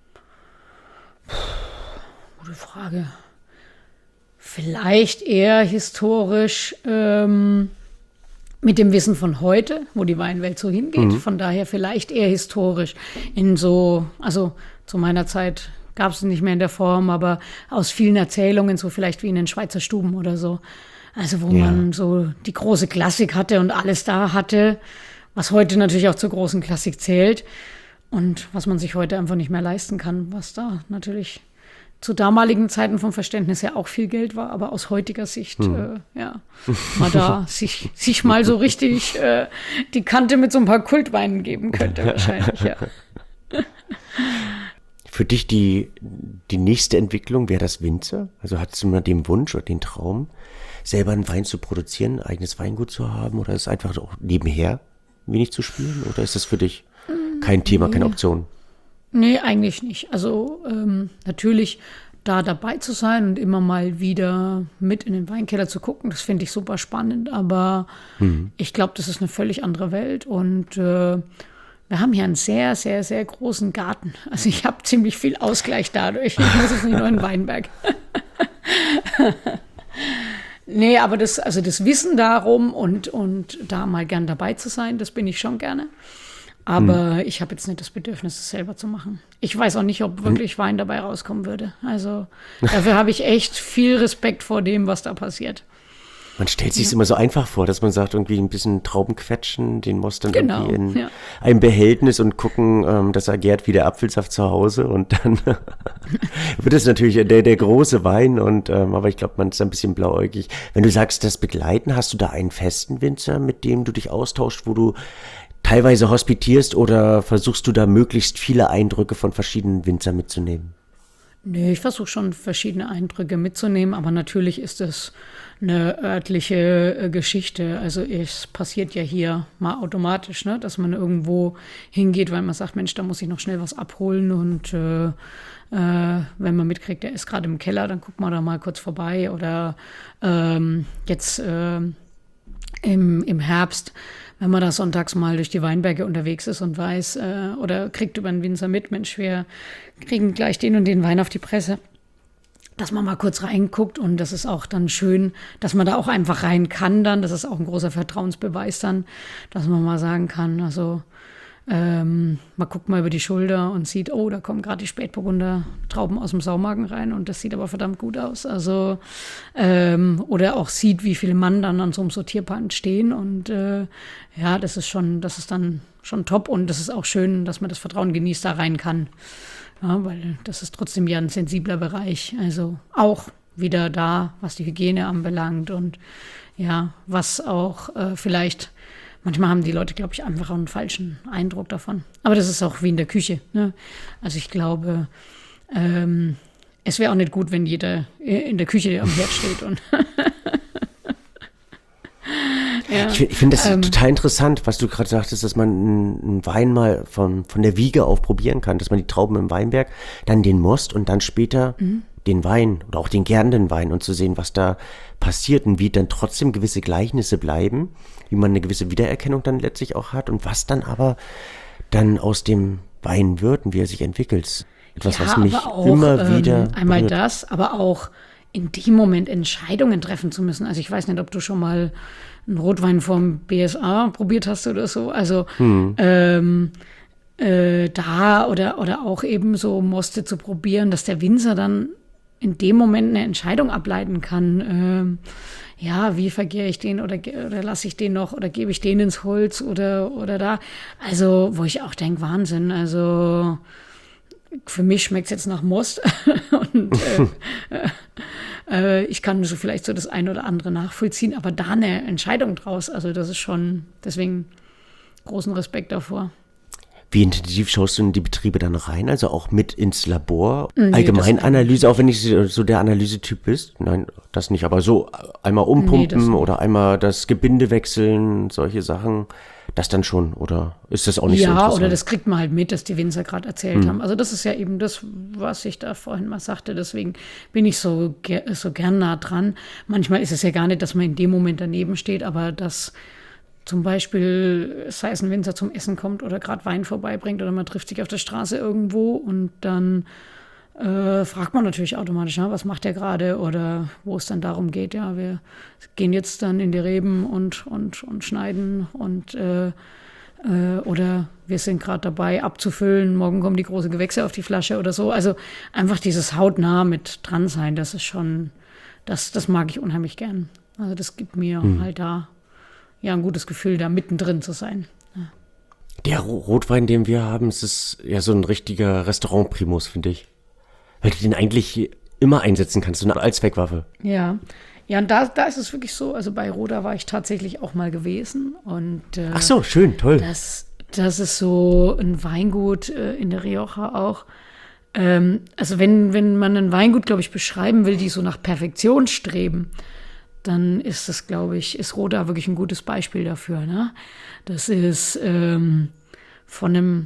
Gute Frage. Vielleicht eher historisch ähm, mit dem Wissen von heute, wo die Weinwelt so hingeht. Mhm. Von daher vielleicht eher historisch. In so, also zu meiner Zeit gab es nicht mehr in der Form, aber aus vielen Erzählungen, so vielleicht wie in den Schweizer Stuben oder so. Also wo Ja. man so die große Klassik hatte und alles da hatte, was heute natürlich auch zur großen Klassik zählt. Und was man sich heute einfach nicht mehr leisten kann, was da natürlich zu damaligen Zeiten vom Verständnis her auch viel Geld war, aber aus heutiger Sicht, hm. äh, ja, mal da sich, sich mal so richtig äh, die Kante mit so ein paar Kultweinen geben könnte wahrscheinlich, ja. Für dich die, die nächste Entwicklung wäre das Winzer? Also hattest du mal den Wunsch oder den Traum, selber einen Wein zu produzieren, ein eigenes Weingut zu haben, oder ist es einfach auch nebenher wenig zu spielen, oder ist das für dich kein Thema, keine Option? Nee, eigentlich nicht. Also ähm, natürlich da dabei zu sein und immer mal wieder mit in den Weinkeller zu gucken, das finde ich super spannend. Aber mhm. ich glaube, das ist eine völlig andere Welt. Und äh, wir haben hier einen sehr, sehr, sehr großen Garten. Also ich habe ziemlich viel Ausgleich dadurch. Ich muss jetzt nicht nur in den Weinberg. Nee, aber das, also das Wissen darum und, und da mal gern dabei zu sein, das bin ich schon gerne. Aber hm. ich habe jetzt nicht das Bedürfnis, es selber zu machen. Ich weiß auch nicht, ob wirklich Wein dabei rauskommen würde. Also dafür habe ich echt viel Respekt vor dem, was da passiert. Man stellt sich es immer so einfach vor, dass man sagt, irgendwie ein bisschen Trauben quetschen, den Most dann Genau, irgendwie in ja. ein Behältnis und gucken, ähm, dass er gärt wie der Apfelsaft zu Hause und dann wird es natürlich der, der große Wein und ähm, aber ich glaube, man ist ein bisschen blauäugig. Wenn du sagst, das Begleiten, hast du da einen festen Winzer, mit dem du dich austauschst, wo du teilweise hospitierst oder versuchst du da möglichst viele Eindrücke von verschiedenen Winzern mitzunehmen? Nee, ich versuche schon verschiedene Eindrücke mitzunehmen, aber natürlich ist es eine örtliche äh, Geschichte. Also es passiert ja hier mal automatisch, ne, dass man irgendwo hingeht, weil man sagt, Mensch, da muss ich noch schnell was abholen und äh, äh, wenn man mitkriegt, der ist gerade im Keller, dann guckt man da mal kurz vorbei oder ähm, jetzt äh, im, im Herbst, wenn man da sonntags mal durch die Weinberge unterwegs ist und weiß äh, oder kriegt über einen Winzer mit, Mensch, wir kriegen gleich den und den Wein auf die Presse, dass man mal kurz reinguckt und das ist auch dann schön, dass man da auch einfach rein kann dann, das ist auch ein großer Vertrauensbeweis dann, dass man mal sagen kann, also ähm, man guckt mal über die Schulter und sieht, oh, da kommen gerade die Spätburgunder Trauben aus dem Saumagen rein und das sieht aber verdammt gut aus. Also ähm, oder auch sieht, wie viele Mann dann an so einem Sortierband stehen und äh, ja, das ist schon, das ist dann schon top und das ist auch schön, dass man das Vertrauen genießt, da rein kann. Ja, weil das ist trotzdem ja ein sensibler Bereich. Also auch wieder da, was die Hygiene anbelangt und ja, was auch äh, vielleicht manchmal haben die Leute, glaube ich, einfach einen falschen Eindruck davon. Aber das ist auch wie in der Küche. Ne? Also ich glaube, ähm, es wäre auch nicht gut, wenn jeder in der Küche am Herd steht. Und ja, ich ich finde das ähm, total interessant, was du gerade sagtest, dass man einen Wein mal von, von der Wiege auf probieren kann, dass man die Trauben im Weinberg, dann den Most und dann später mhm. den Wein oder auch den gärenden Wein und zu sehen, was da passiert und wie dann trotzdem gewisse Gleichnisse bleiben, wie man eine gewisse Wiedererkennung dann letztlich auch hat und was dann aber dann aus dem Wein wird und wie er sich entwickelt. Etwas, ja, was mich auch, immer ähm, wieder einmal berührt. das, aber auch in dem Moment Entscheidungen treffen zu müssen. Also ich weiß nicht, ob du schon mal einen Rotwein vom B S A probiert hast oder so. Also hm. ähm, äh, da oder, oder auch eben so Moste zu probieren, dass der Winzer dann in dem Moment eine Entscheidung ableiten kann. Ähm, ja, wie vergehre ich den oder, oder lasse ich den noch oder gebe ich den ins Holz oder, oder da. Also, wo ich auch denke, Wahnsinn. Also, für mich schmeckt es jetzt nach Most. Und äh, äh, ich kann so vielleicht so das ein oder andere nachvollziehen, aber da eine Entscheidung draus, also das ist schon, deswegen großen Respekt davor. Wie intensiv schaust du in die Betriebe dann rein? Also auch mit ins Labor? Nee, Allgemeinanalyse, auch wenn nicht so der Analysetyp bist? Nein, das nicht. Aber so einmal umpumpen Nee, oder einmal das Gebinde wechseln, solche Sachen, das dann schon? Oder ist das auch nicht ja, so interessant? Ja, oder das kriegt man halt mit, dass die Winzer gerade erzählt hm. haben. Also das ist ja eben das, was ich da vorhin mal sagte. Deswegen bin ich so, so gern nah dran. Manchmal ist es ja gar nicht, dass man in dem Moment daneben steht, aber dass zum Beispiel, sei es ein Winzer zum Essen kommt oder gerade Wein vorbeibringt oder man trifft sich auf der Straße irgendwo und dann äh, fragt man natürlich automatisch, ja, was macht der gerade oder wo es dann darum geht, ja, wir gehen jetzt dann in die Reben und, und, und schneiden und äh, äh, oder wir sind gerade dabei abzufüllen, morgen kommen die große Gewächse auf die Flasche oder so. Also einfach dieses hautnah mit dran sein, das ist schon, das, das mag ich unheimlich gern. Also das gibt mir hm. halt da ja, ein gutes Gefühl, da mittendrin zu sein. Ja. Der Rotwein, den wir haben, es ist ja so ein richtiger Restaurant-Primus, finde ich. Weil du den eigentlich immer einsetzen kannst, so eine Allzweckwaffe. Ja, ja, und da, da ist es wirklich so, also bei Roda war ich tatsächlich auch mal gewesen. Und, äh, ach so, schön, toll. Das, das ist so ein Weingut äh, in der Rioja auch. Ähm, also wenn, wenn man ein Weingut, glaube ich, beschreiben will, die so nach Perfektion streben, dann ist das, glaube ich, ist Roda wirklich ein gutes Beispiel dafür. Ne? Das ist ähm, von einem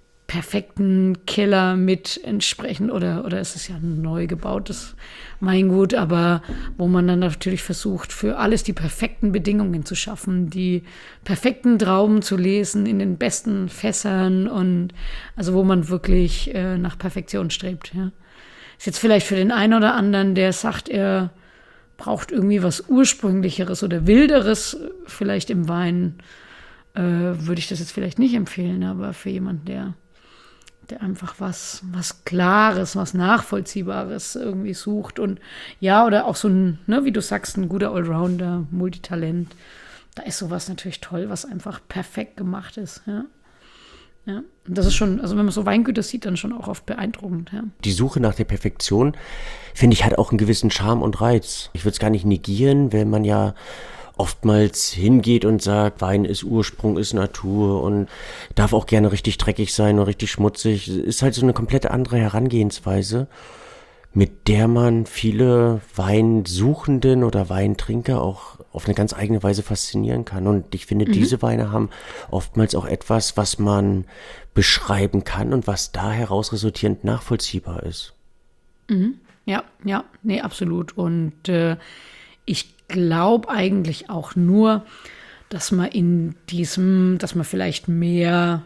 perfekten Keller mit entsprechend, oder, oder es ist ja ein neu gebautes Weingut, aber wo man dann natürlich versucht, für alles die perfekten Bedingungen zu schaffen, die perfekten Trauben zu lesen in den besten Fässern und also wo man wirklich äh, nach Perfektion strebt. Ja? Ist jetzt vielleicht für den einen oder anderen, der sagt, er braucht irgendwie was Ursprünglicheres oder Wilderes vielleicht im Wein, äh, würde ich das jetzt vielleicht nicht empfehlen, aber für jemanden, der der einfach was, was Klares, was Nachvollziehbares irgendwie sucht. Und ja, oder auch so ein, ne, wie du sagst, ein guter Allrounder, Multitalent. Da ist sowas natürlich toll, was einfach perfekt gemacht ist. Ja. Ja. Und das ist schon, also wenn man so Weingüter sieht, dann schon auch oft beeindruckend. Ja. Die Suche nach der Perfektion, finde ich, hat auch einen gewissen Charme und Reiz. Ich würde es gar nicht negieren, wenn man ja oftmals hingeht und sagt, Wein ist Ursprung, ist Natur und darf auch gerne richtig dreckig sein und richtig schmutzig. Ist halt so eine komplett andere Herangehensweise, mit der man viele Weinsuchenden oder Weintrinker auch auf eine ganz eigene Weise faszinieren kann. Und ich finde, mhm. diese Weine haben oftmals auch etwas, was man beschreiben kann und was da heraus resultierend nachvollziehbar ist. Mhm. Ja, ja, nee, absolut. Und äh, ich glaube eigentlich auch nur, dass man in diesem, dass man vielleicht mehr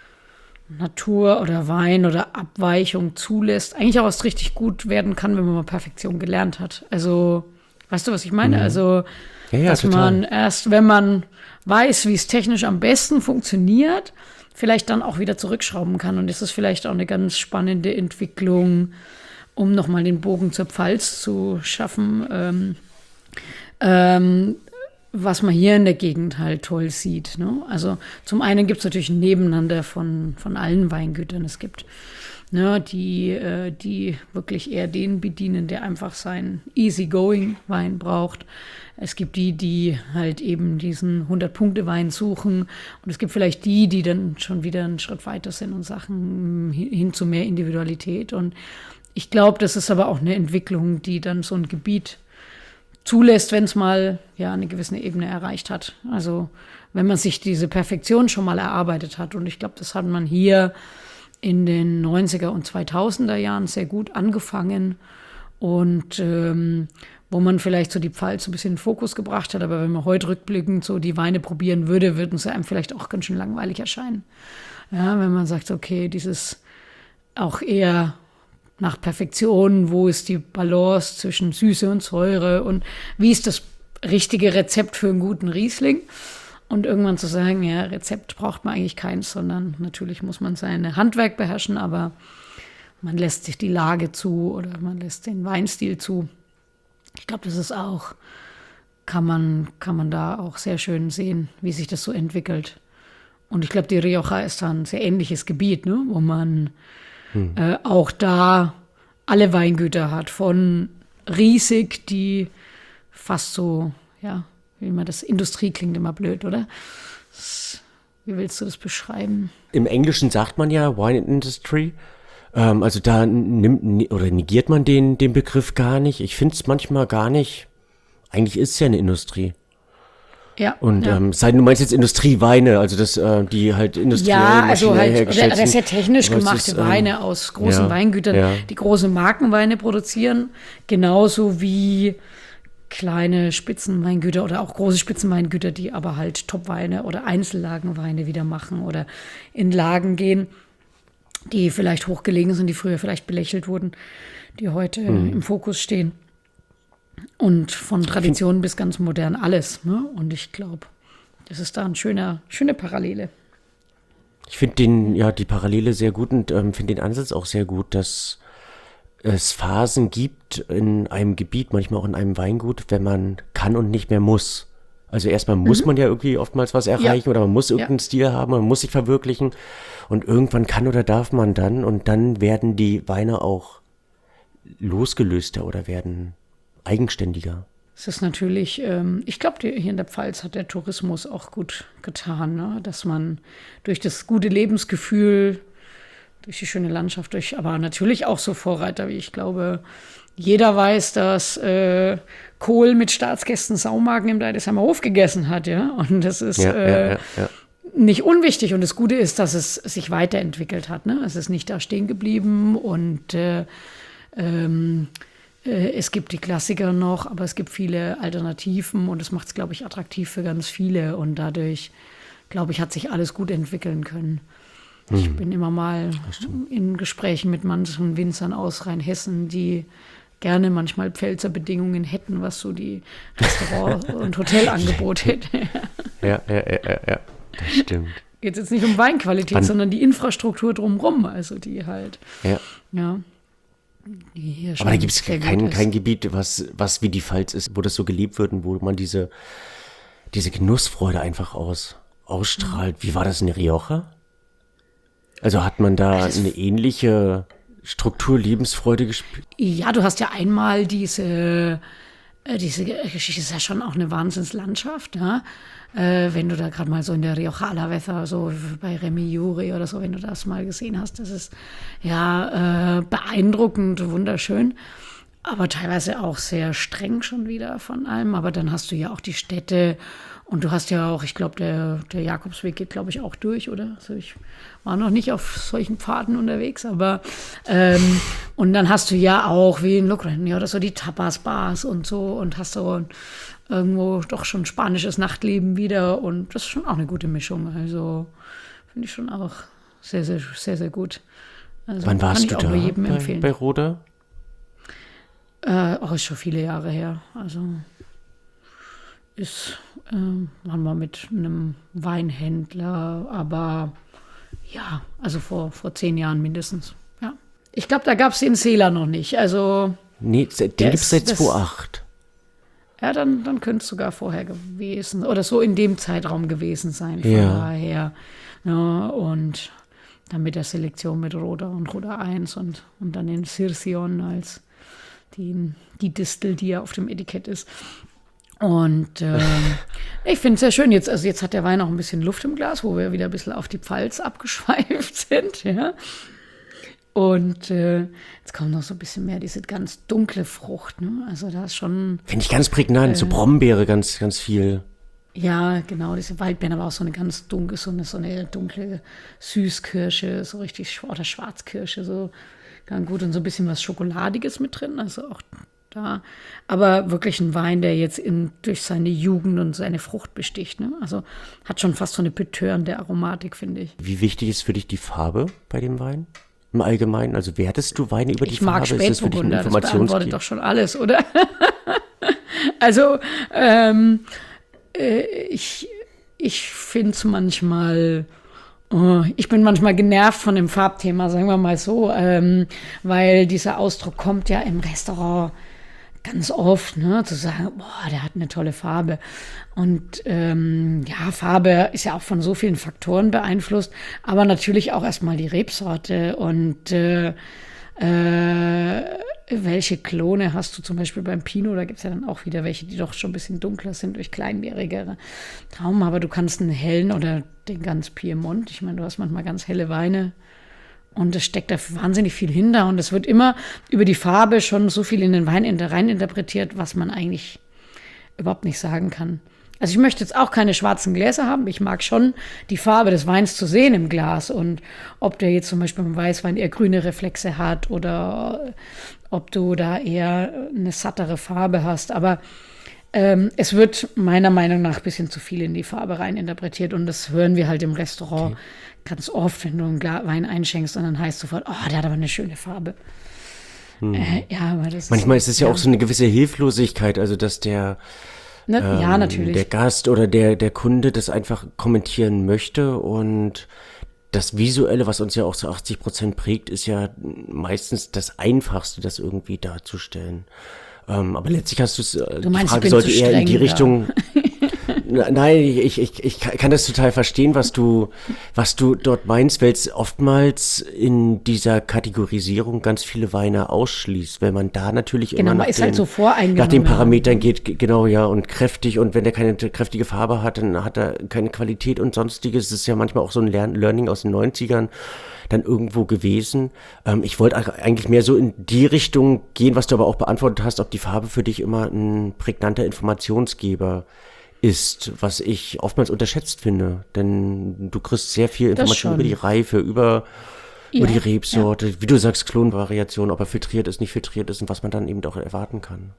Natur oder Wein oder Abweichung zulässt, eigentlich auch was richtig gut werden kann, wenn man mal Perfektion gelernt hat. Also, weißt du, was ich meine? Mhm. Also, ja, ja, dass total. man erst, wenn man weiß, wie es technisch am besten funktioniert, vielleicht dann auch wieder zurückschrauben kann. Und das ist vielleicht auch eine ganz spannende Entwicklung, um nochmal den Bogen zur Pfalz zu schaffen. Ähm, Ähm, was man hier in der Gegend halt toll sieht. Ne? Also zum einen gibt es natürlich ein Nebeneinander von, von allen Weingütern. Es gibt ne, die, äh, die wirklich eher den bedienen, der einfach seinen Easy-Going-Wein braucht. Es gibt die, die halt eben diesen hundert-Punkte-Wein suchen. Und es gibt vielleicht die, die dann schon wieder einen Schritt weiter sind und Sachen hin, hin zu mehr Individualität. Und ich glaube, das ist aber auch eine Entwicklung, die dann so ein Gebiet zulässt, wenn es mal ja eine gewisse Ebene erreicht hat. Also wenn man sich diese Perfektion schon mal erarbeitet hat. Und ich glaube, das hat man hier in den neunziger und zweitausender Jahren sehr gut angefangen. Und ähm, wo man vielleicht so die Pfalz so ein bisschen in den Fokus gebracht hat. Aber wenn man heute rückblickend so die Weine probieren würde, würden sie einem vielleicht auch ganz schön langweilig erscheinen. Ja, wenn man sagt, okay, dieses auch eher nach Perfektion, wo ist die Balance zwischen Süße und Säure und wie ist das richtige Rezept für einen guten Riesling? Und irgendwann zu sagen, ja, Rezept braucht man eigentlich keins, sondern natürlich muss man sein Handwerk beherrschen, aber man lässt sich die Lage zu oder man lässt den Weinstil zu. Ich glaube, das ist auch, kann man, kann man da auch sehr schön sehen, wie sich das so entwickelt. Und ich glaube, die Rioja ist da ein sehr ähnliches Gebiet, ne, wo man Hm. Äh, auch da alle Weingüter hat, von riesig, die fast so, ja, wie man das, Industrie klingt immer blöd, oder? Das, wie willst du das beschreiben? Im Englischen sagt man ja Wine Industry, ähm, also da nimmt oder negiert man den, den Begriff gar nicht. Ich finde es manchmal gar nicht, eigentlich ist es ja eine Industrie. Ja, und ja. Ähm, sei du meinst jetzt Industrieweine, also das, äh, die halt industriell ja, also halt hergestellt sind. Das ja technisch Aber gemachte ist, ähm, Weine aus großen ja, Weingütern, ja. die große Markenweine produzieren, genauso wie kleine Spitzenweingüter oder auch große Spitzenweingüter, die aber halt Topweine oder Einzellagenweine wieder machen oder in Lagen gehen, die vielleicht hochgelegen sind, die früher vielleicht belächelt wurden, die heute hm. im Fokus stehen. Und von Tradition bis ganz modern alles. Ne? Und ich glaube, das ist da eine schöne, schöne Parallele. Ich finde den, ja, die Parallele sehr gut und ähm, finde den Ansatz auch sehr gut, dass es Phasen gibt in einem Gebiet, manchmal auch in einem Weingut, wenn man kann und nicht mehr muss. Also erstmal muss mhm. man ja irgendwie oftmals was erreichen ja. oder man muss irgendeinen ja. Stil haben, man muss sich verwirklichen und irgendwann kann oder darf man dann und dann werden die Weine auch losgelöster oder werden eigenständiger. Es ist natürlich, ähm, ich glaube, hier in der Pfalz hat der Tourismus auch gut getan, ne? Dass man durch das gute Lebensgefühl, durch die schöne Landschaft, durch, aber natürlich auch so Vorreiter, wie ich glaube, jeder weiß, dass äh, Kohl mit Staatsgästen Saumagen im Deidesheimer Hof gegessen hat, ja. Und das ist ja, äh, ja, ja, ja. nicht unwichtig. Und das Gute ist, dass es sich weiterentwickelt hat, ne? Es ist nicht da stehen geblieben und äh, ähm, es gibt die Klassiker noch, aber es gibt viele Alternativen und das macht es, glaube ich, attraktiv für ganz viele. Und dadurch, glaube ich, hat sich alles gut entwickeln können. Hm. Ich bin immer mal in Gesprächen mit manchen Winzern aus Rheinhessen, die gerne manchmal Pfälzer Bedingungen hätten, was so die Restaurant- und Hotelangebote hätte. Ja, ja, ja, ja, ja, das stimmt. geht jetzt nicht um Weinqualität, Wann? sondern die Infrastruktur drumherum, also die halt, Ja. ja. Die hier Aber da schon gibt es sehr gut kein, ist. kein Gebiet, was, was wie die Pfalz ist, wo das so gelebt wird und wo man diese, diese Genussfreude einfach aus, ausstrahlt. Wie war das in Rioja? Also hat man da eine ähnliche Struktur, Lebensfreude gespürt? Ja, du hast ja einmal diese, äh, diese Geschichte, ist ja schon auch eine Wahnsinnslandschaft, ja. Äh, wenn du da gerade mal so in der Rioja Alavesa, so bei Remilluri oder so, wenn du das mal gesehen hast, das ist ja äh, beeindruckend, wunderschön, aber teilweise auch sehr streng schon wieder von allem. Aber dann hast du ja auch die Städte und du hast ja auch, ich glaube, der, der Jakobsweg geht, glaube ich, auch durch, oder? Also ich war noch nicht auf solchen Pfaden unterwegs, aber ähm, und dann hast du ja auch, wie in Logroño oder so, die Tapas-Bars und so und hast so irgendwo doch schon spanisches Nachtleben wieder und das ist schon auch eine gute Mischung. Also finde ich schon auch sehr, sehr, sehr, sehr gut. Also Wann warst kann ich du auch da nur jedem bei, empfehlen. bei Roda? Äh, auch ist schon viele Jahre her. Also ist, ähm, waren wir mit einem Weinhändler, aber ja, also vor, vor zehn Jahren mindestens. Ja. Ich glaube, da gab es den Seeler noch nicht. Also Nee, den Der gibt es ist- seit das- zweitausendacht. ja, dann, dann könnte es sogar vorher gewesen oder so in dem Zeitraum gewesen sein. Von Ja. daher. Ja, und dann mit der Selektion mit Roda und Roda eins und, und dann den Sirsion als die, die Distel, die ja auf dem Etikett ist. Und ähm, ich finde es sehr schön. Jetzt, also jetzt hat der Wein auch ein bisschen Luft im Glas, wo wir wieder ein bisschen auf die Pfalz abgeschweift sind. Ja. Und äh, jetzt kommt noch so ein bisschen mehr diese ganz dunkle Frucht. Ne? Also da ist schon, Finde ich ganz prägnant, Äh. so Brombeere ganz, ganz viel. ja, genau, diese Waldbeeren, aber auch so eine ganz dunkle, so eine, so eine dunkle Süßkirsche, so richtig, sch- oder Schwarzkirsche, so ganz gut und so ein bisschen was Schokoladiges mit drin, also auch da. Aber wirklich ein Wein, der jetzt in, durch seine Jugend und seine Frucht besticht. Ne? Also hat schon fast so eine betörende Aromatik, finde ich. Wie wichtig ist für dich die Farbe bei dem Wein? Im Allgemeinen, also wertest du Weine über die Ich mag Farbe? Ist das für dich ein Spätburgunder, das beantwortet Informationsgeber? doch schon alles, oder? Also, ähm, äh, ich, ich finde es manchmal, oh, ich bin manchmal genervt von dem Farbthema, sagen wir mal so, ähm, weil dieser Ausdruck kommt ja im Restaurant ganz oft, ne, zu sagen, boah, der hat eine tolle Farbe. Und ähm, ja, Farbe ist ja auch von so vielen Faktoren beeinflusst, aber natürlich auch erstmal die Rebsorte und äh, äh, welche Klone hast du zum Beispiel beim Pinot? Da gibt es ja dann auch wieder welche, die doch schon ein bisschen dunkler sind durch kleinjährigere Trauben, aber du kannst einen hellen oder den ganz Piemont, ich meine, du hast manchmal ganz helle Weine. Und es steckt da wahnsinnig viel hinter. Und es wird immer über die Farbe schon so viel in den Wein rein interpretiert, was man eigentlich überhaupt nicht sagen kann. Also ich möchte jetzt auch keine schwarzen Gläser haben. Ich mag schon die Farbe des Weins zu sehen im Glas. Und ob der jetzt zum Beispiel beim Weißwein eher grüne Reflexe hat oder ob du da eher eine sattere Farbe hast. Aber ähm, es wird meiner Meinung nach ein bisschen zu viel in die Farbe rein interpretiert. Und das hören wir halt im Restaurant okay. ganz oft, wenn du einen Gla- Wein einschenkst und dann heißt sofort, oh, der hat aber eine schöne Farbe. Hm. Äh, ja, aber das Manchmal ist ist es ja, ja auch so eine gewisse Hilflosigkeit, also dass der, ne, ähm, ja, natürlich. der Gast oder der, der Kunde das einfach kommentieren möchte und das Visuelle, was uns ja auch so achtzig Prozent prägt, ist ja meistens das Einfachste, das irgendwie darzustellen. Ähm, aber letztlich hast du's, äh, Du meinst, die ich bin Frage sollte zu eher in die streng da. Richtung. Nein, ich, ich, ich kann das total verstehen, was du, was du dort meinst, weil es oftmals in dieser Kategorisierung ganz viele Weine ausschließt, weil man da natürlich Genau, immer man nach ist den, halt so voreingenommen. nach den Parametern geht, g- genau, ja, und kräftig und wenn der keine kräftige Farbe hat, dann hat er keine Qualität und sonstiges. Das ist ja manchmal auch so ein Lern Learning aus den neunzigern dann irgendwo gewesen. Ähm, ich wollte eigentlich mehr so in die Richtung gehen, was du aber auch beantwortet hast, ob die Farbe für dich immer ein prägnanter Informationsgeber ist, was ich oftmals unterschätzt finde. Denn du kriegst sehr viel Das Information schon. über die Reife, über, Ja, über die Rebsorte, wie du sagst, Klonvariation, ob er filtriert ist, nicht filtriert ist und was man dann eben auch erwarten kann.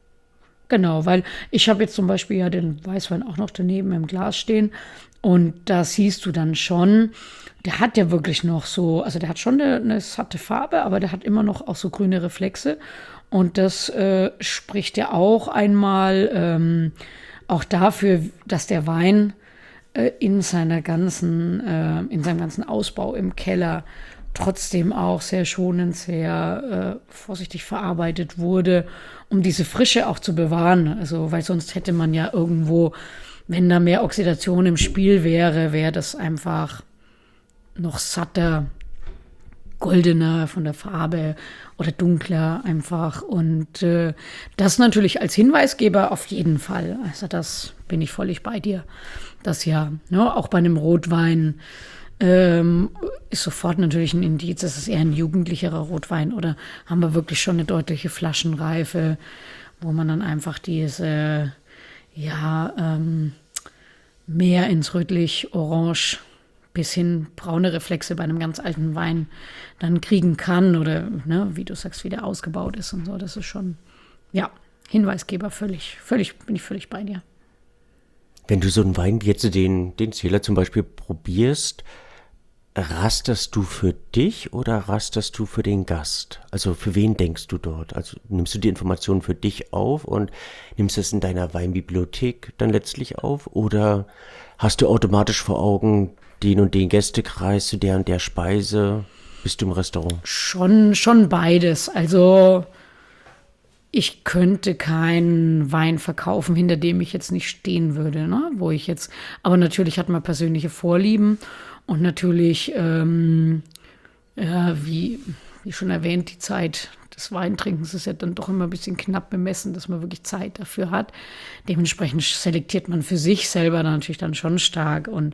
Genau, weil ich habe jetzt zum Beispiel ja den Weißwein auch noch daneben im Glas stehen und da siehst du dann schon, der hat ja wirklich noch so, also der hat schon eine, eine satte Farbe, aber der hat immer noch auch so grüne Reflexe und das äh, spricht ja auch einmal ähm, auch dafür, dass der Wein äh, in seiner ganzen, äh, in seinem ganzen Ausbau im Keller trotzdem auch sehr schonend, sehr äh, vorsichtig verarbeitet wurde, um diese Frische auch zu bewahren. Also, weil sonst hätte man ja irgendwo, wenn da mehr Oxidation im Spiel wäre, wäre das einfach noch satter, goldener von der Farbe oder dunkler einfach. Und äh, das natürlich als Hinweisgeber auf jeden Fall. Also das bin ich völlig bei dir. Das ja, ne, auch bei einem Rotwein ähm, ist sofort natürlich ein Indiz, das ist eher ein jugendlicherer Rotwein oder haben wir wirklich schon eine deutliche Flaschenreife, wo man dann einfach diese, ja, ähm, mehr ins rötlich-orange bis hin braune Reflexe bei einem ganz alten Wein dann kriegen kann oder, ne, wie du sagst, wie der ausgebaut ist und so. Das ist schon, ja, Hinweisgeber, völlig, völlig, bin ich völlig bei dir. Wenn du so einen Wein wie jetzt den, den Zähler zum Beispiel probierst, rasterst du für dich oder rasterst du für den Gast? Also für wen denkst du dort? Also nimmst du die Informationen für dich auf und nimmst es in deiner Weinbibliothek dann letztlich auf? Oder hast du automatisch vor Augen den und den Gästekreis zu der und der Speise? Bist du im Restaurant? Schon, schon beides. Also ich könnte keinen Wein verkaufen, hinter dem ich jetzt nicht stehen würde, ne? Wo ich jetzt, aber natürlich hat man persönliche Vorlieben und natürlich, ähm, ja, wie, wie schon erwähnt, die Zeit des Weintrinkens ist ja dann doch immer ein bisschen knapp bemessen, dass man wirklich Zeit dafür hat. Dementsprechend selektiert man für sich selber natürlich dann schon stark. Und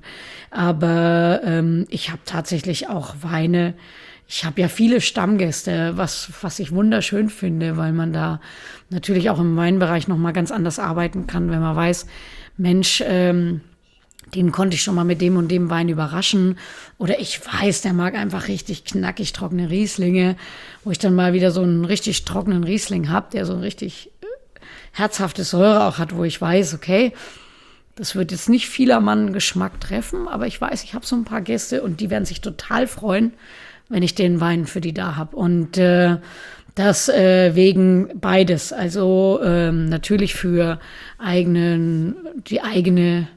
aber ähm, ich habe tatsächlich auch Weine. Ich habe ja viele Stammgäste, was, was ich wunderschön finde, weil man da natürlich auch im Weinbereich nochmal ganz anders arbeiten kann, wenn man weiß, Mensch, ähm, den konnte ich schon mal mit dem und dem Wein überraschen. Oder ich weiß, der mag einfach richtig knackig trockene Rieslinge, wo ich dann mal wieder so einen richtig trockenen Riesling habe, der so ein richtig herzhafte Säure auch hat, wo ich weiß, okay, das wird jetzt nicht vielermann Geschmack treffen, aber ich weiß, ich habe so ein paar Gäste und die werden sich total freuen, wenn ich den Wein für die da habe. Und äh, das äh, wegen beides. Also ähm, natürlich für eigenen, die eigene,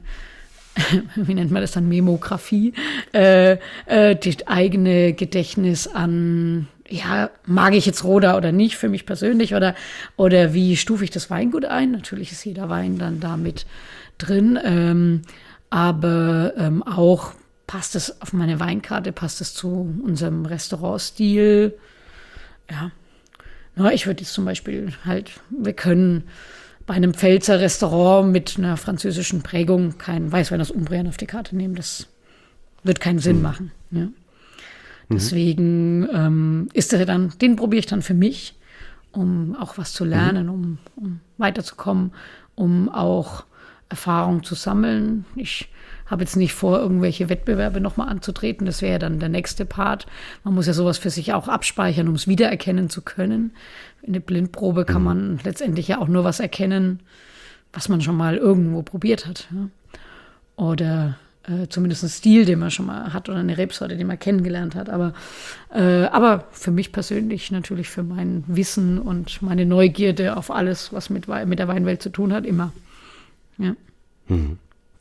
wie nennt man das dann, Memografie, äh, äh, die eigene Gedächtnis an, ja, mag ich jetzt Roda oder nicht für mich persönlich oder, oder wie stufe ich das Weingut ein? Natürlich ist jeder Wein dann da mit drin, ähm, aber ähm, auch passt es auf meine Weinkarte, passt es zu unserem Restaurantstil? Ja, na, ich würde jetzt zum Beispiel halt, wir können bei einem Pfälzer Restaurant mit einer französischen Prägung kein Weißwein aus Umbrien auf die Karte nehmen. Das wird keinen Sinn mhm. machen. Ja. Mhm. Deswegen ähm, ist der dann, den probiere ich dann für mich, um auch was zu lernen, mhm. um, um weiterzukommen, um auch Erfahrung zu sammeln. Ich habe jetzt nicht vor, irgendwelche Wettbewerbe nochmal anzutreten. Das wäre ja dann der nächste Part. Man muss ja sowas für sich auch abspeichern, um es wiedererkennen zu können. In der Blindprobe kann man letztendlich ja auch nur was erkennen, was man schon mal irgendwo probiert hat. Ja? Oder äh, zumindest einen Stil, den man schon mal hat oder eine Rebsorte, die man kennengelernt hat. Aber, äh, aber für mich persönlich natürlich für mein Wissen und meine Neugierde auf alles, was mit, mit der Weinwelt zu tun hat, immer. Ja. Mhm.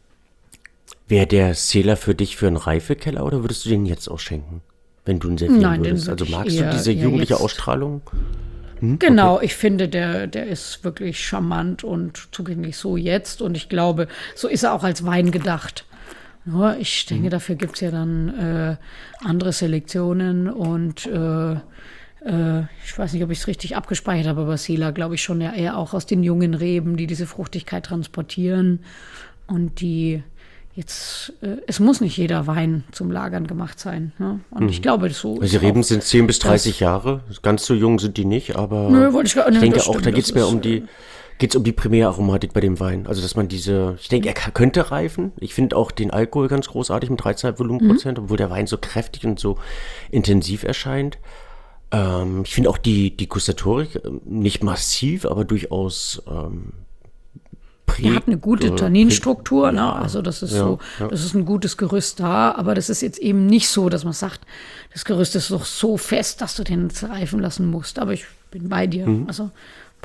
Wäre der Zähler für dich für einen Reifekeller oder würdest du den jetzt ausschenken, wenn du ihn servieren Nein, würdest? den würd Also magst eher, du diese eher jugendliche jetzt. Ausstrahlung? Hm? Genau, Okay. ich finde, der, der ist wirklich charmant und zugänglich so jetzt. Und ich glaube, so ist er auch als Wein gedacht. Nur ich denke, mhm. dafür gibt es ja dann äh, andere Selektionen. Und äh, äh, ich weiß nicht, ob ich es richtig abgespeichert habe, aber Sela, glaube ich, schon ja eher auch aus den jungen Reben, die diese Fruchtigkeit transportieren. Und die jetzt, äh, es muss nicht jeder Wein zum Lagern gemacht sein. Ne? Und mhm. ich glaube, so also die Reben sind zehn bis dreißig Jahre. Ganz so jung sind die nicht, aber nö, wollte ich, gar, ich nö, denke das auch, stimmt, da geht es das mehr ist, um die, geht's um die Primäraromatik bei dem Wein. Also dass man diese, ich denke, er ka- könnte reifen. Ich finde auch den Alkohol ganz großartig mit dreizehn Komma fünf Volumenprozent, mhm. obwohl der Wein so kräftig und so intensiv erscheint. Ähm, ich finde auch die, die Gustatorik äh, nicht massiv, aber durchaus ähm, Er hat eine gute Tanninstruktur, ne? Ja, Also das ist ja, so, ja. das ist ein gutes Gerüst da, aber das ist jetzt eben nicht so, dass man sagt, das Gerüst ist doch so fest, dass du den reifen lassen musst. Aber ich bin bei dir. Mhm. Also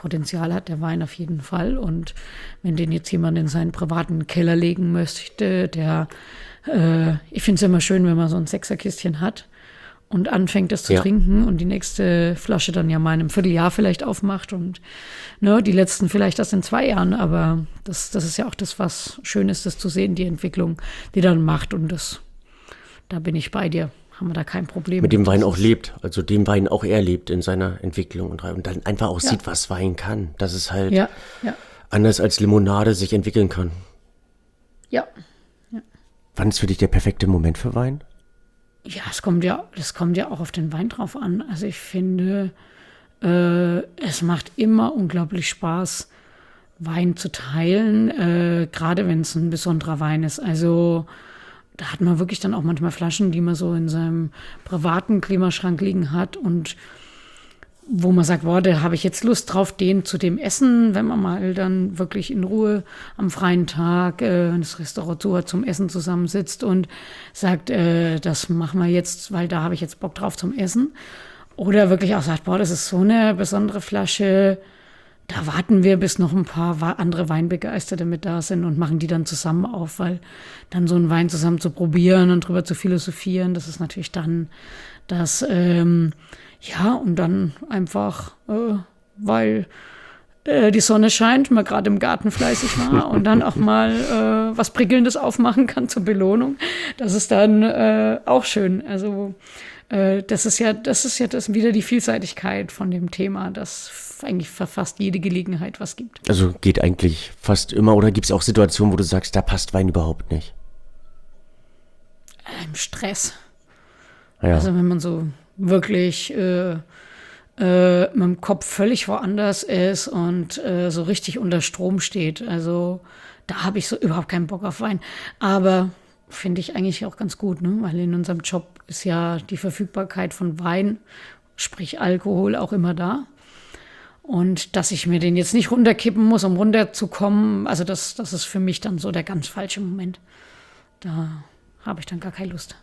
Potenzial hat, der Wein auf jeden Fall. Und wenn den jetzt jemand in seinen privaten Keller legen möchte, der, äh, ich finde es immer schön, wenn man so ein Sechserkistchen hat und anfängt, das zu Ja. trinken und die nächste Flasche dann ja mal in einem Vierteljahr vielleicht aufmacht und ne, die letzten vielleicht erst in zwei Jahren. Aber das, das ist ja auch das, was schön ist, das zu sehen, die Entwicklung, die dann macht. Und das, da bin ich bei dir. Haben wir da kein Problem. Mit dem Wein Das auch ist- lebt, also dem Wein auch er lebt in seiner Entwicklung und, und dann einfach auch Ja. sieht, was Wein kann. Dass es halt Ja, ja, anders als Limonade sich entwickeln kann. ja. Wann ist für dich der perfekte Moment für Wein? Ja, es kommt ja, das kommt ja auch auf den Wein drauf an. Also ich finde, äh, es macht immer unglaublich Spaß, Wein zu teilen, äh, gerade wenn es ein besonderer Wein ist. Also da hat man wirklich dann auch manchmal Flaschen, die man so in seinem privaten Klimaschrank liegen hat und wo man sagt, boah, da habe ich jetzt Lust drauf, den zu dem Essen, wenn man mal dann wirklich in Ruhe am freien Tag äh, das Restaurant zu hat, zum Essen zusammensitzt und sagt, äh, das machen wir jetzt, weil da habe ich jetzt Bock drauf zum Essen. Oder wirklich auch sagt, boah, das ist so eine besondere Flasche, da warten wir, bis noch ein paar wa- andere Weinbegeisterte mit da sind und machen die dann zusammen auf, weil dann so einen Wein zusammen zu probieren und drüber zu philosophieren, das ist natürlich dann das, ähm, ja, und dann einfach, äh, weil äh, die Sonne scheint, man gerade im Garten fleißig war und dann auch mal äh, was Prickelndes aufmachen kann zur Belohnung. Das ist dann äh, auch schön. Also äh, das ist ja, das ist ja das wieder die Vielseitigkeit von dem Thema, dass f- eigentlich für fast jede Gelegenheit was gibt. Also geht eigentlich fast immer, oder gibt es auch Situationen, wo du sagst, da passt Wein überhaupt nicht? Im Stress. Ja. Also wenn man so wirklich äh, äh, mit dem Kopf völlig woanders ist und äh, so richtig unter Strom steht. Also da habe ich so überhaupt keinen Bock auf Wein. Aber finde ich eigentlich auch ganz gut, ne? Weil in unserem Job ist ja die Verfügbarkeit von Wein, sprich Alkohol, auch immer da. Und dass ich mir den jetzt nicht runterkippen muss, um runterzukommen, also das, das ist für mich dann so der ganz falsche Moment. Da habe ich dann gar keine Lust.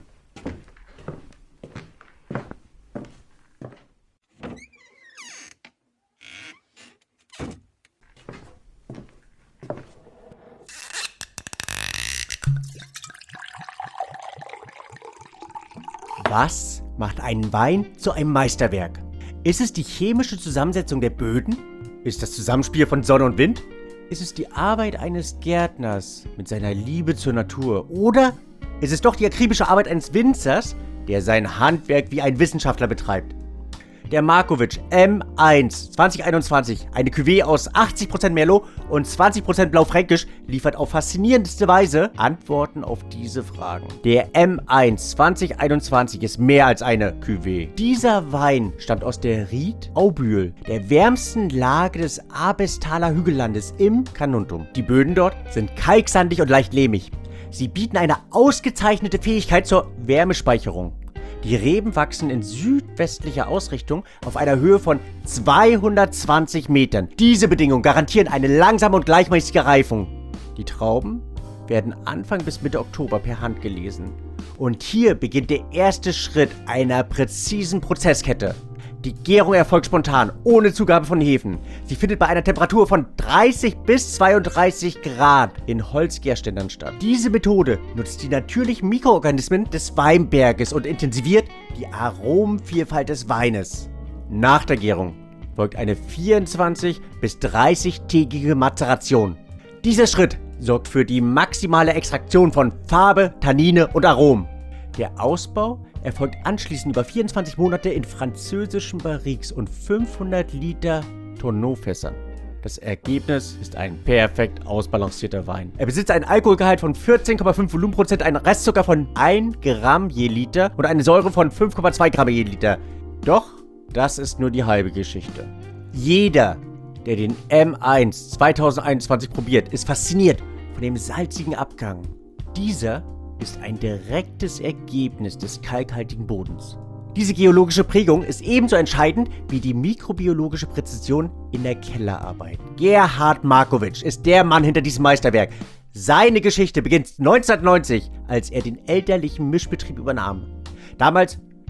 Was macht einen Wein zu einem Meisterwerk? Ist es die chemische Zusammensetzung der Böden? Ist das Zusammenspiel von Sonne und Wind? Ist es die Arbeit eines Gärtners mit seiner Liebe zur Natur? Oder ist es doch die akribische Arbeit eines Winzers, der sein Handwerk wie ein Wissenschaftler betreibt? Der Markovic M eins zwanzig einundzwanzig, eine Cuvée aus achtzig Prozent Merlot und zwanzig Prozent Blaufränkisch, liefert auf faszinierendste Weise Antworten auf diese Fragen. Der M eins zwanzig einundzwanzig ist mehr als eine Cuvée. Dieser Wein stammt aus der Ried-Aubühl, der wärmsten Lage des Abestaler Hügellandes im Carnuntum. Die Böden dort sind kalksandig und leicht lehmig. Sie bieten eine ausgezeichnete Fähigkeit zur Wärmespeicherung. Die Reben wachsen in südwestlicher Ausrichtung auf einer Höhe von zweihundertzwanzig Metern. Diese Bedingungen garantieren eine langsame und gleichmäßige Reifung. Die Trauben werden Anfang bis Mitte Oktober per Hand gelesen. Und hier beginnt der erste Schritt einer präzisen Prozesskette. Die Gärung erfolgt spontan, ohne Zugabe von Hefen. Sie findet bei einer Temperatur von dreißig bis zweiunddreißig Grad in Holzgärständern statt. Diese Methode nutzt die natürlichen Mikroorganismen des Weinberges und intensiviert die Aromenvielfalt des Weines. Nach der Gärung folgt eine vierundzwanzig bis dreißig-tägige Mazeration. Dieser Schritt sorgt für die maximale Extraktion von Farbe, Tannine und Aromen. Der Ausbau erfolgt anschließend über vierundzwanzig Monate in französischen Barriques und fünfhundert Liter Tonneaufässern. Das Ergebnis ist ein perfekt ausbalancierter Wein. Er besitzt einen Alkoholgehalt von vierzehn Komma fünf Volumenprozent, einen Restzucker von ein Gramm je Liter und eine Säure von fünf Komma zwei Gramm je Liter. Doch das ist nur die halbe Geschichte. Jeder, der den M eins zwanzig einundzwanzig probiert, ist fasziniert von dem salzigen Abgang. Dieser ist ein direktes Ergebnis des kalkhaltigen Bodens. Diese geologische Prägung ist ebenso entscheidend wie die mikrobiologische Präzision in der Kellerarbeit. Gerhard Markovic ist der Mann hinter diesem Meisterwerk. Seine Geschichte beginnt neunzehnhundertneunzig, als er den elterlichen Mischbetrieb übernahm. Damals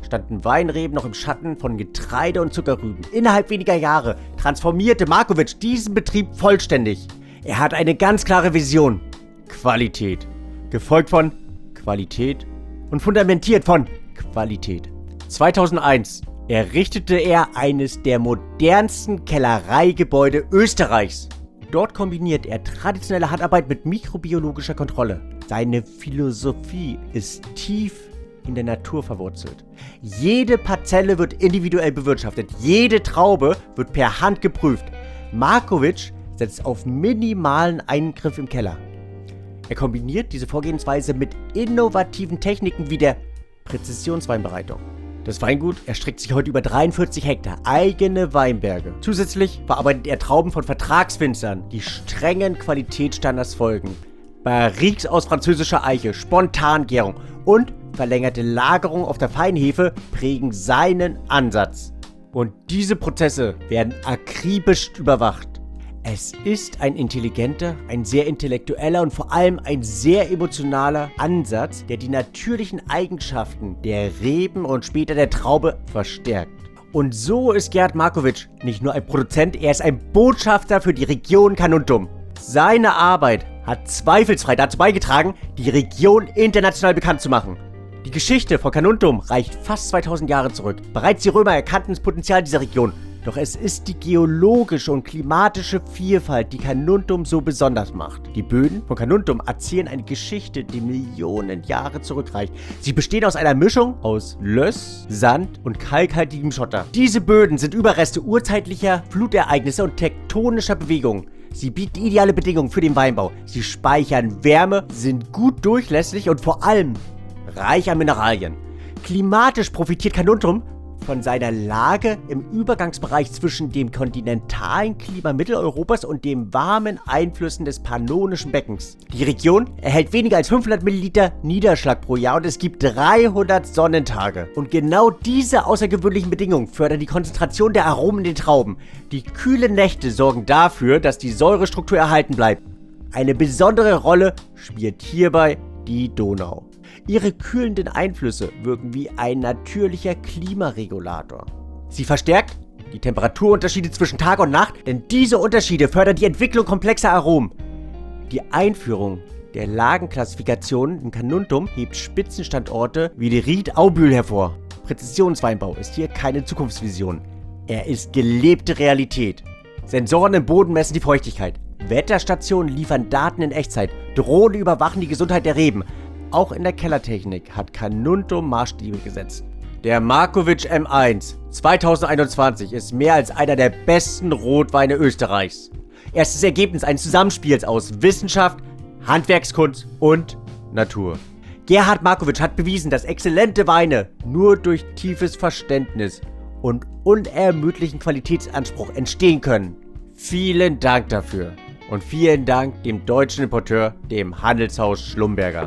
standen Weinreben noch im Schatten von Getreide und Zuckerrüben. Innerhalb weniger Jahre transformierte Markovic diesen Betrieb vollständig. Er hat eine ganz klare Vision. Qualität. Gefolgt von Qualität und fundamentiert von Qualität. zweitausendeins errichtete er eines der modernsten Kellereigebäude Österreichs. Dort kombiniert er traditionelle Handarbeit mit mikrobiologischer Kontrolle. Seine Philosophie ist tief in der Natur verwurzelt. Jede Parzelle wird individuell bewirtschaftet. Jede Traube wird per Hand geprüft. Markovic setzt auf minimalen Eingriff im Keller. Er kombiniert diese Vorgehensweise mit innovativen Techniken wie der Präzisionsweinbereitung. Das Weingut erstreckt sich heute über dreiundvierzig Hektar, eigene Weinberge. Zusätzlich verarbeitet er Trauben von Vertragswinzern, die strengen Qualitätsstandards folgen. Barriques aus französischer Eiche, Spontangärung und verlängerte Lagerung auf der Feinhefe prägen seinen Ansatz. Und diese Prozesse werden akribisch überwacht. Es ist ein intelligenter, ein sehr intellektueller und vor allem ein sehr emotionaler Ansatz, der die natürlichen Eigenschaften der Reben und später der Traube verstärkt. Und so ist Gerd Markovic nicht nur ein Produzent, er ist ein Botschafter für die Region Carnuntum. Seine Arbeit hat zweifelsfrei dazu beigetragen, die Region international bekannt zu machen. Die Geschichte von Carnuntum reicht fast zweitausend Jahre zurück. Bereits die Römer erkannten das Potenzial dieser Region. Doch es ist die geologische und klimatische Vielfalt, die Carnuntum so besonders macht. Die Böden von Carnuntum erzählen eine Geschichte, die Millionen Jahre zurückreicht. Sie bestehen aus einer Mischung aus Löss, Sand und kalkhaltigem Schotter. Diese Böden sind Überreste urzeitlicher Flutereignisse und tektonischer Bewegungen. Sie bieten ideale Bedingungen für den Weinbau. Sie speichern Wärme, sind gut durchlässig und vor allem reich an Mineralien. Klimatisch profitiert Carnuntum von seiner Lage im Übergangsbereich zwischen dem kontinentalen Klima Mitteleuropas und den warmen Einflüssen des Pannonischen Beckens. Die Region erhält weniger als fünfhundert Milliliter Niederschlag pro Jahr und es gibt dreihundert Sonnentage. Und genau diese außergewöhnlichen Bedingungen fördern die Konzentration der Aromen in den Trauben. Die kühlen Nächte sorgen dafür, dass die Säurestruktur erhalten bleibt. Eine besondere Rolle spielt hierbei die Donau. Ihre kühlenden Einflüsse wirken wie ein natürlicher Klimaregulator. Sie verstärkt die Temperaturunterschiede zwischen Tag und Nacht, denn diese Unterschiede fördern die Entwicklung komplexer Aromen. Die Einführung der Lagenklassifikationen in Carnuntum hebt Spitzenstandorte wie die Ried-Aubühl hervor. Präzisionsweinbau ist hier keine Zukunftsvision. Er ist gelebte Realität. Sensoren im Boden messen die Feuchtigkeit. Wetterstationen liefern Daten in Echtzeit. Drohnen überwachen die Gesundheit der Reben. Auch in der Kellertechnik hat Carnuntum Maßstäbe gesetzt. Der Markovic M eins zweitausendeinundzwanzig ist mehr als einer der besten Rotweine Österreichs. Er ist das Ergebnis eines Zusammenspiels aus Wissenschaft, Handwerkskunst und Natur. Gerhard Markovic hat bewiesen, dass exzellente Weine nur durch tiefes Verständnis und unermüdlichen Qualitätsanspruch entstehen können. Vielen Dank dafür und vielen Dank dem deutschen Importeur, dem Handelshaus Schlumberger.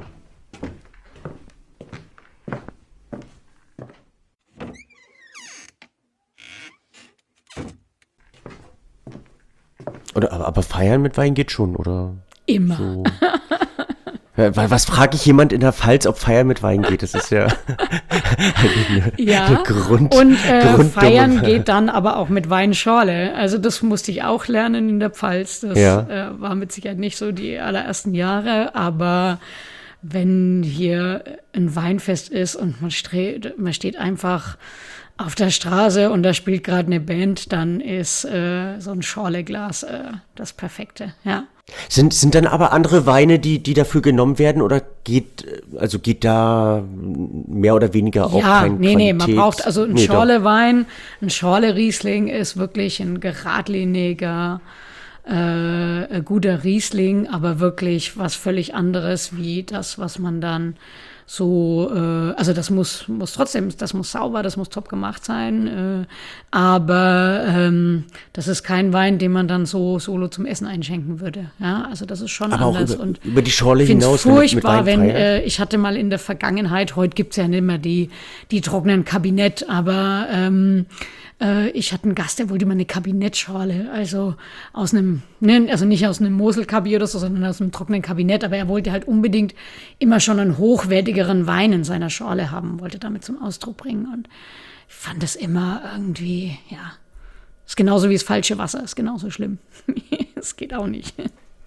Oder, aber, aber feiern mit Wein geht schon, oder? Immer. So. Weil was frage ich jemand in der Pfalz, ob Feiern mit Wein geht? Das ist ja eine, ja. eine Grund, Und äh, Feiern Frage. geht dann aber auch mit Weinschorle. Also das musste ich auch lernen in der Pfalz. Das Ja. äh, war mit Sicherheit nicht so die allerersten Jahre, aber wenn hier ein Weinfest ist und man, streht, man steht einfach auf der Straße und da spielt gerade eine Band, dann ist äh, so ein Schorleglas äh, das Perfekte, ja. Sind, sind dann aber andere Weine, die, die dafür genommen werden, oder geht, also geht da mehr oder weniger auch Ja, kein nee, nee, man Qualitäts- braucht also ein Nee, doch. Schorlewein, ein Schorle-Riesling ist wirklich ein geradliniger, äh, guter Riesling, aber wirklich was völlig anderes wie das, was man dann so, äh, also das muss, muss trotzdem, das muss sauber, das muss top gemacht sein, äh, aber ähm, das ist kein Wein, den man dann so solo zum Essen einschenken würde. Ja, also das ist schon Aber auch anders. über, und über die Schorle ich finde es hinaus. wenn du mit furchtbar, Wein wenn, feierst. äh, ich hatte mal in der Vergangenheit, heute gibt's ja nicht mehr die, die trockenen Kabinett, aber ähm, Äh, ich hatte einen Gast, der wollte immer eine Kabinettschorle, also aus einem, ne, also nicht aus einem Moselkabi oder so, sondern aus einem trockenen Kabinett, aber er wollte halt unbedingt immer schon einen hochwertigeren Wein in seiner Schorle haben, wollte damit zum Ausdruck bringen und ich fand das immer irgendwie, ja, ist genauso wie das falsche Wasser, ist genauso schlimm. Das geht auch nicht.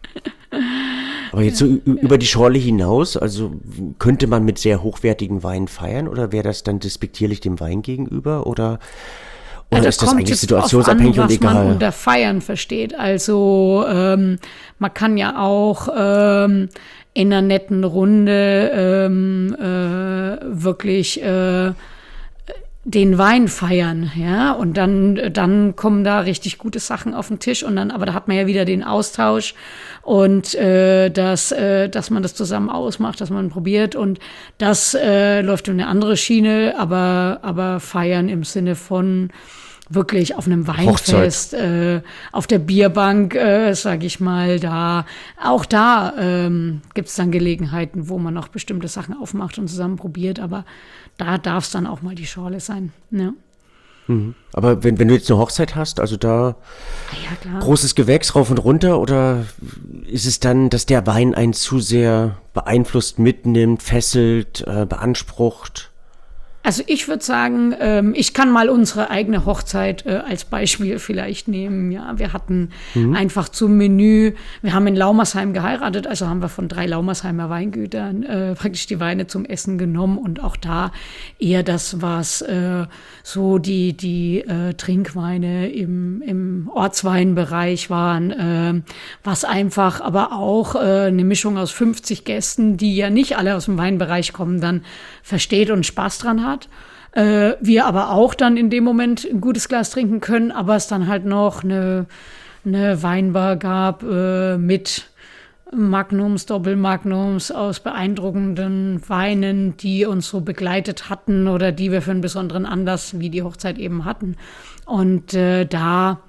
Aber jetzt so ja, über ja. die Schorle hinaus, also könnte man mit sehr hochwertigen Weinen feiern oder wäre das dann despektierlich dem Wein gegenüber oder, oder also ist das eigentlich situationsabhängig an, und egal? Was man unter Feiern versteht. Also ähm, man kann ja auch ähm, in einer netten Runde ähm, äh, wirklich äh, den Wein feiern, ja, und dann, dann kommen da richtig gute Sachen auf den Tisch und dann, aber da hat man ja wieder den Austausch und äh, dass, äh, dass man das zusammen ausmacht, dass man probiert und das äh, läuft in eine andere Schiene, aber, aber feiern im Sinne von wirklich auf einem Weinfest, äh, auf der Bierbank, äh, sage ich mal, da, auch da ähm, gibt es dann Gelegenheiten, wo man noch bestimmte Sachen aufmacht und zusammen probiert, aber da darf es dann auch mal die Schorle sein. Ja. Mhm. Aber wenn, wenn du jetzt eine Hochzeit hast, also da ja, klar. großes Gewächs rauf und runter oder ist es dann, dass der Wein einen zu sehr beeinflusst, mitnimmt, fesselt, äh, beansprucht? Also ich würde sagen, ähm, ich kann mal unsere eigene Hochzeit äh, als Beispiel vielleicht nehmen. Ja, wir hatten mhm. einfach zum Menü, wir haben in Laumersheim geheiratet, also haben wir von drei Laumersheimer Weingütern äh, praktisch die Weine zum Essen genommen und auch da eher das, was äh, so die, die äh, Trinkweine im, im Ortsweinbereich waren, äh, was einfach aber auch äh, eine Mischung aus fünfzig Gästen, die ja nicht alle aus dem Weinbereich kommen, dann versteht und Spaß dran hat. Äh, wir aber auch dann in dem Moment ein gutes Glas trinken können, aber es dann halt noch eine, eine Weinbar gab äh, mit Magnums, Doppelmagnums aus beeindruckenden Weinen, die uns so begleitet hatten oder die wir für einen besonderen Anlass wie die Hochzeit eben hatten. Und äh, da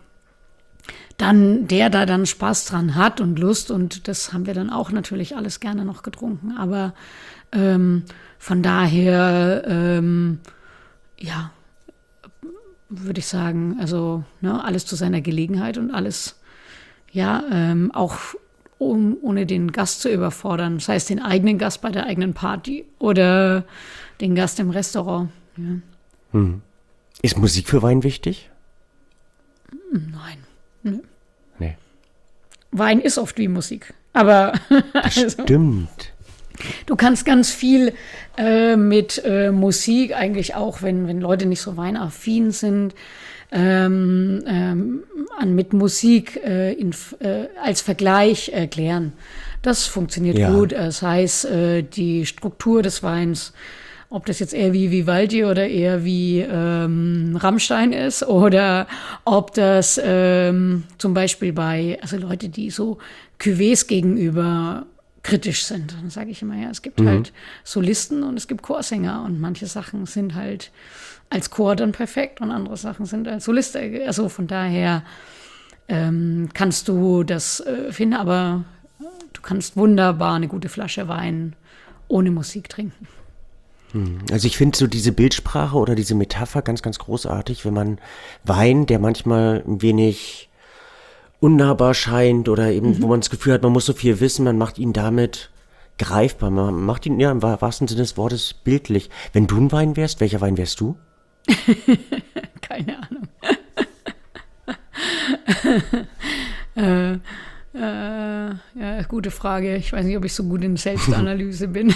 dann der da dann Spaß dran hat und Lust und das haben wir dann auch natürlich alles gerne noch getrunken, aber ähm, von daher, ähm, ja, würde ich sagen, also ne, alles zu seiner Gelegenheit und alles, ja, ähm, auch um, ohne den Gast zu überfordern. Das heißt, den eigenen Gast bei der eigenen Party oder den Gast im Restaurant. Ja. Hm. Ist Musik für Wein wichtig? Nein. Nee. Nee. Wein ist oft wie Musik, aber das also, stimmt. Du kannst ganz viel äh, mit äh, Musik, eigentlich auch, wenn, wenn Leute nicht so weinaffin sind, ähm, ähm, an, mit Musik äh, in, äh, als Vergleich erklären. Das funktioniert ja. gut. Das heißt, äh, die Struktur des Weins, ob das jetzt eher wie Vivaldi oder eher wie ähm, Rammstein ist oder ob das ähm, zum Beispiel bei, also Leute, die so Cuvées gegenüber kritisch sind. Dann sage ich immer, ja, es gibt mhm. halt Solisten und es gibt Chorsänger und manche Sachen sind halt als Chor dann perfekt und andere Sachen sind als Solist. Also von daher ähm, kannst du das äh, finden, aber du kannst wunderbar eine gute Flasche Wein ohne Musik trinken. Also ich finde so diese Bildsprache oder diese Metapher ganz, ganz großartig, wenn man Wein, der manchmal ein wenig unnahbar scheint oder eben, mhm. wo man das Gefühl hat, man muss so viel wissen, man macht ihn damit greifbar, man macht ihn ja im wahrsten Sinne des Wortes bildlich. Wenn du ein Wein wärst, welcher Wein wärst du? Keine Ahnung. äh, äh, ja, gute Frage. Ich weiß nicht, ob ich so gut in Selbstanalyse bin.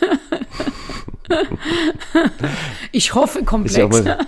Ich hoffe komplex. Ja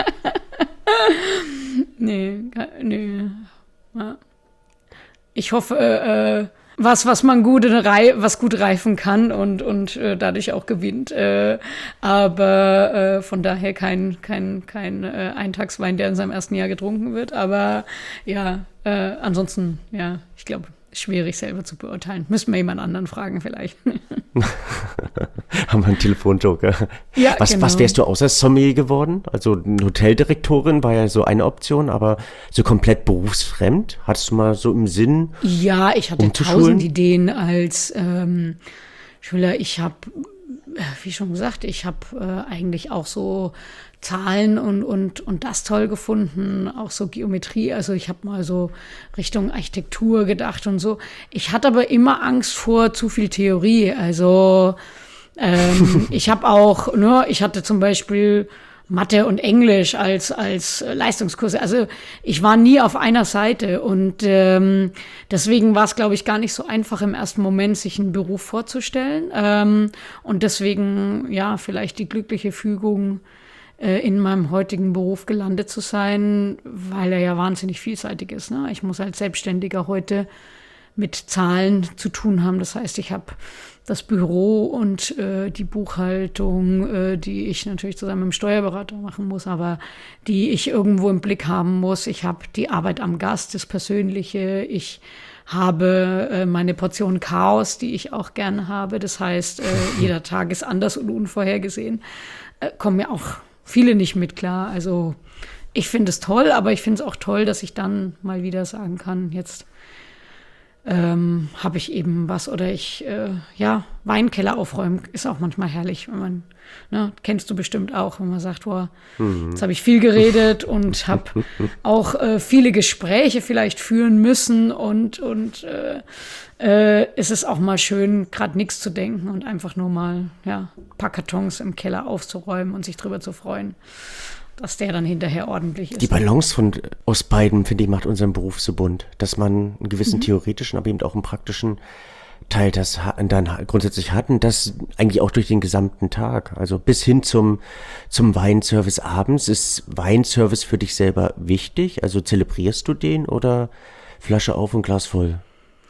nee, nee. Ja. Ich hoffe, äh, was, was man gut, rei- was gut reifen kann und, und äh, dadurch auch gewinnt. Äh, aber äh, von daher kein, kein, kein äh, Eintagswein, der in seinem ersten Jahr getrunken wird. Aber ja, äh, ansonsten, ja, ich glaube, schwierig selber zu beurteilen. Müssen wir jemand anderen fragen vielleicht. Haben wir einen Telefonjoker. Ja, was, genau. was wärst du außer Sommelier geworden? Also eine Hoteldirektorin war ja so eine Option, aber so komplett berufsfremd? Hattest du mal so im Sinn? Ja, ich hatte tausend Ideen als ähm, Schüler. Ich habe, wie schon gesagt, ich habe äh, eigentlich auch so Zahlen und, und, und das toll gefunden, auch so Geometrie. Also ich habe mal so Richtung Architektur gedacht und so. Ich hatte aber immer Angst vor zu viel Theorie. Also ähm, ich habe auch, ne, ich hatte zum Beispiel Mathe und Englisch als, als Leistungskurse. Also ich war nie auf einer Seite und ähm, deswegen war es, glaube ich, gar nicht so einfach im ersten Moment, sich einen Beruf vorzustellen. Ähm, und deswegen, ja, vielleicht die glückliche Fügung, in meinem heutigen Beruf gelandet zu sein, weil er ja wahnsinnig vielseitig ist. Ne? Ich muss als Selbstständiger heute mit Zahlen zu tun haben. Das heißt, ich habe das Büro und äh, die Buchhaltung, äh, die ich natürlich zusammen mit dem Steuerberater machen muss, aber die ich irgendwo im Blick haben muss. Ich habe die Arbeit am Gast, das Persönliche. Ich habe äh, meine Portion Chaos, die ich auch gerne habe. Das heißt, äh, jeder Tag ist anders und unvorhergesehen. Äh, kommen mir auch viele nicht mit klar. Also ich finde es toll, aber ich finde es auch toll, dass ich dann mal wieder sagen kann, jetzt ähm, habe ich eben was oder ich, äh, ja, Weinkeller aufräumen ist auch manchmal herrlich, wenn man, ne, kennst du bestimmt auch, wenn man sagt, boah, mhm. jetzt habe ich viel geredet und habe auch äh, viele Gespräche vielleicht führen müssen und, und äh, äh, ist es auch mal schön, gerade nichts zu denken und einfach nur mal, ja, ein paar Kartons im Keller aufzuräumen und sich drüber zu freuen, dass der dann hinterher ordentlich ist. Die Balance von aus beiden, finde ich, macht unseren Beruf so bunt, dass man einen gewissen mhm. theoretischen, aber eben auch einen praktischen Teil das dann grundsätzlich hat und das eigentlich auch durch den gesamten Tag. Also bis hin zum, zum Weinservice abends. Ist Weinservice für dich selber wichtig? Also zelebrierst du den oder Flasche auf und Glas voll?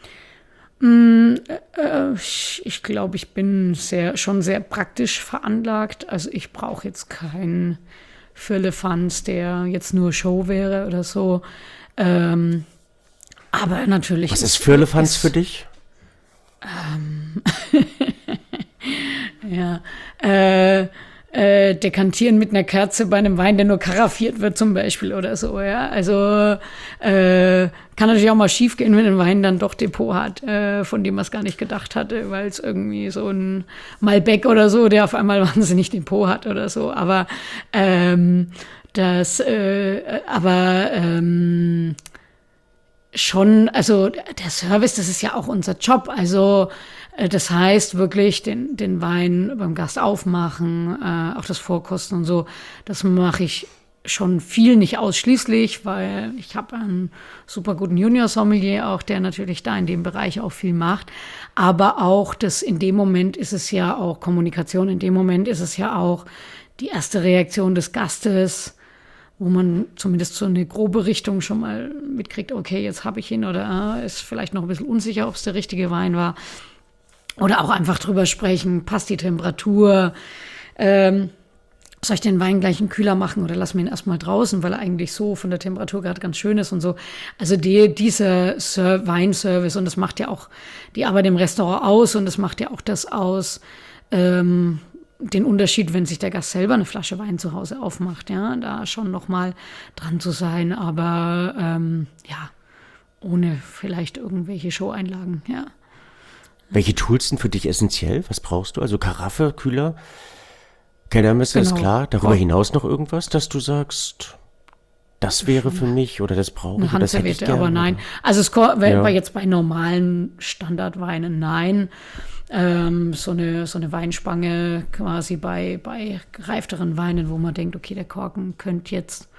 Mm, äh, ich, ich glaube, ich bin sehr, schon sehr praktisch veranlagt. Also ich brauche jetzt keinen Firlefanz, der jetzt nur Show wäre oder so. Ähm, aber natürlich. Was ist Firlefanz für dich? Ähm, ja, äh, äh, dekantieren mit einer Kerze bei einem Wein, der nur karaffiert wird zum Beispiel oder so, ja. Also äh, kann natürlich auch mal schief gehen, wenn ein Wein dann doch Depot hat, äh, von dem man es gar nicht gedacht hatte, weil es irgendwie so ein Malbec oder so, der auf einmal wahnsinnig Depot hat oder so. Aber ähm, das, äh, aber ähm, schon, also der Service, das ist ja auch unser Job. Also äh, das heißt wirklich den, den Wein beim Gast aufmachen, äh, auch das Vorkosten und so. Das mache ich schon viel, nicht ausschließlich, weil ich habe einen super guten Junior-Sommelier auch, der natürlich da in dem Bereich auch viel macht. Aber auch das, in dem Moment ist es ja auch Kommunikation, in dem Moment ist es ja auch die erste Reaktion des Gastes, wo man zumindest so eine grobe Richtung schon mal mitkriegt, okay, jetzt habe ich ihn oder äh, ist vielleicht noch ein bisschen unsicher, ob es der richtige Wein war. Oder auch einfach drüber sprechen, passt die Temperatur, ähm, soll ich den Wein gleich einen Kühler machen oder lassen wir ihn erstmal draußen, weil er eigentlich so von der Temperatur gerade ganz schön ist und so. Also die, dieser Ser- Weinservice, und das macht ja auch die Arbeit im Restaurant aus und das macht ja auch das aus, ähm, den Unterschied, wenn sich der Gast selber eine Flasche Wein zu Hause aufmacht, ja, da schon noch mal dran zu sein, aber ähm, ja, ohne vielleicht irgendwelche Show-Einlagen, ja. Welche Tools sind für dich essentiell? Was brauchst du? Also Karaffe, Kühler, Kellermesser, genau. Ist klar. Darüber hinaus noch irgendwas, dass du sagst, das wäre für mich oder das brauche ich oder das hätte ich gerne? Aber nein. Also es wäre ja. jetzt bei normalen Standardweinen nein. Ähm, so eine, so eine Weinspange quasi bei, bei gereifteren Weinen, wo man denkt, okay, der Korken könnte jetzt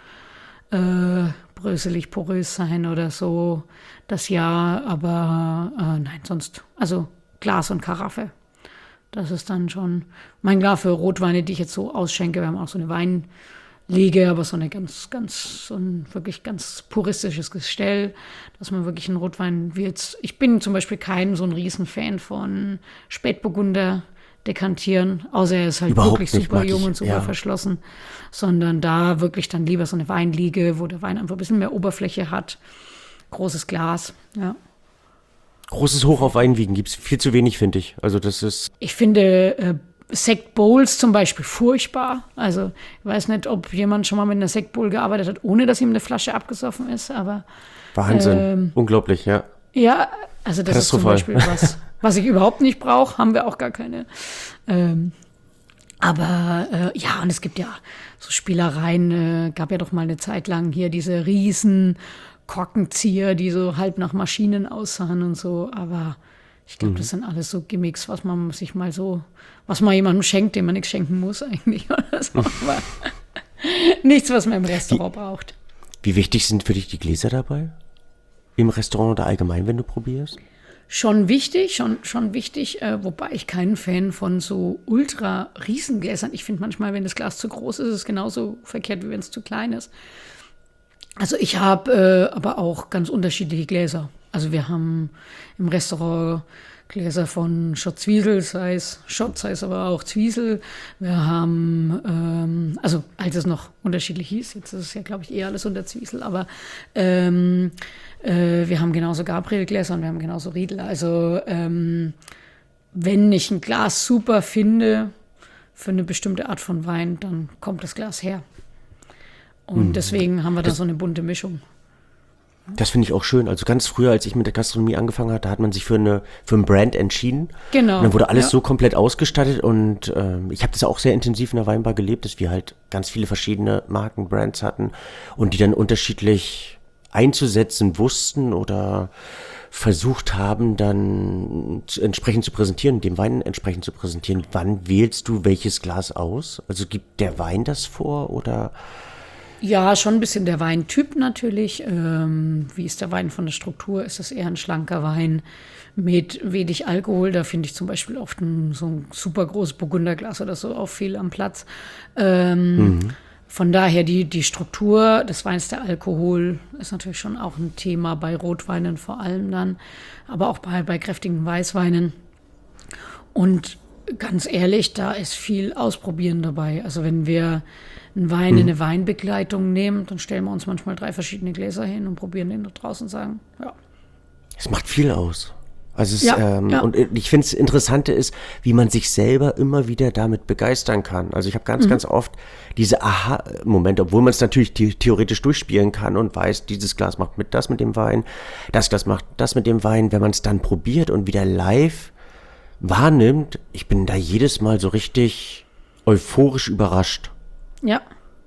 äh, bröselig, porös sein oder so. Das ja, aber äh, nein, sonst, also Glas und Karaffe. Das ist dann schon mein Glas für Rotweine, die ich jetzt so ausschenke. Wir haben auch so eine Weinliege, aber so eine ganz, ganz, so ein wirklich ganz puristisches Gestell, dass man wirklich einen Rotwein, wie jetzt, ich bin zum Beispiel kein so ein Riesenfan von Spätburgunder dekantieren, außer er ist halt Überhaupt wirklich nicht, super jung ich, und super ja. verschlossen, sondern da wirklich dann lieber so eine Weinliege, wo der Wein einfach ein bisschen mehr Oberfläche hat, großes Glas, ja. Großes Hoch auf Weinwiegen gibt es viel zu wenig, finde ich. Also das ist. Ich finde äh, Sektbowls zum Beispiel furchtbar. Also ich weiß nicht, ob jemand schon mal mit einer Sektbowl gearbeitet hat, ohne dass ihm eine Flasche abgesoffen ist, aber Wahnsinn, ähm, unglaublich, ja. Ja, also das ist zum Beispiel was, was ich überhaupt nicht brauche, haben wir auch gar keine. Ähm, Aber äh, ja, und es gibt ja so Spielereien, äh, gab ja doch mal eine Zeit lang hier diese riesen Korkenzieher, die so halb nach Maschinen aussahen und so. Aber ich glaube, mhm. das sind alles so Gimmicks, was man sich mal so, was man jemandem schenkt, dem man nichts schenken muss eigentlich. Oder so. Aber nichts, was man im Restaurant wie, braucht. Wie wichtig sind für dich die Gläser dabei? Im Restaurant oder allgemein, wenn du probierst? Schon wichtig, schon, schon wichtig, äh, wobei ich kein Fan von so ultra Riesengläsern. Ich finde manchmal, wenn das Glas zu groß ist, ist es genauso verkehrt, wie wenn es zu klein ist. Also ich habe äh, aber auch ganz unterschiedliche Gläser. Also wir haben im Restaurant Gläser von Schott Zwiesel, sei es Schott, sei es aber auch Zwiesel. Wir haben, ähm, also als es noch unterschiedlich hieß, jetzt ist es ja, glaube ich, eher alles unter Zwiesel, aber ähm, äh, wir haben genauso Gabriel-Gläser und wir haben genauso Riedel. Also ähm, wenn ich ein Glas super finde für eine bestimmte Art von Wein, dann kommt das Glas her. Und mhm. deswegen haben wir da so eine bunte Mischung. Das finde ich auch schön. Also ganz früher, als ich mit der Gastronomie angefangen hatte, hat man sich für eine für ein Brand entschieden. Genau. Und dann wurde alles ja. so komplett ausgestattet. Und ähm, ich habe das auch sehr intensiv in der Weinbar gelebt, dass wir halt ganz viele verschiedene Marken, Brands hatten und die dann unterschiedlich einzusetzen wussten oder versucht haben, dann entsprechend zu präsentieren, dem Wein entsprechend zu präsentieren. Wann wählst du welches Glas aus? Also gibt der Wein das vor oder... Ja, schon ein bisschen der Weintyp natürlich. Ähm, wie ist der Wein von der Struktur? Ist das eher ein schlanker Wein mit wenig Alkohol? Da finde ich zum Beispiel oft ein, so ein super großes Burgunderglas oder so auch viel am Platz. Ähm, mhm. Von daher die, die Struktur des Weins, der Alkohol ist natürlich schon auch ein Thema bei Rotweinen vor allem dann, aber auch bei, bei kräftigen Weißweinen. Und ganz ehrlich, da ist viel Ausprobieren dabei. Also wenn wir einen Wein in eine Weinbegleitung nehmen, dann stellen wir uns manchmal drei verschiedene Gläser hin und probieren den da draußen und sagen, ja. Es macht viel aus. Also es, ja, ähm, ja. Und ich finde, das Interessante ist, wie man sich selber immer wieder damit begeistern kann. Also ich habe ganz, mhm. ganz oft diese Aha-Momente, obwohl man es natürlich the- theoretisch durchspielen kann und weiß, dieses Glas macht mit das mit dem Wein, das Glas macht das mit dem Wein. Wenn man es dann probiert und wieder live wahrnimmt, ich bin da jedes Mal so richtig euphorisch überrascht. Ja.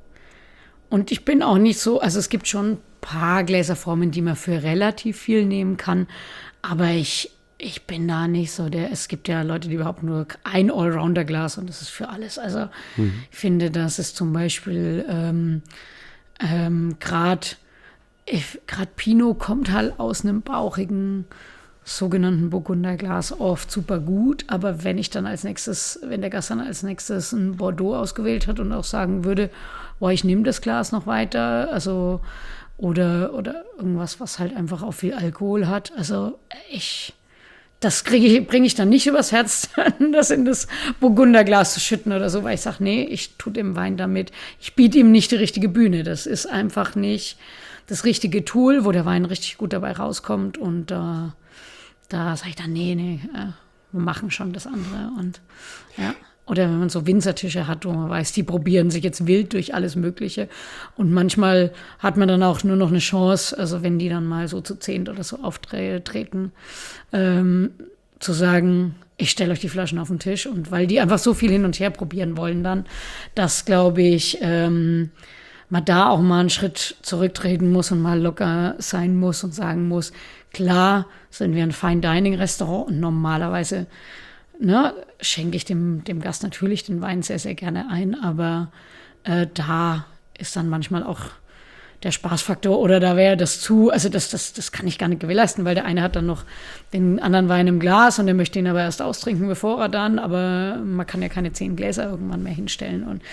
Und ich bin auch nicht so, also es gibt schon ein paar Gläserformen, die man für relativ viel nehmen kann, aber ich, ich bin da nicht so der, es gibt ja Leute, die überhaupt nur ein Allrounder-Glas und das ist für alles. Also mhm. ich finde, das ist zum Beispiel ähm, ähm, gerade gerade Pinot kommt halt aus einem bauchigen sogenannten Burgunderglas oft super gut, aber wenn ich dann als nächstes, wenn der Gast dann als nächstes ein Bordeaux ausgewählt hat und auch sagen würde, boah, ich nehme das Glas noch weiter, also oder oder irgendwas, was halt einfach auch viel Alkohol hat, also ich, das kriege ich, bringe ich dann nicht übers Herz, das in das Burgunderglas zu schütten oder so, weil ich sage, nee, ich tue dem Wein damit, ich biete ihm nicht die richtige Bühne, das ist einfach nicht das richtige Tool, wo der Wein richtig gut dabei rauskommt und äh, da sage ich dann, nee, nee, äh, wir machen schon das andere. Und ja. Oder wenn man so Winzertische hat, wo man weiß, die probieren sich jetzt wild durch alles Mögliche. Und manchmal hat man dann auch nur noch eine Chance, also wenn die dann mal so zu zehnt oder so auftreten, ähm, zu sagen, ich stelle euch die Flaschen auf den Tisch. Und weil die einfach so viel hin und her probieren wollen dann, dass, glaube ich, ähm, man da auch mal einen Schritt zurücktreten muss und mal locker sein muss und sagen muss, klar sind wir ein Fine-Dining-Restaurant und normalerweise ne, schenke ich dem, dem Gast natürlich den Wein sehr, sehr gerne ein, aber äh, da ist dann manchmal auch der Spaßfaktor oder da wäre das zu, also das, das, das kann ich gar nicht gewährleisten, weil der eine hat dann noch den anderen Wein im Glas und der möchte ihn aber erst austrinken, bevor er dann, aber man kann ja keine zehn Gläser irgendwann mehr hinstellen und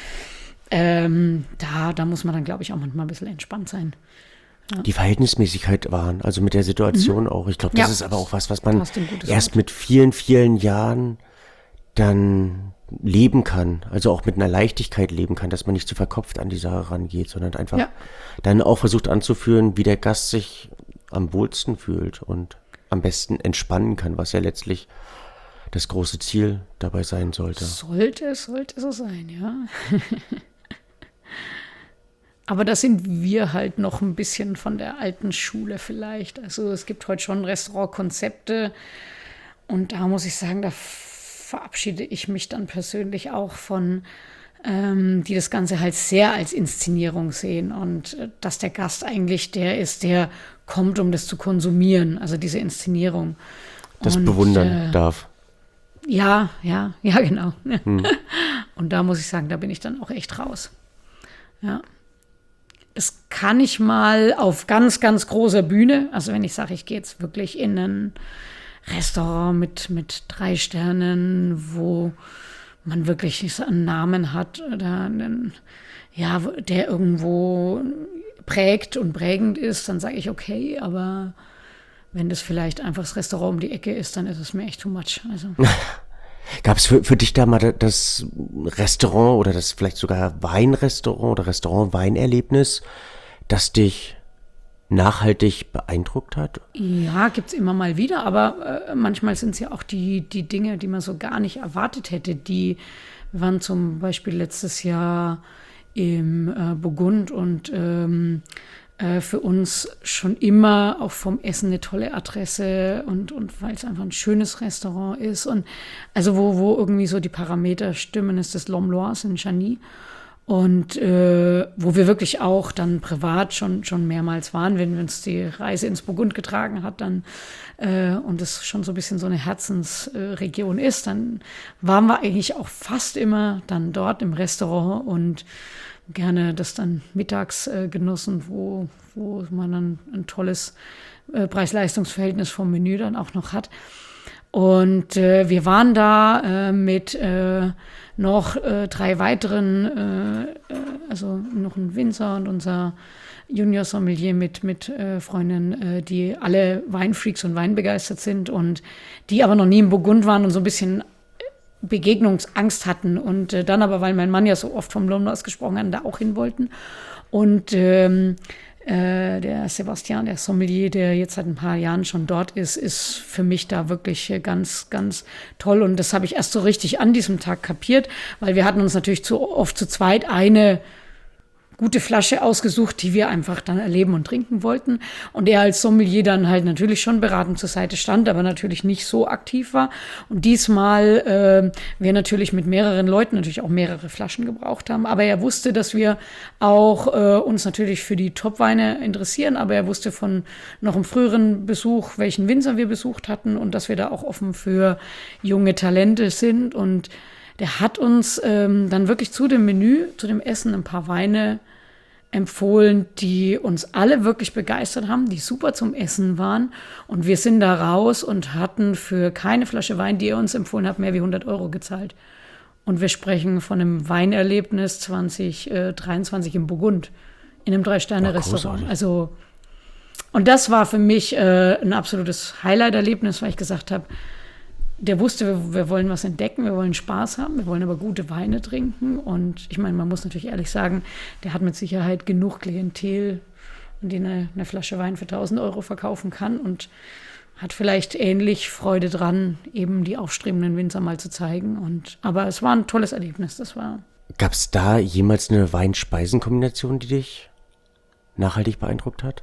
ähm, da, da muss man dann, glaube ich, auch manchmal ein bisschen entspannt sein. Ja. Die Verhältnismäßigkeit wahren, also mit der Situation mhm. auch. Ich glaube, das ja. ist aber auch was, was man erst Wort. mit vielen, vielen Jahren dann leben kann. Also auch mit einer Leichtigkeit leben kann, dass man nicht zu verkopft an die Sache rangeht, sondern einfach ja. dann auch versucht anzuführen, wie der Gast sich am wohlsten fühlt und am besten entspannen kann, was ja letztlich das große Ziel dabei sein sollte. Sollte, sollte so sein, ja. Aber da sind wir halt noch ein bisschen von der alten Schule vielleicht. Also es gibt heute schon Restaurantkonzepte und da muss ich sagen, da verabschiede ich mich dann persönlich auch von, ähm, die das Ganze halt sehr als Inszenierung sehen und äh, dass der Gast eigentlich der ist, der kommt, um das zu konsumieren, also diese Inszenierung. Das und, bewundern äh, darf. Ja, ja, ja, genau. Hm. Und da muss ich sagen, da bin ich dann auch echt raus. Ja. Das kann ich mal auf ganz, ganz großer Bühne, also wenn ich sage, ich gehe jetzt wirklich in ein Restaurant mit, mit drei Sternen, wo man wirklich so einen Namen hat oder einen, ja, der irgendwo prägt und prägend ist, dann sage ich okay, aber wenn das vielleicht einfach das Restaurant um die Ecke ist, dann ist es mir echt too much. Also. Gab es für, für dich da mal das Restaurant oder das vielleicht sogar Weinrestaurant oder Restaurant-Weinerlebnis, das dich nachhaltig beeindruckt hat? Ja, gibt es immer mal wieder, aber äh, manchmal sind es ja auch die, die Dinge, die man so gar nicht erwartet hätte. Die wir waren zum Beispiel letztes Jahr im äh, Burgund und ähm, äh, für uns schon immer auch vom Essen eine tolle Adresse und, und weil es einfach ein schönes Restaurant ist. Und also wo, wo irgendwie so die Parameter stimmen, ist das L'Homme-Loise in Chagny. Und äh, wo wir wirklich auch dann privat schon, schon mehrmals waren, wenn uns die Reise ins Burgund getragen hat, dann äh, und es schon so ein bisschen so eine Herzensregion äh, ist, dann waren wir eigentlich auch fast immer dann dort im Restaurant und gerne das dann mittags äh, genossen, wo, wo man dann ein tolles äh, Preis-Leistungs-Verhältnis vom Menü dann auch noch hat. Und äh, wir waren da äh, mit äh, noch äh, drei weiteren, äh, also noch ein Winzer und unser Junior-Sommelier mit, mit äh, Freundinnen, äh, die alle Weinfreaks und weinbegeistert sind und die aber noch nie im Burgund waren und so ein bisschen Begegnungsangst hatten. Und äh, dann aber, weil mein Mann ja so oft vom L'Homme-Loise gesprochen hat, da auch hin wollten. Und ähm, Äh, der Sebastian, der Sommelier, der jetzt seit ein paar Jahren schon dort ist, ist für mich da wirklich ganz, ganz toll. Und das habe ich erst so richtig an diesem Tag kapiert, weil wir hatten uns natürlich zu oft zu zweit eine gute Flasche ausgesucht, die wir einfach dann erleben und trinken wollten. Und er als Sommelier dann halt natürlich schon beratend zur Seite stand, aber natürlich nicht so aktiv war. Und diesmal äh, wir natürlich mit mehreren Leuten natürlich auch mehrere Flaschen gebraucht haben. Aber er wusste, dass wir auch äh, uns natürlich für die Top-Weine interessieren. Aber er wusste von noch einem früheren Besuch, welchen Winzer wir besucht hatten und dass wir da auch offen für junge Talente sind. Und der hat uns ähm, dann wirklich zu dem Menü, zu dem Essen ein paar Weine empfohlen, die uns alle wirklich begeistert haben, die super zum Essen waren. Und wir sind da raus und hatten für keine Flasche Wein, die er uns empfohlen hat, mehr wie hundert Euro gezahlt. Und wir sprechen von einem Weinerlebnis zwanzig dreiundzwanzig im Burgund, in einem Drei-Sterne-Restaurant. Also, und das war für mich äh, ein absolutes Highlight-Erlebnis, weil ich gesagt habe, der wusste, wir, wir wollen was entdecken, wir wollen Spaß haben, wir wollen aber gute Weine trinken. Und ich meine, man muss natürlich ehrlich sagen, der hat mit Sicherheit genug Klientel, an die eine, eine Flasche Wein für tausend Euro verkaufen kann und hat vielleicht ähnlich Freude dran, eben die aufstrebenden Winzer mal zu zeigen. Und, aber es war ein tolles Erlebnis, das war. Gab es da jemals eine Wein-Speisen-Kombination, die dich nachhaltig beeindruckt hat?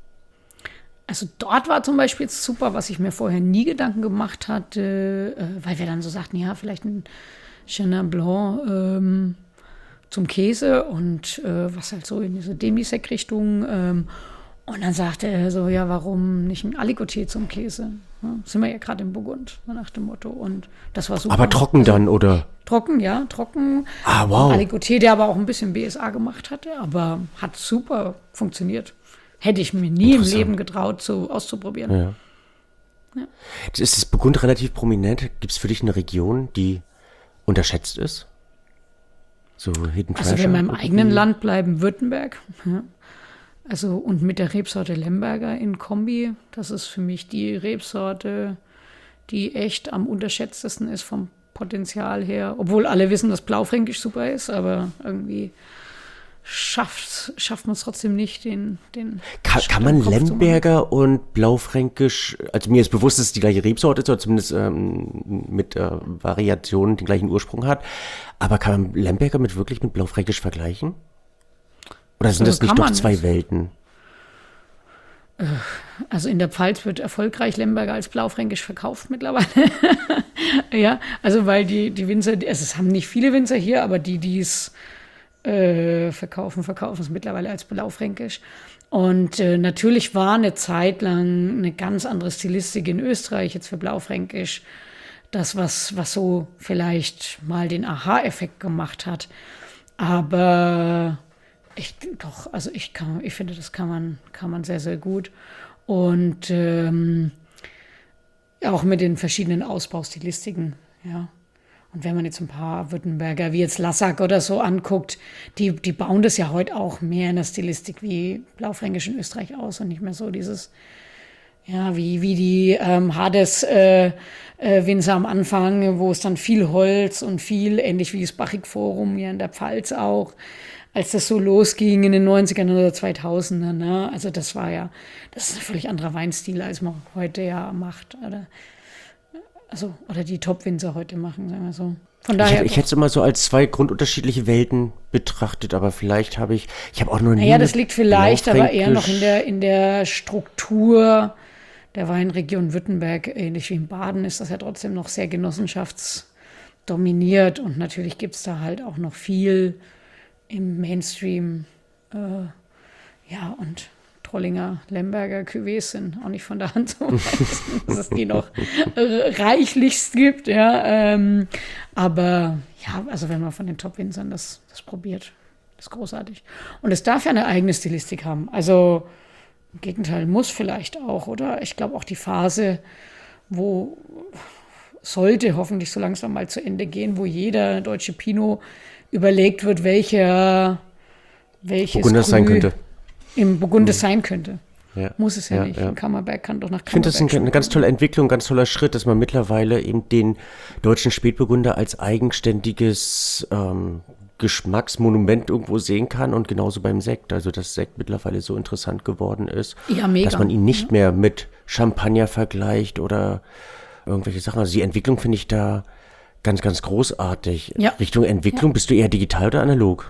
Also dort war zum Beispiel jetzt super, was ich mir vorher nie Gedanken gemacht hatte, äh, weil wir dann so sagten, ja, vielleicht ein Chenin Blanc ähm, zum Käse und äh, was halt so in diese Demi-Sec-Richtung. Ähm, und dann sagte er so, ja, warum nicht ein Aligoté zum Käse? Ja, sind wir ja gerade im Burgund, nach dem Motto. Und das war super. Aber trocken also, dann, oder? Trocken, ja, trocken. Ah, wow. Aligoté, der aber auch ein bisschen B S A gemacht hatte, aber hat super funktioniert. Hätte ich mir nie im Leben getraut, so auszuprobieren. Ja. Ja. Ist das Burgund relativ prominent? Gibt es für dich eine Region, die unterschätzt ist? So Hidden Treasure? Also wenn wir im eigenen Land bleiben, Württemberg. Ja. Also und mit der Rebsorte Lemberger in Kombi. Das ist für mich die Rebsorte, die echt am unterschätztesten ist vom Potenzial her. Obwohl alle wissen, dass Blaufränkisch super ist, aber irgendwie schafft, schafft man es trotzdem nicht, den, den Kann, kann man Lemberger und Blaufränkisch, also mir ist bewusst, dass es die gleiche Rebsorte ist, oder zumindest ähm, mit äh, Variationen den gleichen Ursprung hat, aber kann man Lemberger mit wirklich mit Blaufränkisch vergleichen? Oder sind das nicht doch zwei Welten? Also in der Pfalz wird erfolgreich Lemberger als Blaufränkisch verkauft mittlerweile. Ja, also weil die, die Winzer, also es haben nicht viele Winzer hier, aber die, die es äh, verkaufen, verkaufen es mittlerweile als Blaufränkisch. Und äh, natürlich war eine Zeit lang eine ganz andere Stilistik in Österreich jetzt für Blaufränkisch. Das, was, was so vielleicht mal den Aha-Effekt gemacht hat. Aber ich, doch, also ich, kann, ich finde, das kann man, kann man sehr, sehr gut. Und ähm, auch mit den verschiedenen Ausbaustilistiken, ja. Und wenn man jetzt ein paar Württemberger, wie jetzt Lassack oder so anguckt, die, die bauen das ja heute auch mehr in der Stilistik wie Blaufränkisch in Österreich aus und nicht mehr so dieses, ja, wie, wie die ähm, Hades äh, äh, Winzer am Anfang, wo es dann viel Holz und viel, ähnlich wie das Bachig-Forum hier in der Pfalz auch, als das so losging in den neunzigern oder zweitausendern, ne? Also das war ja, das ist ein völlig anderer Weinstil, als man heute ja macht, oder, also, oder die Top-Winzer heute machen, sagen wir so. Von daher. Ich, ich hätte es immer so als zwei grundunterschiedliche Welten betrachtet, aber vielleicht habe ich, ich habe auch noch nie. Naja, das liegt vielleicht aber eher noch in der, in der Struktur der Weinregion Württemberg, ähnlich wie in Baden, ist das ja trotzdem noch sehr genossenschaftsdominiert und natürlich gibt es da halt auch noch viel im Mainstream, äh, ja, und Trollinger, Lemberger Cuvées sind auch nicht von der Hand zu weisen, dass es die noch reichlichst gibt, ja, ähm, aber ja, also wenn man von den Top-Winzern das, das probiert, das ist großartig. Und es darf ja eine eigene Stilistik haben, also im Gegenteil, muss vielleicht auch, oder? Ich glaube auch die Phase, wo sollte hoffentlich so langsam mal zu Ende gehen, wo jeder deutsche Pinot überlegt wird, welcher welches Burgunder sein könnte. Im Burgunder mhm. sein könnte. Ja. Muss es ja, ja nicht. Ja. Ein Kammerberg kann doch nach Kammerberg. Ich finde das ein, eine ganz tolle Entwicklung, ein ganz toller Schritt, dass man mittlerweile eben den deutschen Spätburgunder als eigenständiges ähm, Geschmacksmonument irgendwo sehen kann und genauso beim Sekt. Also dass Sekt mittlerweile so interessant geworden ist, ja, mega. dass man ihn nicht ja. mehr mit Champagner vergleicht oder irgendwelche Sachen. Also die Entwicklung finde ich da ganz, ganz großartig. Ja. Richtung Entwicklung, ja. Bist du eher digital oder analog?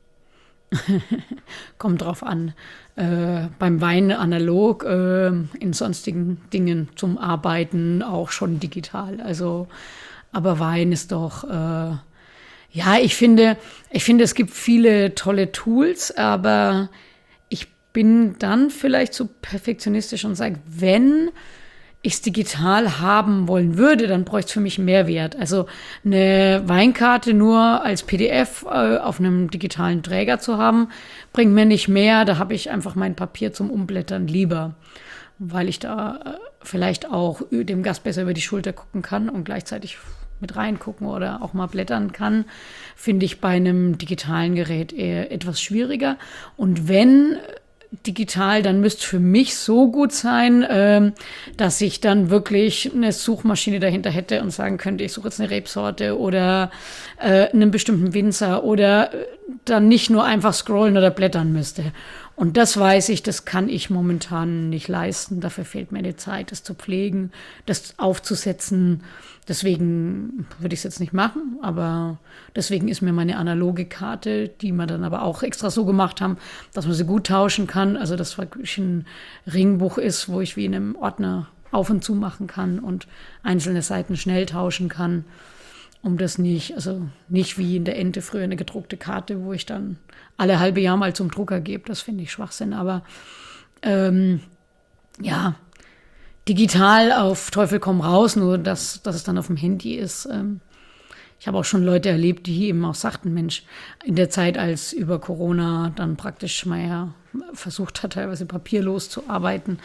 Kommt drauf an. Äh, beim Wein analog, äh, in sonstigen Dingen zum Arbeiten auch schon digital. Also, aber Wein ist doch, äh, ja, ich finde, ich finde, es gibt viele tolle Tools, aber ich bin dann vielleicht so perfektionistisch und sage, wenn ich es digital haben wollen würde, dann bräuchte es für mich Mehrwert. Also eine Weinkarte nur als P D F äh, auf einem digitalen Träger zu haben, bringt mir nicht mehr. Da habe ich einfach mein Papier zum Umblättern lieber, weil ich da äh, vielleicht auch dem Gast besser über die Schulter gucken kann und gleichzeitig mit reingucken oder auch mal blättern kann, finde ich bei einem digitalen Gerät eher etwas schwieriger. Und wenn digital, dann müsste für mich so gut sein, ähm, dass ich dann wirklich eine Suchmaschine dahinter hätte und sagen könnte, ich suche jetzt eine Rebsorte oder äh, einen bestimmten Winzer oder dann nicht nur einfach scrollen oder blättern müsste. Und das weiß ich, das kann ich momentan nicht leisten. Dafür fehlt mir die Zeit, das zu pflegen, das aufzusetzen. Deswegen würde ich es jetzt nicht machen, aber deswegen ist mir meine analoge Karte, die wir dann aber auch extra so gemacht haben, dass man sie gut tauschen kann. Also das wirklich ein Ringbuch ist, wo ich wie in einem Ordner auf und zu machen kann und einzelne Seiten schnell tauschen kann, um das nicht, also nicht wie in der Ente früher eine gedruckte Karte, wo ich dann alle halbe Jahr mal zum Drucker gebe. Das finde ich Schwachsinn, aber ähm, ja, digital auf Teufel komm raus, nur dass, dass es dann auf dem Handy ist. Ähm, ich habe auch schon Leute erlebt, die eben auch sagten, Mensch, in der Zeit, als über Corona dann praktisch mal ja versucht hat, teilweise papierlos zu arbeiten,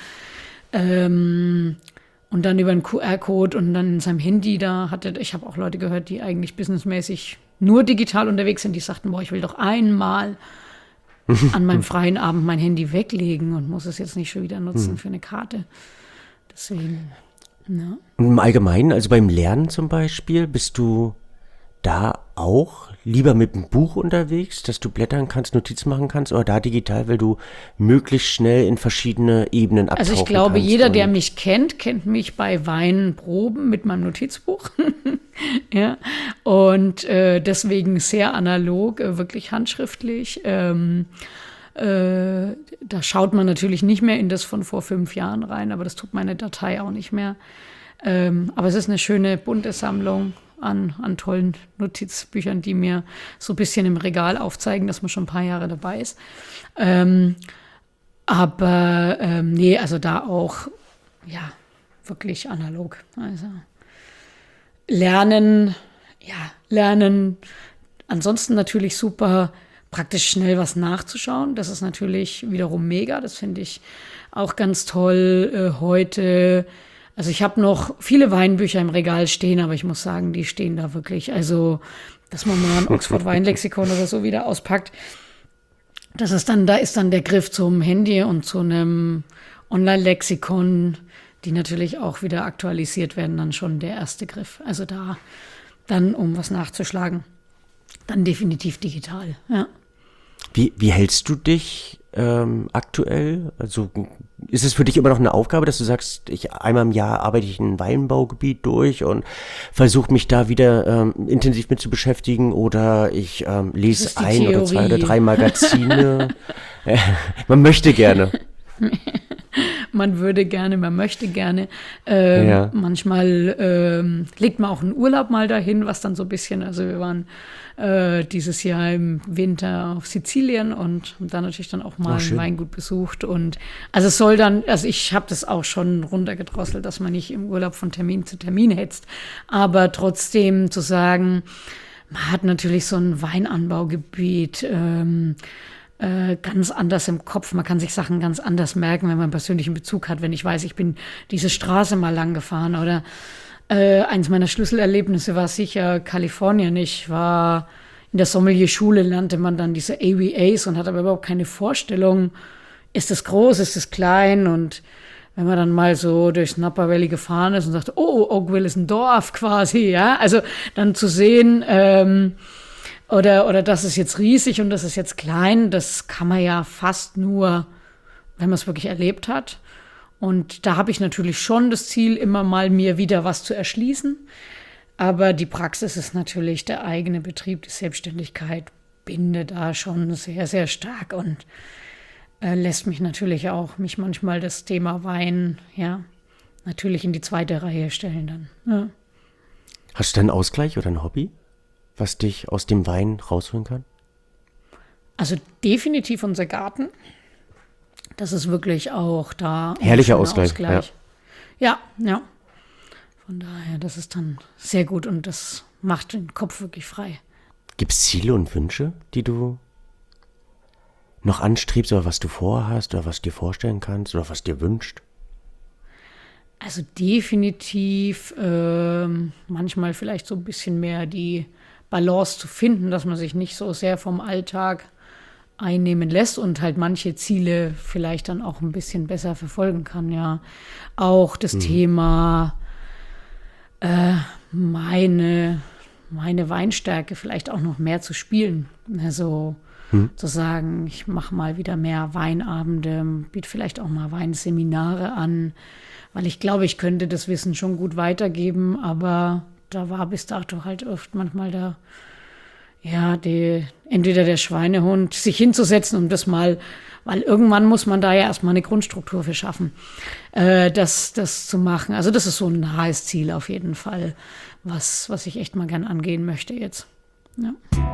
ähm, und dann über einen Q R-Code und dann in seinem Handy, da hatte, ich habe auch Leute gehört, die eigentlich businessmäßig nur digital unterwegs sind, die sagten, boah, ich will doch einmal an meinem freien Abend mein Handy weglegen und muss es jetzt nicht schon wieder nutzen für eine Karte. Deswegen, ja. Und im Allgemeinen, also beim Lernen zum Beispiel, bist du da auch lieber mit dem Buch unterwegs, dass du blättern kannst, Notizen machen kannst, oder da digital, weil du möglichst schnell in verschiedene Ebenen abtauchen kannst? Also ich glaube, jeder, der mich kennt, kennt mich bei Weinproben mit meinem Notizbuch. Ja, und äh, deswegen sehr analog, äh, wirklich handschriftlich. Ähm, Äh, da schaut man natürlich nicht mehr in das von vor fünf Jahren rein, aber das tut meine Datei auch nicht mehr. Ähm, aber es ist eine schöne bunte Sammlung an, an tollen Notizbüchern, die mir so ein bisschen im Regal aufzeigen, dass man schon ein paar Jahre dabei ist. Ähm, aber ähm, nee, also da auch, ja, wirklich analog. Also lernen, ja, lernen. Ansonsten natürlich super praktisch schnell was nachzuschauen. Das ist natürlich wiederum mega. Das finde ich auch ganz toll äh, heute. Also ich habe noch viele Weinbücher im Regal stehen, aber ich muss sagen, die stehen da wirklich. Also, dass man mal ein Oxford Weinlexikon oder so wieder auspackt. Das ist dann, da ist dann der Griff zum Handy und zu einem Online-Lexikon, die natürlich auch wieder aktualisiert werden, dann schon der erste Griff. Also da dann, um was nachzuschlagen, dann definitiv digital, ja. Wie, wie hältst du dich ähm, aktuell? Also ist es für dich immer noch eine Aufgabe, dass du sagst, ich einmal im Jahr arbeite ich in ein Weinbaugebiet durch und versuche mich da wieder ähm, intensiv mit zu beschäftigen, oder ich ähm, lese ein Theorie. oder zwei oder drei Magazine? äh, man möchte gerne. Man würde gerne, man möchte gerne. Ähm, Ja. Manchmal ähm, legt man auch einen Urlaub mal dahin, was dann so ein bisschen, also wir waren äh, dieses Jahr im Winter auf Sizilien und haben da natürlich dann auch mal Oh, ein schön. Weingut besucht. Und also es soll dann, also ich habe das auch schon runtergedrosselt, dass man nicht im Urlaub von Termin zu Termin hetzt. Aber trotzdem zu sagen, man hat natürlich so ein Weinanbaugebiet, ähm, äh, ganz anders im Kopf. Man kann sich Sachen ganz anders merken, wenn man einen persönlichen Bezug hat. Wenn ich weiß, ich bin diese Straße mal lang gefahren, oder äh, eins meiner Schlüsselerlebnisse war sicher Kalifornien. Ich war in der Sommelier-Schule, lernte man dann diese A V As und hat aber überhaupt keine Vorstellung, ist das groß, ist das klein? Und wenn man dann mal so durchs Napa Valley gefahren ist und sagt, oh, Oakville ist ein Dorf quasi, ja, also dann zu sehen, ähm, Oder, oder das ist jetzt riesig und das ist jetzt klein, das kann man ja fast nur, wenn man es wirklich erlebt hat. Und da habe ich natürlich schon das Ziel, immer mal mir wieder was zu erschließen. Aber die Praxis ist natürlich der eigene Betrieb, die Selbstständigkeit bindet da schon sehr, sehr stark und äh, lässt mich natürlich auch mich manchmal das Thema Wein, ja, natürlich in die zweite Reihe stellen dann. Ja. Hast du einen Ausgleich oder ein Hobby, was dich aus dem Wein rausholen kann? Also definitiv unser Garten. Das ist wirklich auch da. ein Herrlicher schöner Ausgleich, Ja, ja. Von daher, das ist dann sehr gut und das macht den Kopf wirklich frei. Gibt es Ziele und Wünsche, die du noch anstrebst, oder was du vorhast, oder was du dir vorstellen kannst, oder was dir wünscht? Also definitiv ähm, manchmal vielleicht so ein bisschen mehr die Balance zu finden, dass man sich nicht so sehr vom Alltag einnehmen lässt und halt manche Ziele vielleicht dann auch ein bisschen besser verfolgen kann, ja. Auch das mhm. Thema äh, meine, meine Weinstärke vielleicht auch noch mehr zu spielen. Also mhm. zu sagen, ich mache mal wieder mehr Weinabende, biete vielleicht auch mal Weinseminare an, weil ich glaube, ich könnte das Wissen schon gut weitergeben, aber da war bis dato halt oft manchmal der, ja, die, entweder der Schweinehund, sich hinzusetzen, um das mal, weil irgendwann muss man da ja erstmal eine Grundstruktur für schaffen, äh, das, das zu machen. Also das ist so ein nahes Ziel auf jeden Fall, was, was ich echt mal gern angehen möchte jetzt. Ja.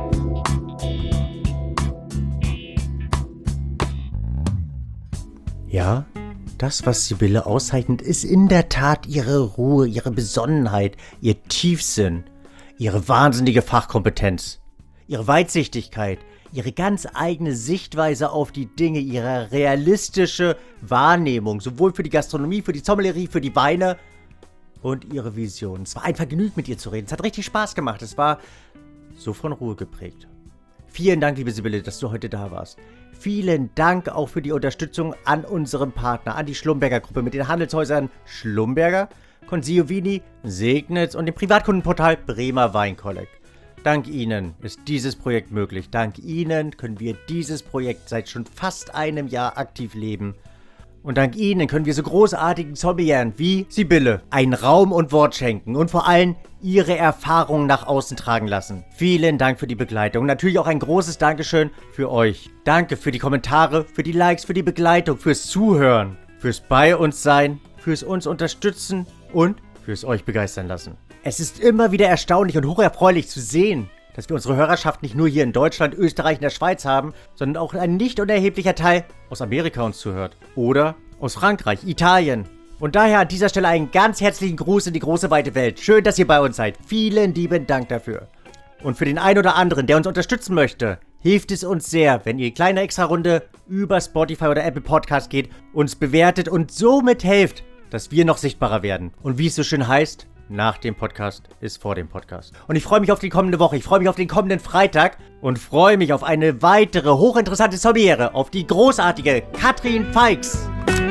Ja, das, was Sibylle auszeichnet, ist in der Tat ihre Ruhe, ihre Besonnenheit, ihr Tiefsinn, ihre wahnsinnige Fachkompetenz, ihre Weitsichtigkeit, ihre ganz eigene Sichtweise auf die Dinge, ihre realistische Wahrnehmung, sowohl für die Gastronomie, für die Sommelerie, für die Weine und ihre Vision. Es war ein Vergnügen, mit ihr zu reden. Es hat richtig Spaß gemacht. Es war so von Ruhe geprägt. Vielen Dank, liebe Sibylle, dass du heute da warst. Vielen Dank auch für die Unterstützung an unserem Partner, an die Schlumberger Gruppe mit den Handelshäusern Schlumberger, Consiglio Vini, Segnitz und dem Privatkundenportal Bremer Weinkolleg. Dank Ihnen ist dieses Projekt möglich. Dank Ihnen können wir dieses Projekt seit schon fast einem Jahr aktiv leben. Und dank ihnen können wir so großartigen Sommelieren wie Sibylle einen Raum und Wort schenken und vor allem ihre Erfahrungen nach außen tragen lassen. Vielen Dank für die Begleitung. Und natürlich auch ein großes Dankeschön für euch. Danke für die Kommentare, für die Likes, für die Begleitung, fürs Zuhören, fürs Bei uns sein, fürs uns unterstützen und fürs euch begeistern lassen. Es ist immer wieder erstaunlich und hocherfreulich zu sehen, dass wir unsere Hörerschaft nicht nur hier in Deutschland, Österreich und der Schweiz haben, sondern auch ein nicht unerheblicher Teil aus Amerika uns zuhört. Oder aus Frankreich, Italien. Und daher an dieser Stelle einen ganz herzlichen Gruß in die große weite Welt. Schön, dass ihr bei uns seid. Vielen lieben Dank dafür. Und für den einen oder anderen, der uns unterstützen möchte, hilft es uns sehr, wenn ihr kleine Extra-Runde über Spotify oder Apple Podcast geht, uns bewertet und somit helft, dass wir noch sichtbarer werden. Und wie es so schön heißt, nach dem Podcast ist vor dem Podcast. Und ich freue mich auf die kommende Woche, ich freue mich auf den kommenden Freitag und freue mich auf eine weitere hochinteressante Sommeliere, auf die großartige Katrin Feix.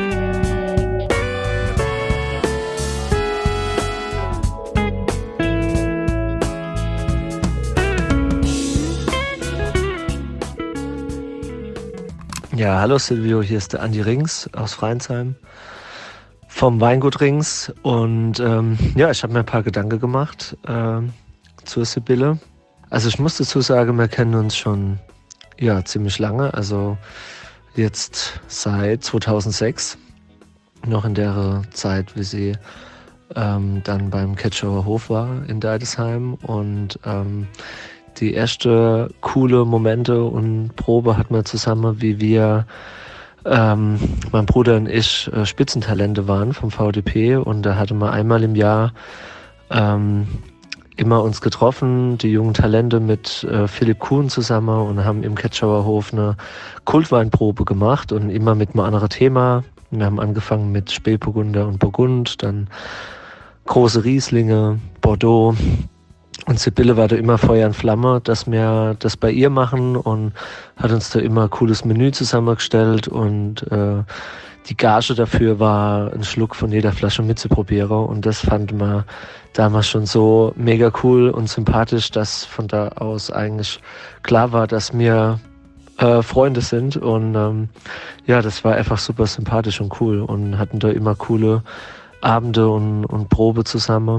Ja, hallo Silvio, hier ist der Andi Rings aus Freinsheim vom Weingut Rings und ähm, ja, ich habe mir ein paar Gedanken gemacht ähm, zur Sibylle. Also ich muss dazu sagen, wir kennen uns schon ja ziemlich lange, also jetzt seit zweitausendsechs, noch in der Zeit, wie sie ähm, dann beim Ketschauer Hof war in Deidesheim und ähm, die erste coole Momente und Probe hatten wir zusammen, wie wir, ähm, mein Bruder und ich, äh, Spitzentalente waren vom V D P und da hatten wir einmal im Jahr ähm, immer uns getroffen, die jungen Talente mit äh, Philipp Kuhn zusammen und haben im Ketschauer Hof eine Kultweinprobe gemacht und immer mit einem anderen Thema. Wir haben angefangen mit Spätburgunder und Burgund, dann große Rieslinge, Bordeaux. Und Sibylle war da immer Feuer und Flamme, dass wir das bei ihr machen und hat uns da immer ein cooles Menü zusammengestellt und äh, die Gage dafür war ein Schluck von jeder Flasche mitzuprobieren und das fanden wir damals schon so mega cool und sympathisch, dass von da aus eigentlich klar war, dass wir äh, Freunde sind und ähm, ja, das war einfach super sympathisch und cool und hatten da immer coole Abende und, und Probe zusammen.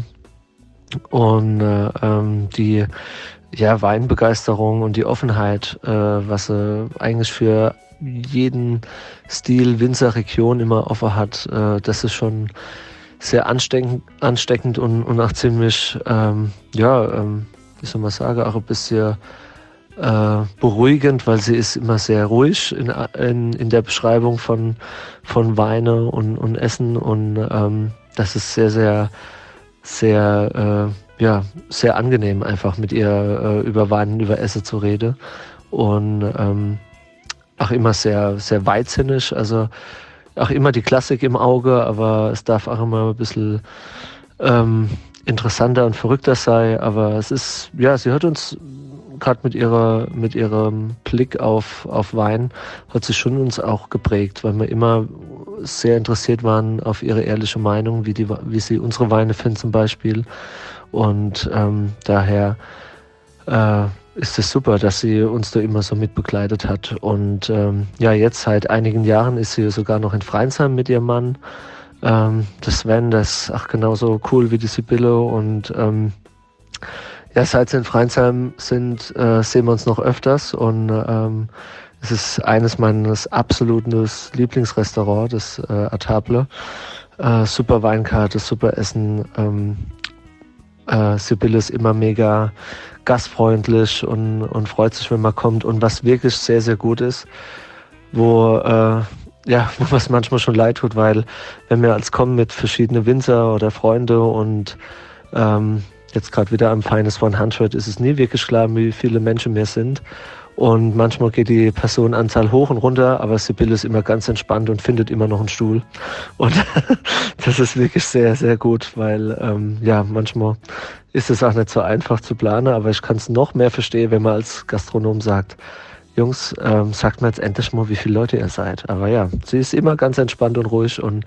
Und äh, ähm, die ja, Weinbegeisterung und die Offenheit, äh, was sie eigentlich für jeden Stil Winzerregion immer offen hat, äh, das ist schon sehr ansteckend, ansteckend und, und auch ziemlich, ähm, ja, ähm, wie soll man sagen, auch ein bisschen äh, beruhigend, weil sie ist immer sehr ruhig in, in, in der Beschreibung von, von Weine und, und Essen und ähm, das ist sehr, sehr sehr, äh, ja, sehr angenehm einfach mit ihr äh, über Wein, über Essen zu reden und ähm, auch immer sehr, sehr weitsinnig, also auch immer die Klassik im Auge, aber es darf auch immer ein bisschen ähm, interessanter und verrückter sein, aber es ist, ja, sie hat uns gerade mit ihrer, mit ihrem Blick auf, auf Wein hat sie schon uns auch geprägt, weil wir immer sehr interessiert waren auf ihre ehrliche Meinung, wie, die, wie sie unsere Weine finden zum Beispiel. Und ähm, daher äh, ist es super, dass sie uns da immer so mit begleitet hat. Und ähm, ja, jetzt seit einigen Jahren ist sie sogar noch in Freinsheim mit ihrem Mann. Ähm, das Sven, das ist auch genauso cool wie die Sibylle. Und ähm, ja, seit sie in Freinsheim sind, äh, sehen wir uns noch öfters und ähm, es ist eines meines absoluten Lieblingsrestaurants, das äh, Atable. Äh, super Weinkarte, super Essen. Ähm, äh, Sibylle ist immer mega gastfreundlich und, und freut sich, wenn man kommt. Und was wirklich sehr, sehr gut ist, wo äh, ja, wo es manchmal schon leid tut, weil wenn wir als kommen mit verschiedenen Winzer oder Freunde und ähm, jetzt gerade wieder am Feines von hundert ist es nie wirklich klar, wie viele Menschen wir sind. Und manchmal geht die Personenanzahl hoch und runter, aber Sibylle ist immer ganz entspannt und findet immer noch einen Stuhl. Und das ist wirklich sehr, sehr gut, weil ähm, ja, manchmal ist es auch nicht so einfach zu planen, aber ich kann es noch mehr verstehen, wenn man als Gastronom sagt, Jungs, ähm, sagt mir jetzt endlich mal, wie viele Leute ihr seid. Aber ja, sie ist immer ganz entspannt und ruhig und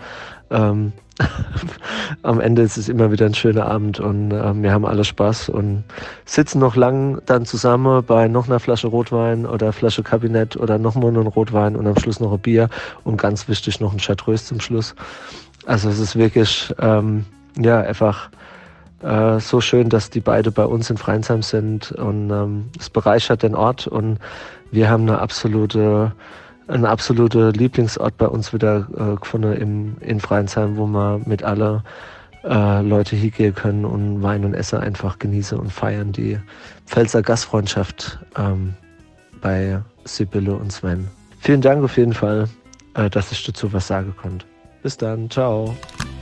ähm, am Ende ist es immer wieder ein schöner Abend und äh, wir haben alle Spaß und sitzen noch lang dann zusammen bei noch einer Flasche Rotwein oder Flasche Kabinett oder noch mal einen Rotwein und am Schluss noch ein Bier und ganz wichtig noch ein Chartreuse zum Schluss. Also es ist wirklich ähm, ja einfach äh, so schön, dass die beide bei uns in Freinsheim sind und ähm, es bereichert den Ort und wir haben eine absolute ein absoluter Lieblingsort bei uns wieder äh, gefunden im, in Freinsheim, wo wir mit alle äh, Leute hingehen können und Wein und Essen einfach genießen und feiern. Die Pfälzer Gastfreundschaft ähm, bei Sibylle und Sven. Vielen Dank auf jeden Fall, äh, dass ich dazu was sagen konnte. Bis dann, ciao.